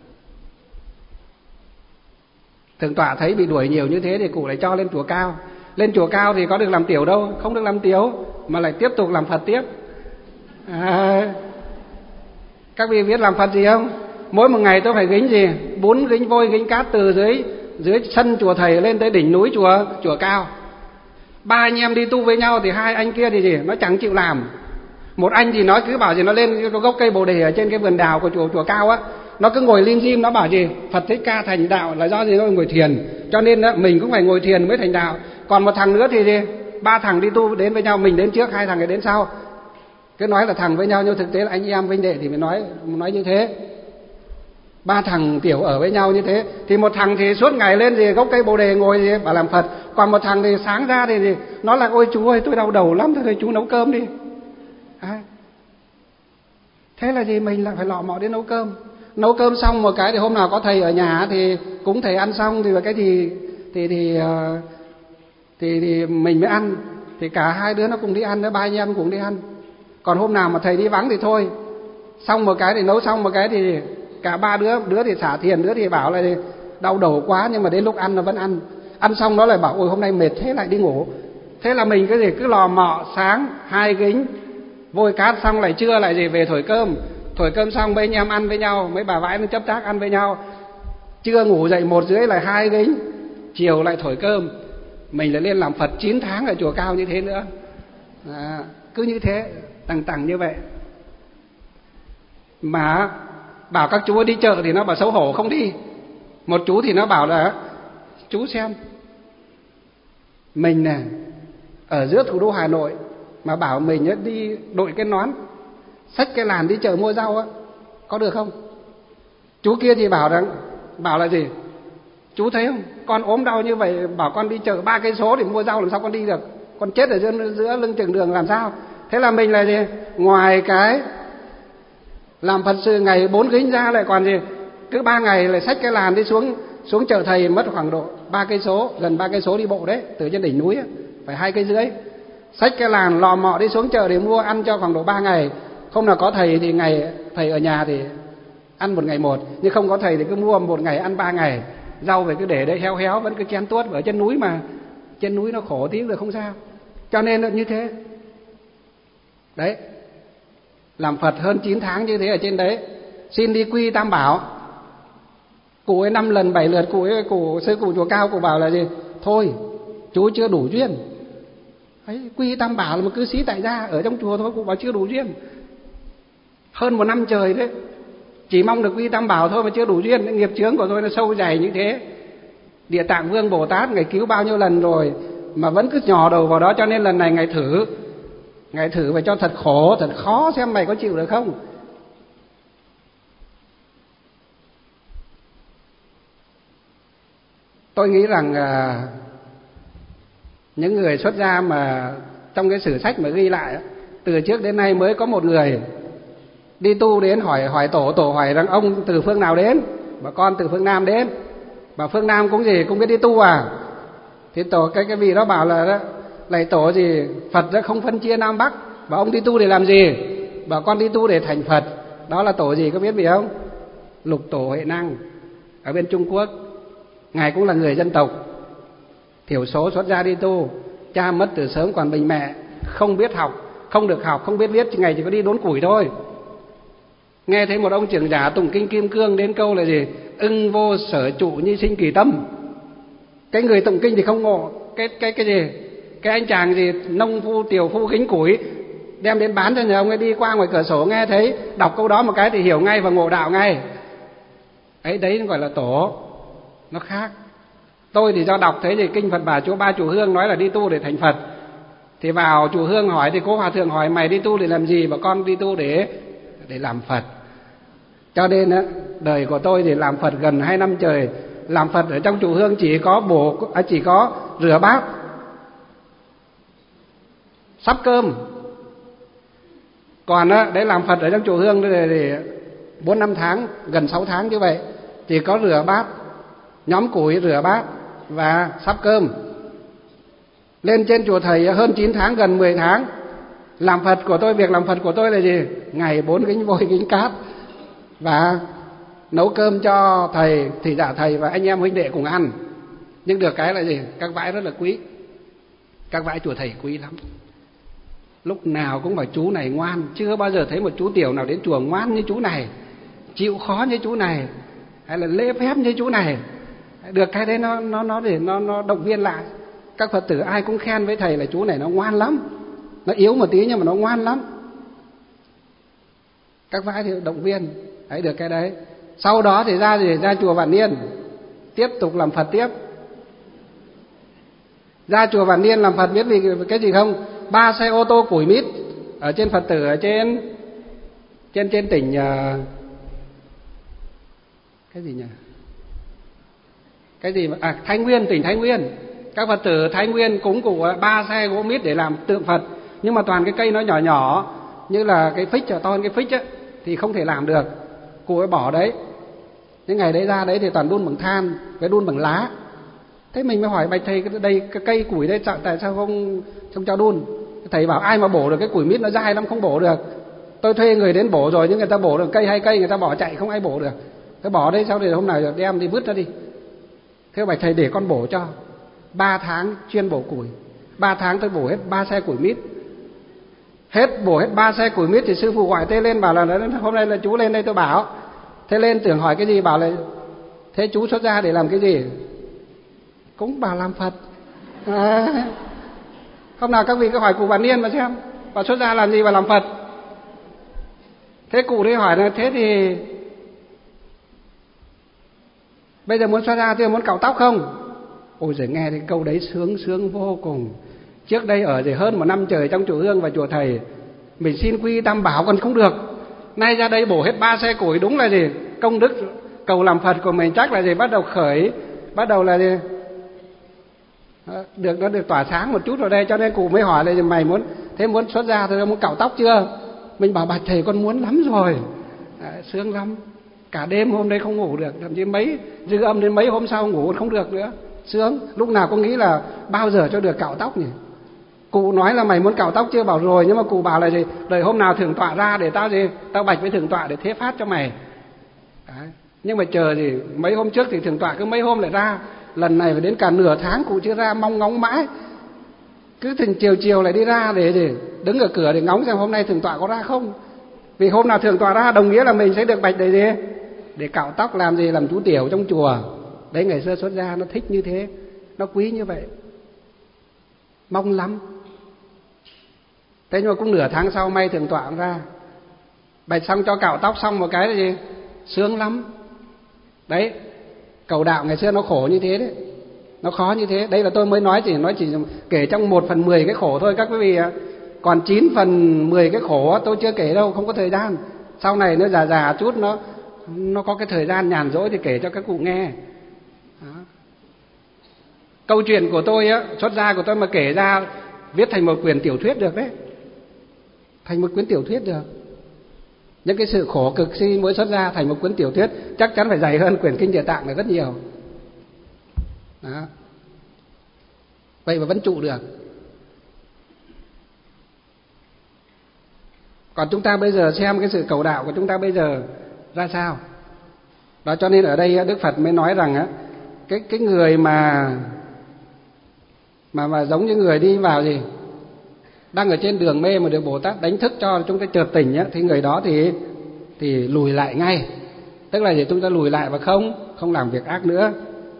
Thượng tọa thấy bị đuổi nhiều như thế thì cụ lại cho lên chùa Cao. Lên chùa Cao thì có được làm tiểu đâu, không được làm tiểu, mà lại tiếp tục làm Phật tiếp. À, các vị biết làm Phật gì không? Mỗi một ngày tôi phải gánh gì? Bốn gánh vôi gánh cát từ dưới dưới sân chùa thầy lên tới đỉnh núi chùa chùa Cao. Ba anh em đi tu với nhau thì hai anh kia thì gì? Nó chẳng chịu làm. Một anh thì nó cứ bảo gì, nó lên cái gốc cây bồ đề ở trên cái vườn đào của chùa chùa Cao á, nó cứ ngồi lim dim, nó bảo gì? Phật Thích Ca thành đạo là do gì? Nó ngồi thiền, cho nên đó, mình cũng phải ngồi thiền mới thành đạo. Còn một thằng nữa thì gì? Ba thằng đi tu đến với nhau, mình đến trước, hai thằng ấy đến sau. Cứ nói là thằng với nhau nhưng thực tế là anh em huynh đệ thì mới nói nói như thế. Ba thằng tiểu ở với nhau như thế, thì một thằng thì suốt ngày lên gì gốc cây bồ đề ngồi gì bảo làm Phật, còn một thằng thì sáng ra thì gì nó là ôi chú ơi tôi đau đầu lắm, thôi chú nấu cơm đi. À, thế là gì? Mình lại phải lọ mọ đến nấu cơm. Nấu cơm xong một cái thì hôm nào có thầy ở nhà thì cũng thầy ăn xong thì cái gì thì thì thì, thì mình mới ăn, thì cả hai đứa nó cùng đi ăn, nữa ba anh em cùng đi ăn. Còn hôm nào mà thầy đi vắng thì thôi, xong một cái thì nấu xong một cái thì cả ba đứa, đứa thì xả thiền, đứa thì bảo là đau đầu quá, nhưng mà đến lúc ăn nó vẫn ăn. Ăn xong nó lại bảo ôi hôm nay mệt thế lại đi ngủ. Thế là mình cái gì cứ lò mọ, sáng hai gánh vôi cát xong lại trưa lại gì về thổi cơm, thổi cơm xong mấy anh em ăn với nhau, mấy bà vãi nó chấp tác ăn với nhau, trưa ngủ dậy một rưỡi lại hai gánh, chiều lại thổi cơm. Mình lại lên làm Phật chín tháng ở chùa Cao như thế nữa. À, cứ như thế tằng tằng như vậy. Mà bảo các chú đi chợ thì nó bảo xấu hổ không đi. Một chú thì nó bảo là chú xem mình nè ở giữa thủ đô Hà Nội mà bảo mình đi đội cái nón, xách cái làn đi chợ mua rau á, có được không? Chú kia thì bảo rằng bảo là gì? Chú thấy không? Con ốm đau như vậy bảo con đi chợ ba cây số để mua rau làm sao con đi được? Con chết ở giữa giữa lưng chừng đường làm sao? Thế là mình là gì? Ngoài cái làm Phật sự ngày bốn gánh ra lại còn gì? Cứ ba ngày lại xách cái làn đi xuống xuống chợ thầy mất khoảng độ ba cây số, gần ba cây số đi bộ đấy, từ trên đỉnh núi ấy, phải hai cây rưỡi. Xách cái làn lò mọ đi xuống chợ để mua ăn cho khoảng độ ba ngày. Hôm nào có thầy thì ngày thầy ở nhà thì ăn một ngày một, nhưng không có thầy thì cứ mua một ngày ăn ba ngày. Rau về cứ để đấy héo héo vẫn cứ chen tuốt, ở trên núi mà, trên núi nó khổ tí rồi không sao. Cho nên là như thế. Đấy. Làm Phật hơn chín tháng như thế ở trên đấy. Xin đi quy Tam Bảo. Cụ ấy năm lần bảy lượt, cụ ấy cụ sư cụ chùa Cao cụ bảo là gì? Thôi, chú chưa đủ duyên. Đấy, quy Tam Bảo là một cư sĩ tại gia ở trong chùa thôi, cụ bảo chưa đủ duyên. Hơn một năm trời đấy, chỉ mong được quy Tam Bảo thôi mà chưa đủ duyên. Nghiệp chướng của tôi nó sâu dày như thế. Địa Tạng Vương Bồ Tát Ngài cứu bao nhiêu lần rồi mà vẫn cứ nhò đầu vào đó, cho nên lần này Ngài thử. Ngài thử phải cho thật khổ, thật khó xem mày có chịu được không. Tôi nghĩ rằng à, những người xuất gia mà trong cái sử sách mà ghi lại, từ trước đến nay mới có một người đi tu đến hỏi hỏi tổ, tổ hỏi rằng ông từ phương nào đến? Bà con từ phương Nam đến. Bà phương Nam cũng gì cũng biết đi tu à? Thì tổ cái cái vị đó bảo là đó, lạy tổ gì Phật đã không phân chia Nam Bắc, và ông đi tu để làm gì? Bà con đi tu để thành Phật. Đó là tổ gì có biết gì không? Lục Tổ Huệ Năng ở bên Trung Quốc. Ngài cũng là người dân tộc thiểu số xuất gia đi tu. Cha mất từ sớm còn mình mẹ, không biết học, không được học, không biết viết, ngày chỉ có đi đốn củi thôi. Nghe thấy một ông trưởng giả tụng kinh Kim Cương đến câu là gì? Ưng vô sở trụ nhi sinh kỳ tâm. Cái người tụng kinh thì không ngộ cái cái cái gì? Cái anh chàng gì nông phu tiểu phu gánh củi đem đến bán cho nhà ông ấy, đi qua ngoài cửa sổ nghe thấy đọc câu đó một cái thì hiểu ngay và ngộ đạo ngay. Ấy đấy gọi là tổ. Nó khác. Tôi thì do đọc thấy thì kinh Phật Bà chỗ Ba Chùa Hương nói là đi tu để thành Phật. Thì vào chùa Hương hỏi thì cô hòa thượng hỏi mày đi tu để làm gì? Bảo con đi tu để để làm Phật. Cho nên á, đời của tôi thì làm Phật gần hai năm trời. Làm Phật ở trong chùa Hương chỉ có bổ, à, chỉ có rửa bát, sắp cơm. Còn á, đấy làm Phật ở trong chùa Hương thì bốn năm tháng, gần sáu tháng như vậy, chỉ có rửa bát, nhóm củi rửa bát và sắp cơm. Lên trên chùa Thầy hơn chín tháng, gần mười tháng. Làm Phật của tôi, việc làm Phật của tôi là gì? Ngày bốn gánh vôi gánh cát và nấu cơm cho thầy, thị giả thầy và anh em huynh đệ cùng ăn. Nhưng được cái là gì? Các vãi rất là quý. Các vãi chùa Thầy quý lắm. Lúc nào cũng bảo chú này ngoan, chưa bao giờ thấy một chú tiểu nào đến chùa ngoan như chú này, chịu khó như chú này, hay là lễ phép như chú này. Được cái đấy nó nó nó để nó nó động viên lại. Các Phật tử ai cũng khen với thầy là chú này nó ngoan lắm. Nó yếu một tí nhưng mà nó ngoan lắm. Các vãi thì động viên. Đấy, được cái đấy. Sau đó thì ra thì ra chùa Vạn Niên, tiếp tục làm Phật tiếp. Ra chùa Vạn Niên làm Phật biết vì cái gì không? Ba xe ô tô củi mít ở trên Phật tử ở trên trên trên tỉnh uh, cái gì nhỉ? Cái gì mà à Thái Nguyên, tỉnh Thái Nguyên. Các Phật tử Thái Nguyên cúng cụ ba xe gỗ mít để làm tượng Phật, nhưng mà toàn cái cây nó nhỏ nhỏ như là cái phích, to hơn cái phích ấy, thì không thể làm được. Cụ ấy bỏ đấy. Những ngày đấy ra đấy thì toàn đun bằng than với đun bằng lá. Thế mình mới hỏi bạch thầy, đây cái cây củi đây tại sao không không cho đun? Thầy bảo ai mà bổ được, cái củi mít nó dai lắm không bổ được. Tôi thuê người đến bổ rồi nhưng người ta bổ được cây hai cây người ta bỏ chạy, không ai bổ được. Tôi bỏ đấy, sau này hôm nào đem đi vứt ra đi. Thế bạch thầy để con bổ cho. Ba tháng chuyên bổ củi. Ba tháng tôi bổ hết ba xe củi mít. Hết bổ hết ba xe củi mít thì sư phụ gọi Tê lên bảo là hôm nay là chú lên đây tôi bảo. Thế lên tưởng hỏi cái gì, bảo là thế chú xuất gia để làm cái gì? Cũng bảo làm Phật. À, hôm nào các vị cứ hỏi cụ Vạn Niên mà xem, bảo xuất gia làm gì mà làm Phật. Thế cụ đi hỏi là thế thì bây giờ muốn xuất gia thì muốn cạo tóc không? Ôi giời, nghe cái câu đấy sướng sướng vô cùng. Trước đây ở thì hơn một năm trời trong chùa Hương và chùa Thầy, mình xin quy tam bảo còn không được, nay ra đây bổ hết ba xe củi, đúng là gì? Công đức cầu làm Phật của mình chắc là gì? Bắt đầu khởi, bắt đầu là gì? Được, nó được tỏa sáng một chút rồi đây. Cho nên cụ mới hỏi là mày muốn thế muốn xuất gia thì muốn cạo tóc chưa? Mình bảo bạch thầy con muốn lắm rồi. À, sướng lắm. Cả đêm hôm đấy không ngủ được, thậm chí mấy dư âm đến mấy hôm sau ngủ không được nữa. Sướng. Lúc nào có nghĩ là bao giờ cho được cạo tóc nhỉ? Cụ nói là mày muốn cạo tóc chưa? Bảo rồi, nhưng mà cụ bảo là gì? Đợi hôm nào thượng tọa ra để tao gì? Tao bạch với thượng tọa để thế phát cho mày. Đấy. Nhưng mà chờ gì? Mấy hôm trước thì thượng tọa cứ mấy hôm lại ra. Lần này phải đến cả nửa tháng cụ chưa ra, mong ngóng mãi. Cứ thỉnh chiều chiều lại đi ra để gì? Đứng ở cửa để ngóng xem hôm nay thượng tọa có ra không. Vì hôm nào thượng tọa ra đồng nghĩa là mình sẽ được bạch để gì? Để cạo tóc làm gì? Làm chú tiểu trong chùa. Đấy, ngày xưa xuất gia nó thích như thế, nó quý như vậy, mong lắm. Thế nhưng mà cũng nửa tháng sau may thượng tọa ra, bạch xong cho cạo tóc xong một cái là gì? Sướng lắm. Đấy, cầu đạo ngày xưa nó khổ như thế đấy, nó khó như thế. Đây là tôi mới nói chỉ nói chỉ kể trong một phần mười cái khổ thôi các quý vị ạ. Còn chín phần mười cái khổ tôi chưa kể đâu, không có thời gian. Sau này nó già già chút, nó nó có cái thời gian nhàn rỗi thì kể cho các cụ nghe. Đó. Câu chuyện của tôi á, xuất gia của tôi mà kể ra viết thành một quyển tiểu thuyết được đấy, thành một quyển tiểu thuyết được. Những cái sự khổ cực khi mới xuất gia thành một cuốn tiểu thuyết chắc chắn phải dày hơn quyển Kinh Địa Tạng này rất nhiều. Đó. Vậy mà vẫn trụ được. Còn chúng ta bây giờ xem cái sự cầu đạo của chúng ta bây giờ ra sao. Đó, cho nên ở đây Đức Phật mới nói rằng á, cái cái người mà mà mà giống như người đi vào gì, đang ở trên đường mê mà được Bồ Tát đánh thức cho chúng ta chợt tỉnh á, thì người đó thì thì lùi lại ngay. Tức là gì? Chúng ta lùi lại và không không làm việc ác nữa.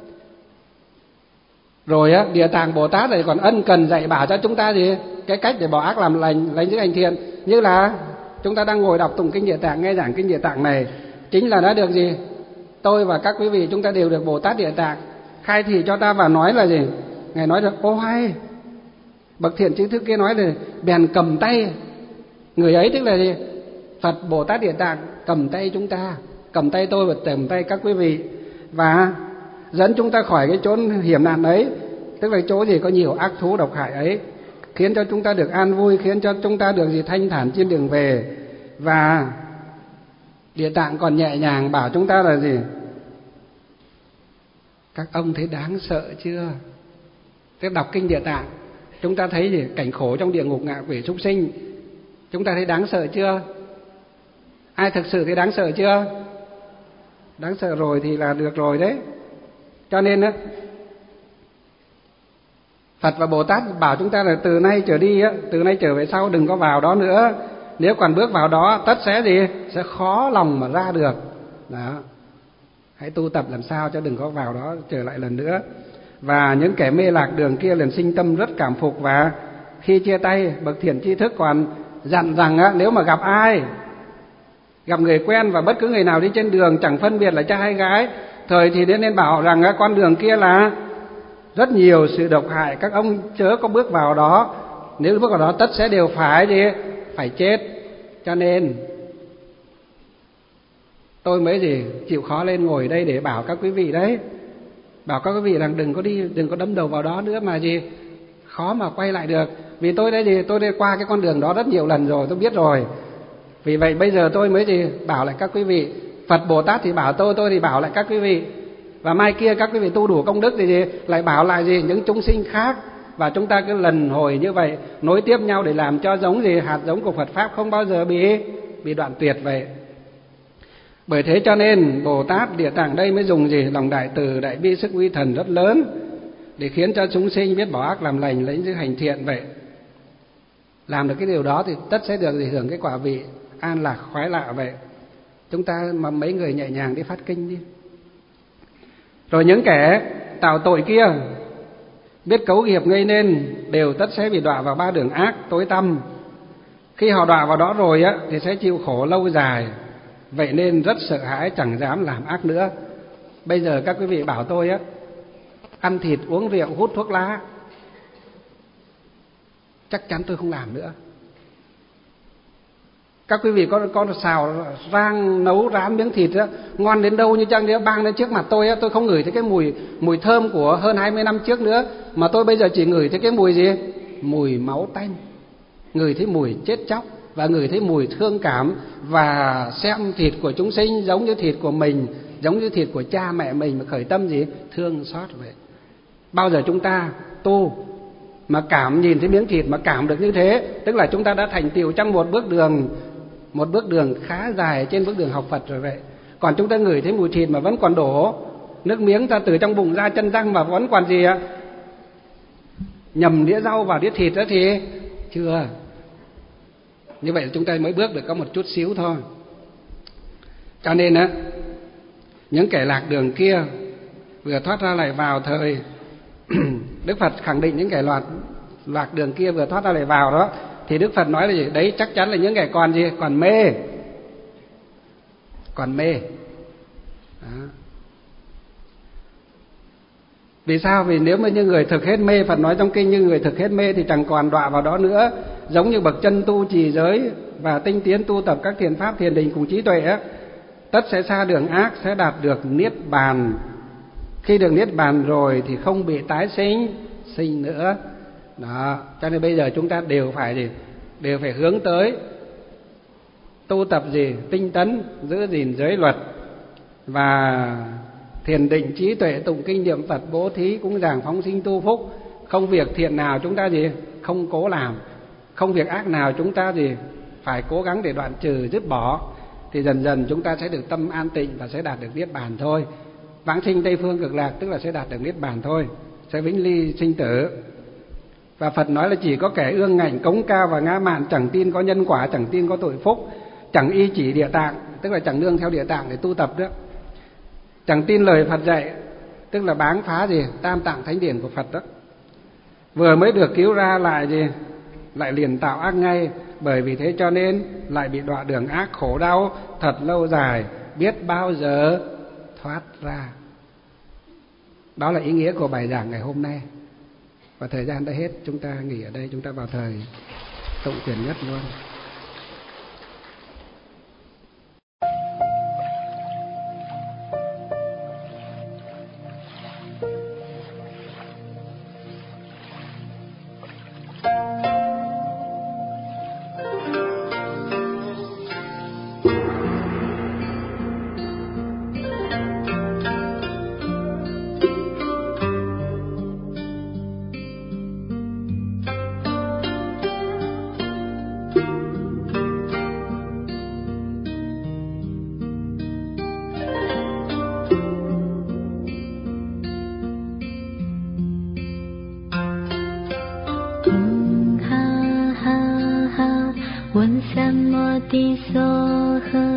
Rồi á, Địa Tạng Bồ Tát này còn ân cần dạy bảo cho chúng ta gì? Cái cách để bỏ ác làm lành, lành giữ hành thiện. Như là chúng ta đang ngồi đọc tụng Kinh Địa Tạng, nghe giảng Kinh Địa Tạng này, chính là đã được gì? Tôi và các quý vị chúng ta đều được Bồ Tát Địa Tạng khai thị cho ta và nói là gì? Ngài nói được, ô hay, bậc thiện trí thức kia nói là bèn cầm tay. Người ấy tức là gì? Phật Bồ Tát Địa Tạng cầm tay chúng ta, cầm tay tôi và cầm tay các quý vị, và dẫn chúng ta khỏi cái chốn hiểm nạn ấy. Tức là chỗ gì có nhiều ác thú độc hại ấy. khiến cho chúng ta được an vui, khiến cho chúng ta được gì thanh thản trên đường về. Và Địa Tạng còn nhẹ nhàng bảo chúng ta là gì? Các ông thấy đáng sợ chưa? Thế đọc kinh Địa Tạng, chúng ta thấy gì? Cảnh khổ trong địa ngục, ngạ quỷ, súc sinh, chúng ta thấy đáng sợ chưa? Ai thực sự thấy đáng sợ chưa? Đáng sợ rồi thì là được rồi đấy. Cho nên á, Phật và Bồ Tát bảo chúng ta là từ nay trở đi á, từ nay trở về sau đừng có vào đó nữa. Nếu còn bước vào đó tất sẽ gì? Sẽ khó lòng mà ra được. Đó. Hãy tu tập làm sao cho đừng có vào đó trở lại lần nữa. Và những kẻ mê lạc đường kia liền sinh tâm rất cảm phục, và khi chia tay, bậc thiện tri thức còn dặn rằng á, nếu mà gặp ai, gặp người quen và bất cứ người nào đi trên đường, chẳng phân biệt là trai hay gái, thời thì nên bảo rằng á, con đường kia là rất nhiều sự độc hại, các ông chớ có bước vào đó. Nếu bước vào đó tất sẽ đều phải gì? Phải chết. Cho nên tôi mới gì chịu khó lên ngồi đây để bảo các quý vị đấy, bảo các quý vị rằng đừng có đi, đừng có đâm đầu vào đó nữa mà gì khó mà quay lại được. Vì tôi đây gì tôi đi qua cái con đường đó rất nhiều lần rồi, tôi biết rồi. Vì vậy bây giờ tôi mới gì bảo lại các quý vị. Phật Bồ Tát thì bảo tôi, tôi thì bảo lại các quý vị. Và mai kia các quý vị tu đủ công đức thì gì lại bảo lại gì những chúng sinh khác. Và chúng ta cứ lần hồi như vậy, nối tiếp nhau để làm cho giống gì hạt giống của Phật Pháp không bao giờ bị bị đoạn tuyệt vậy. Bởi thế cho nên Bồ Tát Địa Tạng đây mới dùng gì lòng đại từ, đại bi, sức uy thần rất lớn để khiến cho chúng sinh biết bỏ ác làm lành, lấy giữ hành thiện vậy. Làm được cái điều đó thì tất sẽ được gì hưởng cái quả vị an lạc khoái lạ vậy. Chúng ta mà mấy người nhẹ nhàng đi phát kinh đi. Rồi những kẻ tạo tội kia biết cấu nghiệp gây nên đều tất sẽ bị đọa vào ba đường ác tối tăm. Khi họ đọa vào đó rồi á thì sẽ chịu khổ lâu dài. Vậy nên rất sợ hãi, chẳng dám làm ác nữa. Bây giờ các quý vị bảo tôi á, ăn thịt, uống rượu, hút thuốc lá, chắc chắn tôi không làm nữa. Các quý vị có có xào rang nấu rán miếng thịt á, ngon đến đâu như chăng nữa, bang lên trước mặt tôi á, tôi không ngửi thấy cái mùi mùi thơm của hơn hai mươi năm trước nữa, mà tôi bây giờ chỉ ngửi thấy cái mùi gì? Mùi máu tanh, ngửi thấy mùi chết chóc, và ngửi thấy mùi thương cảm, và xem thịt của chúng sinh giống như thịt của mình, giống như thịt của cha mẹ mình, mà khởi tâm gì? Thương xót vậy. Bao giờ chúng ta tu mà cảm nhìn thấy miếng thịt mà cảm được như thế, tức là chúng ta đã thành tựu trong một bước đường một bước đường khá dài trên bước đường học Phật rồi vậy. Còn chúng ta ngửi thấy mùi thịt mà vẫn còn đổ nước miếng ra từ trong bụng ra chân răng, mà vẫn còn gì ạ? Nhầm đĩa rau vào đĩa thịt đó thì chưa. Như vậy chúng ta mới bước được có một chút xíu thôi. Cho nên á, những kẻ lạc đường kia vừa thoát ra lại vào thời Đức Phật khẳng định những kẻ loạt lạc đường kia vừa thoát ra lại vào đó, thì Đức Phật nói là gì? Đấy chắc chắn là những kẻ còn gì? Còn mê. Còn mê. Đó. Vì sao? Vì nếu mà như người thực hết mê, Phật nói trong kinh như người thực hết mê thì chẳng còn đọa vào đó nữa. Giống như bậc chân tu trì giới và tinh tiến tu tập các thiền pháp, thiền định cùng trí tuệ á, tất sẽ xa đường ác, sẽ đạt được niết bàn. Khi được niết bàn rồi thì không bị tái sinh sinh nữa. Đó, cho nên bây giờ chúng ta đều phải gì? Đều phải hướng tới tu tập gì? Tinh tấn, giữ gìn giới luật và thiền định trí tuệ, tụng kinh niệm Phật, bố thí cúng dường, phóng sinh tu phúc. Không việc thiện nào chúng ta gì? Không cố làm. Không việc ác nào chúng ta gì? Phải cố gắng để đoạn trừ, dứt bỏ. Thì dần dần chúng ta sẽ được tâm an tịnh và sẽ đạt được niết bàn thôi. Vãng sinh Tây phương cực lạc tức là sẽ đạt được niết bàn thôi, sẽ vĩnh ly sinh tử. Và Phật nói là chỉ có kẻ ương ngạnh, cống cao và ngã mạn, chẳng tin có nhân quả, chẳng tin có tội phúc, chẳng y chỉ Địa Tạng, tức là chẳng nương theo Địa Tạng để tu tập đó, chẳng tin lời Phật dạy, tức là báng phá gì? Tam tạng thánh điển của Phật đó. Vừa mới được cứu ra lại gì? Lại liền tạo ác ngay. Bởi vì thế cho nên lại bị đọa đường ác khổ đau thật lâu dài, biết bao giờ thoát ra. Đó là ý nghĩa của bài giảng ngày hôm nay. Và thời gian đã hết, chúng ta nghỉ ở đây, chúng ta vào thời tụng quyền nhất luôn. Ati Swaha